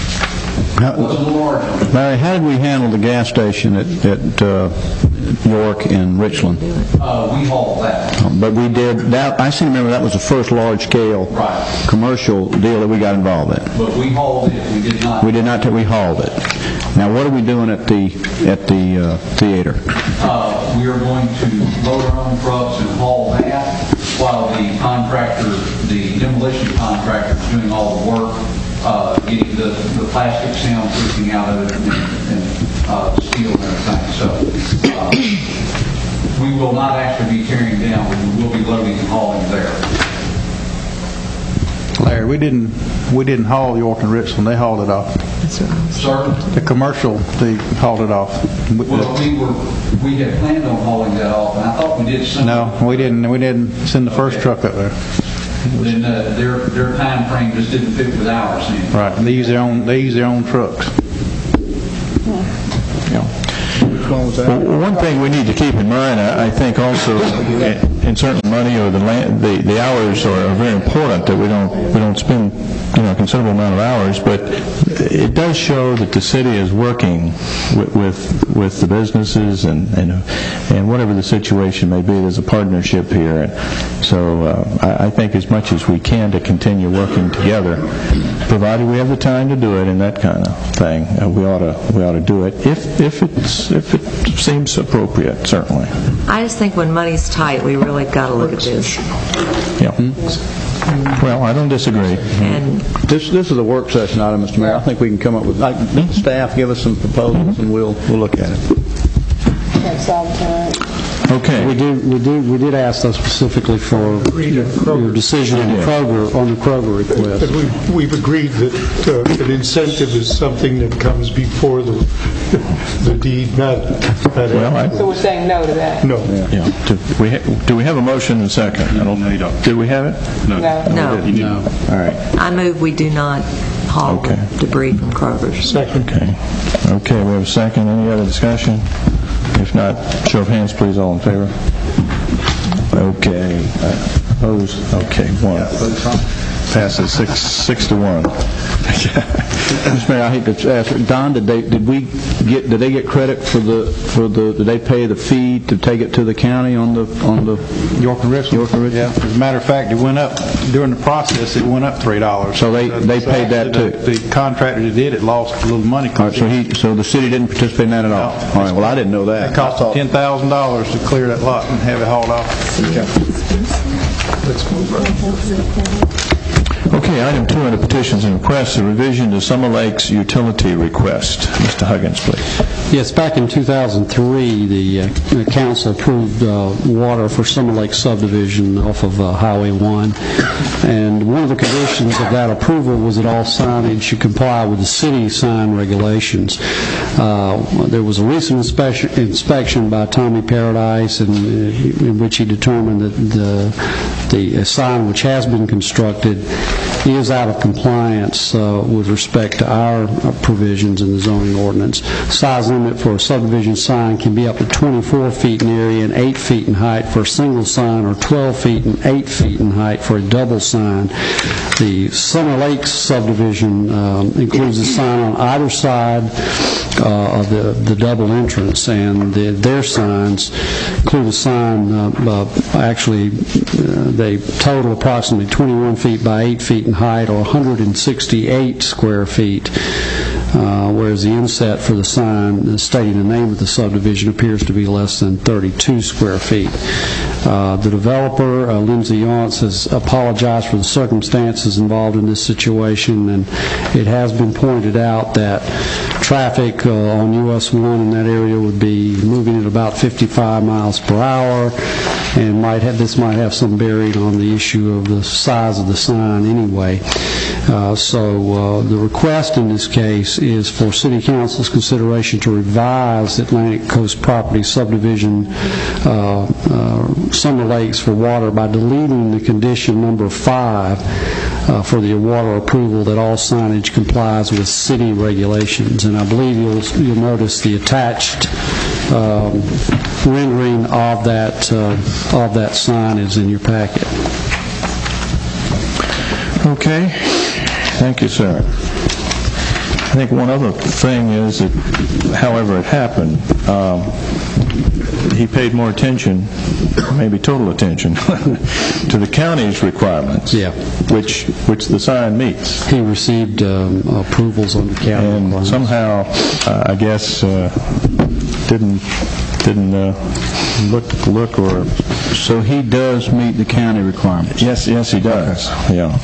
Speaker 2: Larry, how did we handle the gas station at York and Richland?
Speaker 5: We hauled that.
Speaker 2: But we did that. I seem to remember that was the first large-scale commercial deal that we got involved in.
Speaker 5: But we hauled it. We did not.
Speaker 2: We did not. We hauled it. Now, what are we doing at the theater?
Speaker 5: We are going to load our own trucks and haul that while the demolition contractor is doing all the work, getting the plastic soundproofing out of it and steel and everything. So we will not actually be tearing down. We will be loading and hauling there.
Speaker 13: Larry, we didn't haul York and Richland. They hauled it off.
Speaker 5: Sir?
Speaker 13: The commercial, they hauled it off.
Speaker 5: Well, we had planned on hauling that off, and I thought we did some.
Speaker 13: No, we didn't. We didn't send the first truck up there.
Speaker 5: Then their time frame just didn't fit with ours.
Speaker 13: Right. They use their own trucks.
Speaker 3: Well, one thing we need to keep in mind, I think also, in certain money or the hours are very important, that we don't spend a considerable amount of hours, but it does show that the city is working with the businesses and whatever the situation may be. There's a partnership here, and so I think as much as we can to continue working together, provided we have the time to do it and that kind of thing, we ought to do it if it seems appropriate, certainly.
Speaker 9: I just think when money's tight, we really got to look at this.
Speaker 3: Yeah. Well, I don't disagree.
Speaker 9: And
Speaker 2: this is a work session item, Mr. Mayor. I think we can come up with, staff give us some proposals and we'll look at it.
Speaker 3: Okay.
Speaker 4: We did ask though specifically for your decision on the Kroger request.
Speaker 8: But we've agreed that an incentive is something that comes before the deed, not
Speaker 1: so we're saying no to that?
Speaker 8: No.
Speaker 3: Yeah. Do we have a motion and second? I don't know. You don't. Did we have it?
Speaker 1: No.
Speaker 4: No.
Speaker 3: All right.
Speaker 9: I move we do not haul debris from Kroger's.
Speaker 8: Second.
Speaker 3: Okay, we have a second. Any other discussion? If not, show of hands, please. All in favor? Okay. Opposed? Okay. 1. Passes 6-1.
Speaker 2: Mr. Mayor, I hate to ask, Don, did they get credit for did they pay the fee to take it to the county on the
Speaker 13: York and Richland? Yeah. As a matter of fact, it went up during the process. It went up $3.
Speaker 2: So they paid that too.
Speaker 13: The contractor that did it lost a little money.
Speaker 2: All right, so the city didn't participate in that at all. All right. Well, I didn't know that.
Speaker 13: It cost $10,000 to clear that lot and have it hauled off.
Speaker 8: Let's move on.
Speaker 3: Okay, item 2 under petitions and requests, a revision to Summer Lake's utility request. Mr. Huggins, please.
Speaker 4: Yes, back in 2003, the council approved water for Summer Lake subdivision off of Highway 1. And one of the conditions of that approval was that all signage should comply with the city sign regulations. There was a recent inspection by Tommy Paradise in which he determined that the sign which has been constructed is out of compliance with respect to our provisions in the zoning ordinance. Size limit for a subdivision sign can be up to 24 feet in area and 8 feet in height for a single sign, or 12 feet and 8 feet in height for a double sign. The Summer Lake subdivision includes a sign on either side of the double entrance, and their signs include a sign, they total approximately 21 feet by 8 feet in height, or 168 square feet, whereas the inset for the sign stating the name of the subdivision appears to be less than 32 square feet. The developer, Lindsay Yonts, has apologized for the circumstances involved in this situation, and it has been pointed out that traffic on US 1 in that area would be moving at about 55 miles per hour, and this might have some bearing on the issue of the size of the sign anyway. So the request in this case is for City Council's consideration to revise Atlantic Coast Property Subdivision Summer Lakes for water by deleting the condition number 5 for the water approval that all signage complies with city regulations. And I believe you'll notice the attached rendering of that sign is in your packet.
Speaker 3: Okay. Thank you, sir. I think one other thing is that, however it happened, he paid more attention, maybe total attention, to the county's requirements, which the sign meets.
Speaker 4: He received approvals on the county
Speaker 3: and
Speaker 4: requirements.
Speaker 3: Somehow, I guess, didn't look or.
Speaker 2: So he does meet the county requirements.
Speaker 3: Yes, he does. Okay. Yeah.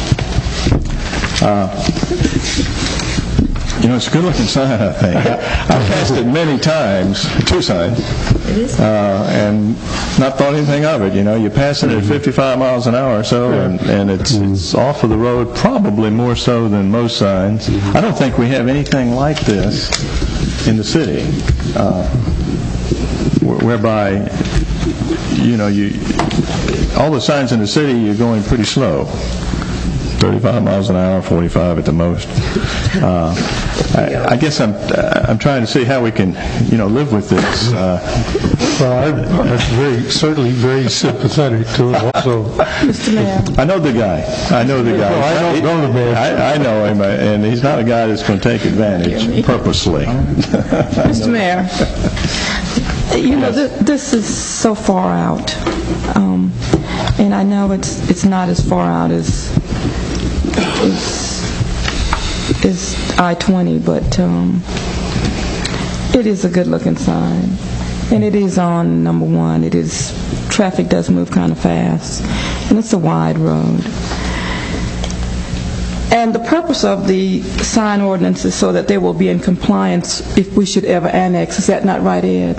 Speaker 3: It's a good-looking sign, I think. I've passed it many times, 2 signs, and not thought anything of it. You pass it at 55 miles an hour or so, and it's off of the road, probably more so than most signs. I don't think we have anything like this in the city, whereby, all the signs in the city, you're going pretty slow. 35 miles an hour, 45 at the most. I guess I'm trying to see how we can, live with this.
Speaker 8: Well, I'm certainly very sympathetic to it also.
Speaker 7: Mr. Mayor.
Speaker 3: I know the guy.
Speaker 8: Well, I don't know the man.
Speaker 3: I know him, and he's not a guy that's going to take advantage purposely.
Speaker 7: Mr. Mayor, this is so far out, and I know it's not as far out as I-20, but it is a good-looking sign, and it is on number 1. Traffic does move kind of fast, and it's a wide road. And the purpose of the sign ordinance is so that they will be in compliance if we should ever annex. Is that not right, Ed?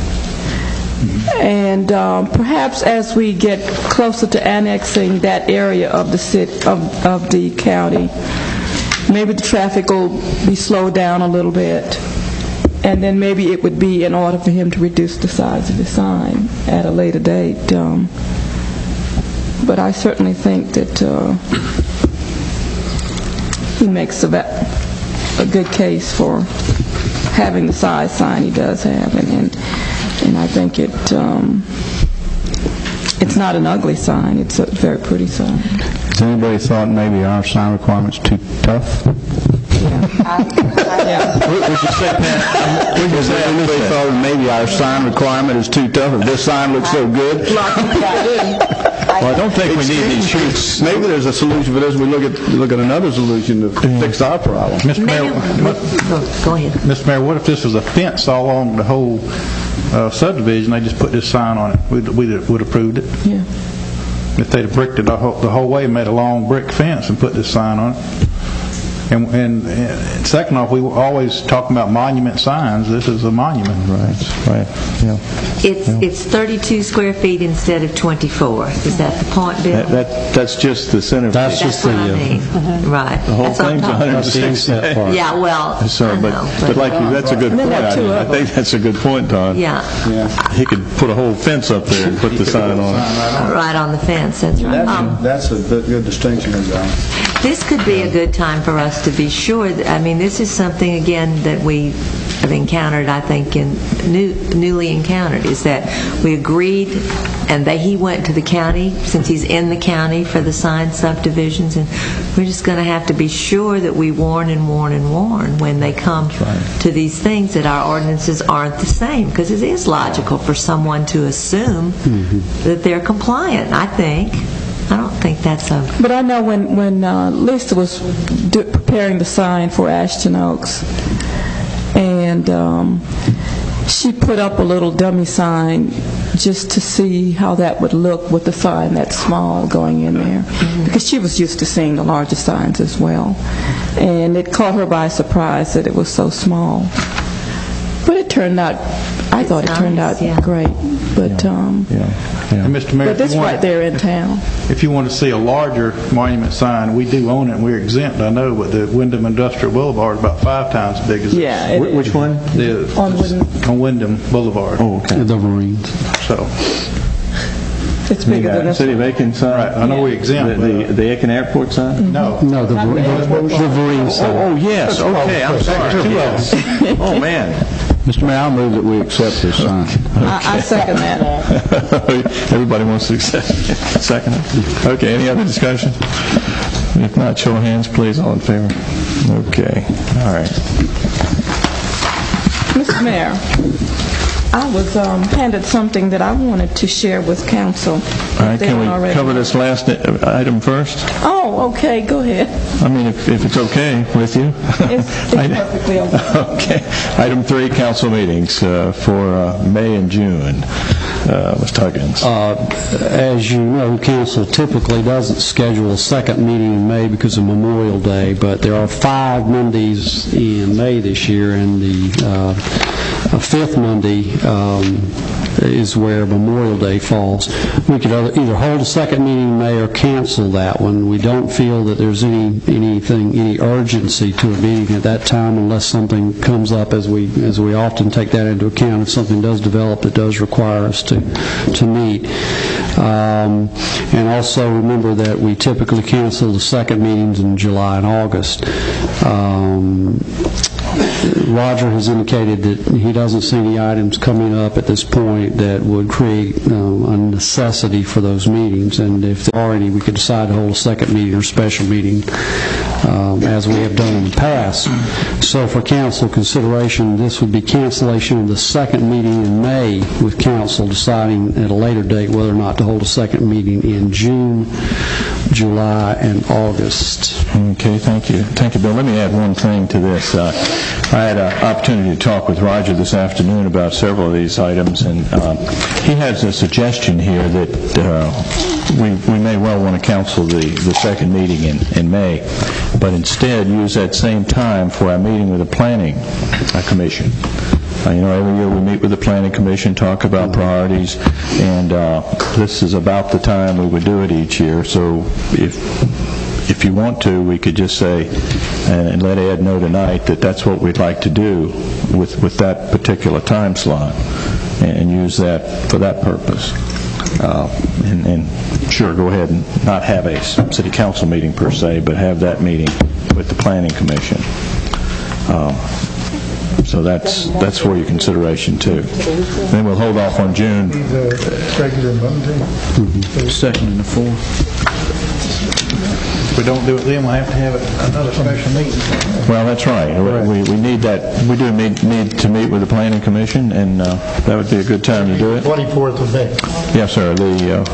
Speaker 7: And perhaps as we get closer to annexing that area of the city, of the county, maybe the traffic will be slowed down a little bit, and then maybe it would be in order for him to reduce the size of the sign at a later date. But I certainly think that he makes a good case for having the size sign he does have, and I think it's not an ugly sign. It's a very pretty sign.
Speaker 2: Has anybody thought maybe our sign requirement's too tough?
Speaker 7: Yeah.
Speaker 2: Would you say, Pat? Would you say anybody thought maybe our sign requirement is too tough? If this sign looks so good?
Speaker 3: Well, I don't think we need these shoots.
Speaker 2: Maybe there's a solution for this. We look at another solution to fix our problem.
Speaker 13: Mr. Mayor,
Speaker 9: go ahead.
Speaker 13: Mr. Mayor, what if this was a fence all along the whole subdivision? They just put this sign on it. We'd have approved it.
Speaker 7: Yeah.
Speaker 13: If they'd have bricked it the whole way, made a long brick fence and put this sign on it. And second off, we were always talking about monument signs. This is a monument.
Speaker 3: Right. Yeah.
Speaker 9: It's 32 square feet instead of 24. Is that the point, Bill?
Speaker 3: That's just the center.
Speaker 9: That's what I mean. Right.
Speaker 3: The whole thing's 106.
Speaker 9: Yeah, well,
Speaker 3: sorry, but like you, that's a good point. I think that's a good point, Don.
Speaker 9: Yeah.
Speaker 3: He could put a whole fence up there and put the sign on it.
Speaker 9: Right on the fence. That's right.
Speaker 2: That's a good distinction, Don.
Speaker 9: This could be a good time for us to be sure. This is something, again, that we have encountered, I think, newly encountered, is that we agreed, and he went to the county, since he's in the county for the signed subdivisions, and we're just going to have to be sure that we warn when they come to these things, that our ordinances aren't the same, because it is logical for someone to assume that they're compliant, I think. I don't think that's a...
Speaker 7: But I know when Lisa was preparing the sign for Ashton Oaks, and she put up a little dummy sign just to see how that would look with the sign that's small going in there, because she was used to seeing the larger signs as well. And it caught her by surprise that it was so small. But it turned out, I thought it turned out great. But
Speaker 13: And Mr. Mayor,
Speaker 7: but it's right there in town.
Speaker 13: if you want to see a larger monument sign, we do own it and we're exempt, I know, but the Wyndham Industrial Boulevard is about 5 times as big as
Speaker 7: Yeah, it is.
Speaker 3: Which one?
Speaker 13: On Wyndham Boulevard.
Speaker 3: Oh, okay.
Speaker 4: The Marines.
Speaker 13: So,
Speaker 7: It's bigger than a...
Speaker 3: City of Aiken sign?
Speaker 13: right, I know we exempt.
Speaker 3: The Aiken Airport sign?
Speaker 13: No.
Speaker 4: No, the Marine sign.
Speaker 3: Oh, yes, okay, I'm sorry. Two of them. Oh, man.
Speaker 2: Mr. Mayor, I'll move that we accept this sign.
Speaker 7: I second that.
Speaker 3: Everybody wants to accept. Second it? Okay, any other discussion? If not, show of hands, please, all in favor. Okay, all right.
Speaker 7: Mr. Mayor, I was handed something that I wanted to share with council.
Speaker 3: All right, can we cover this last item first?
Speaker 7: Oh, okay, go ahead.
Speaker 3: I mean, if it's okay with you.
Speaker 7: It's perfectly okay.
Speaker 3: Okay. Item 3, council meetings for May and June. Ms. Tuggins.
Speaker 4: As you know, council typically doesn't schedule a second meeting in May because of Memorial Day, but there are 5 Mondays in May this year, and the 5th Monday is where Memorial Day falls. We could either hold a second meeting in May or cancel that one. We don't feel that there's any urgency to a meeting at that time unless something comes up, as we often take that into account. If something does develop that does require us to meet. And also remember that we typically cancel the second meetings in July and August. Roger has indicated that he doesn't see any items coming up at this point that would create a necessity for those meetings, and if there are any, we could decide to hold a second meeting or special meeting as we have done in the past. So for council consideration, this would be cancellation of the second meeting in May, with council deciding at a later date whether or not to hold a second meeting in June, July, and August.
Speaker 3: Okay, thank you. Thank you, Bill. Let me add one thing to this. I had an opportunity to talk with Roger this afternoon about several of these items, and he has a suggestion here that we may well want to cancel the second meeting in May, but instead use that same time for our meeting with the Planning Commission. Every year we meet with the Planning Commission, talk about priorities, and this is about the time we would do it each year. So if you want to, we could just say, and let Ed know tonight that that's what we'd like to do with that particular time slot, and use that for that purpose. And sure, go ahead and not have a city council meeting per se, but have that meeting with the Planning Commission. So that's for your consideration too. Then we'll hold off on June.
Speaker 8: The regular Monday.
Speaker 2: Second and the 4th.
Speaker 13: If we don't do it then, we'll have to have another special meeting.
Speaker 3: Well, that's right. We need that. We do need to meet with the Planning Commission, and that would be a good time to do it.
Speaker 8: 24th of May.
Speaker 3: Yes, sir. The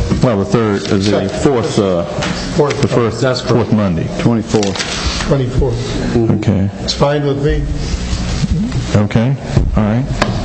Speaker 3: fourth Monday.
Speaker 2: 24th.
Speaker 8: 24th.
Speaker 3: Okay.
Speaker 8: It's fine with me.
Speaker 3: Okay. All right.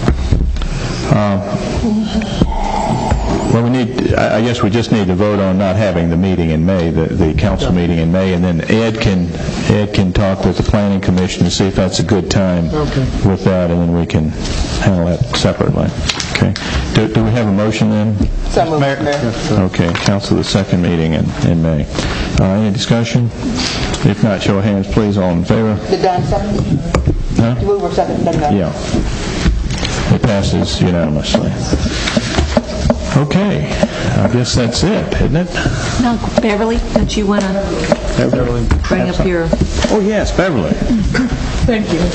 Speaker 3: Well, I guess we just need to vote on not having the meeting in May, the council meeting in May, and then Ed can talk with the Planning Commission to see if that's a good time with that, and then we can handle that separately. Okay. Do we have a motion then?
Speaker 1: So moved, Mayor.
Speaker 3: Okay. Council, the second meeting in May. Any discussion? If not, show of hands, please. All in favor?
Speaker 1: Did Don second?
Speaker 3: Huh?
Speaker 1: Move or second?
Speaker 3: Yeah. It passes unanimously. Okay. I guess that's it, isn't it?
Speaker 9: No, Beverly, don't you want to bring up your...
Speaker 3: Oh, yes, Beverly.
Speaker 7: Thank you.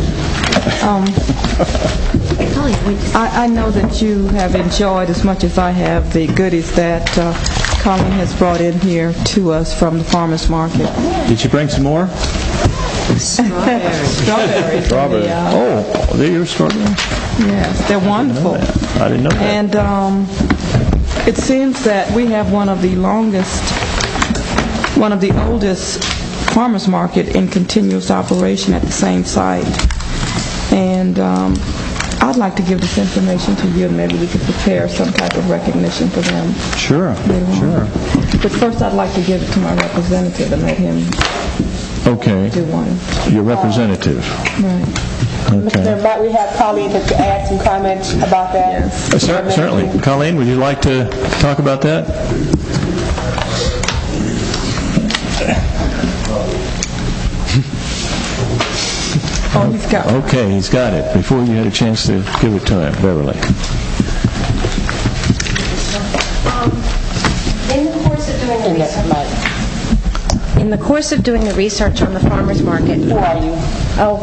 Speaker 7: I know that you have enjoyed as much as I have the goodies that Colleen has brought in here to us from the farmers market.
Speaker 3: Did you bring some more?
Speaker 7: Strawberries.
Speaker 3: Strawberries. Oh, they're your strawberries?
Speaker 7: Yes, they're wonderful.
Speaker 3: I didn't know that.
Speaker 7: And it seems that we have one of the oldest farmers market in continuous operation at the same site. And I'd like to give this information to you, and maybe we could prepare some type of recognition for them.
Speaker 3: Sure, sure.
Speaker 7: But first, I'd like to give it to my representative and let him
Speaker 3: Okay.
Speaker 7: do one.
Speaker 3: Your representative.
Speaker 7: Right.
Speaker 3: Okay.
Speaker 1: Might we have Colleen to add some comments about that? Yes.
Speaker 3: Certainly. Colleen, would you like to talk about that?
Speaker 7: Oh, he's got it.
Speaker 3: Okay, he's got it. Before you had a chance to give it to him, Beverly.
Speaker 20: In the course of doing the research on the farmers market.
Speaker 1: Who are you?
Speaker 20: Oh.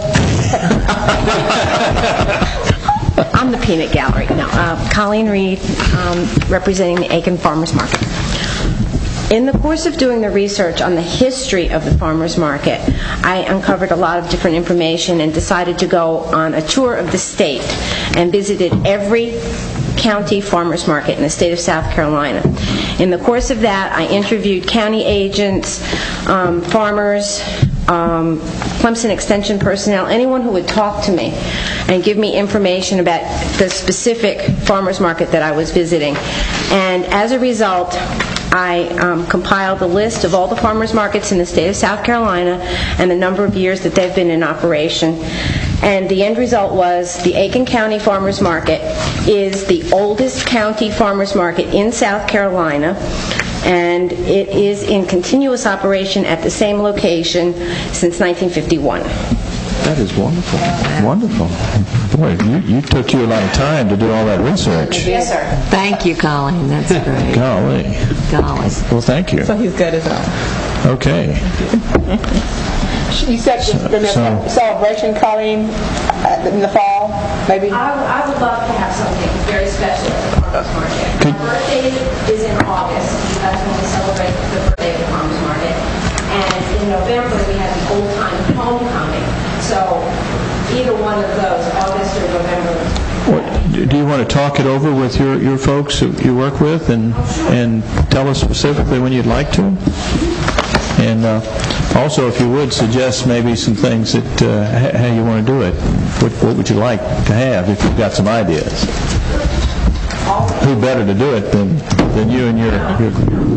Speaker 20: I'm the peanut gallery. No, Colleen Reed, representing the Aiken Farmers Market. In the course of doing the research on the history of the farmers market, I uncovered a lot of different information and decided to go on a tour of the state and visited every county farmers market in the state of South Carolina. In the course of that, I interviewed county agents, farmers, Clemson Extension personnel, anyone who would talk to me and give me information about the specific farmers market that I was visiting. And as a result, I compiled a list of all the farmers markets in the state of South Carolina and the number of years that they've been in operation. And the end result was the Aiken County Farmers Market is the oldest county farmers market in South Carolina, and it is in continuous operation at the same location since 1951.
Speaker 3: That is wonderful. Wonderful. Boy, you took you a lot of time to do all that research.
Speaker 20: Yes, sir.
Speaker 9: Thank you, Colleen. That's great.
Speaker 3: Golly. Well, thank you.
Speaker 7: So he's got his own.
Speaker 3: Okay.
Speaker 1: You said the celebration, Colleen, in the fall, maybe?
Speaker 20: I would love to have something very special at the farmers market. My birthday is in August. That's when we celebrate the birthday of the farmers market. And in November, we have the old time homecoming. So either one of those, August or November.
Speaker 3: Do you want to talk it over with your folks that you work with and tell us specifically when you'd like to? And also, if you would, suggest maybe some things that how you want to do it. What would you like to have if you've got some ideas? Who better to do it than you and your group?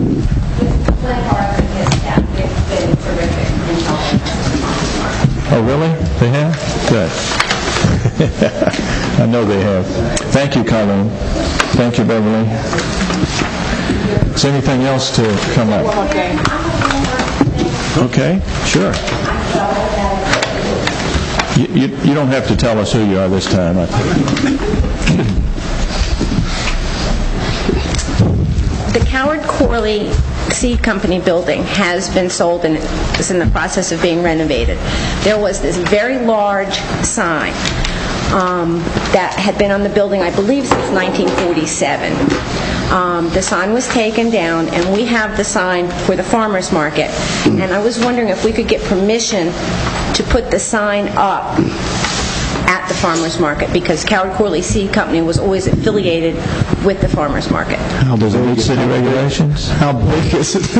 Speaker 3: Oh, really? They have? Good. I know they have. Thank you, Colleen. Thank you, Beverly. Is there anything else to come up?
Speaker 1: One more thing.
Speaker 3: Okay, sure. You don't have to tell us who you are this time.
Speaker 20: The Coward Corley Seed Company building has been sold and is in the process of being renovated. There was this very large sign that had been on the building, I believe, since 1947. The sign was taken down, and we have the sign for the farmers market. And I was wondering if we could get permission to put the sign up at the farmers market, because Coward Corley Seed Company was always affiliated with the farmers market.
Speaker 3: How does it meet city regulations? How big is it?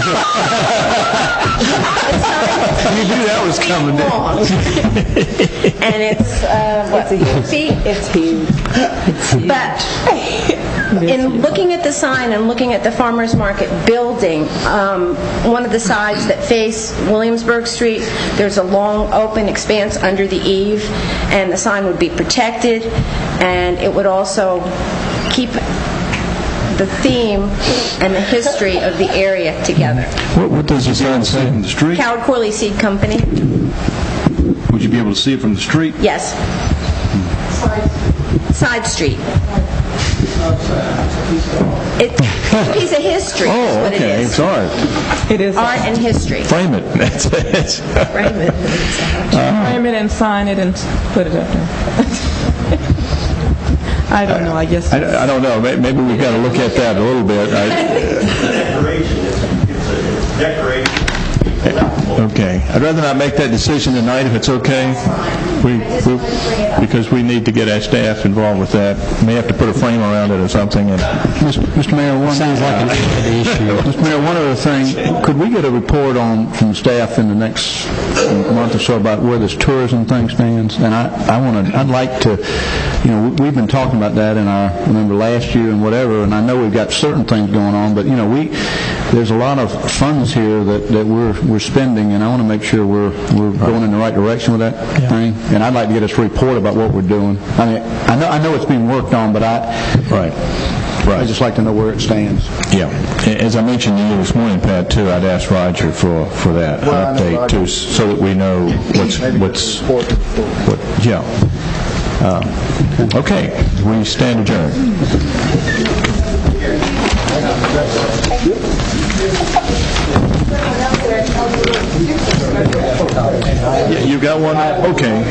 Speaker 3: You knew that was coming down.
Speaker 20: And it's, what, 4 feet?
Speaker 1: It's huge.
Speaker 20: But in looking at the sign and looking at the farmers market building, one of the sides that face Williamsburg Street, there's a long open expanse under the eave, and the sign would be protected, and it would also keep the theme and the history of the area together.
Speaker 10: What does the sign say from the street?
Speaker 20: Coward Corley Seed Company.
Speaker 10: Would you be able to see it from the street?
Speaker 20: Yes. Side street. It's a piece of history.
Speaker 3: Oh,
Speaker 20: is what
Speaker 3: okay.
Speaker 20: It is.
Speaker 3: It's art.
Speaker 7: It is
Speaker 20: art and history.
Speaker 3: Frame it. That's it.
Speaker 20: Frame it.
Speaker 7: Frame it and sign it and put it up there. I don't know. I guess.
Speaker 3: I don't know. Maybe we've got to look at that a little bit.
Speaker 12: Decoration. It's a decoration.
Speaker 3: Okay. I'd rather not make that decision tonight, if it's okay, because we need to get our staff involved with that. May have to put a frame around it or something. And
Speaker 2: Mr. Mayor,
Speaker 4: Sounds like an issue.
Speaker 2: Mr. Mayor, one other thing, could we get a report from staff in the next month or so about where this tourism thing stands? And I'd like to, we've been talking about that remember last year and whatever, and I know we've got certain things going on, but there's a lot of funds here that we're spending, and I want to make sure we're going in the right direction with that thing. And I'd like to get us a report about what we're doing. I mean, I know it's being worked on, but I'd just like to know where it stands.
Speaker 3: Yeah. As I mentioned to you this morning, Pat, too, I'd ask Roger for that update, too, so that we know okay. We stand adjourned. Yeah, you got one? Okay.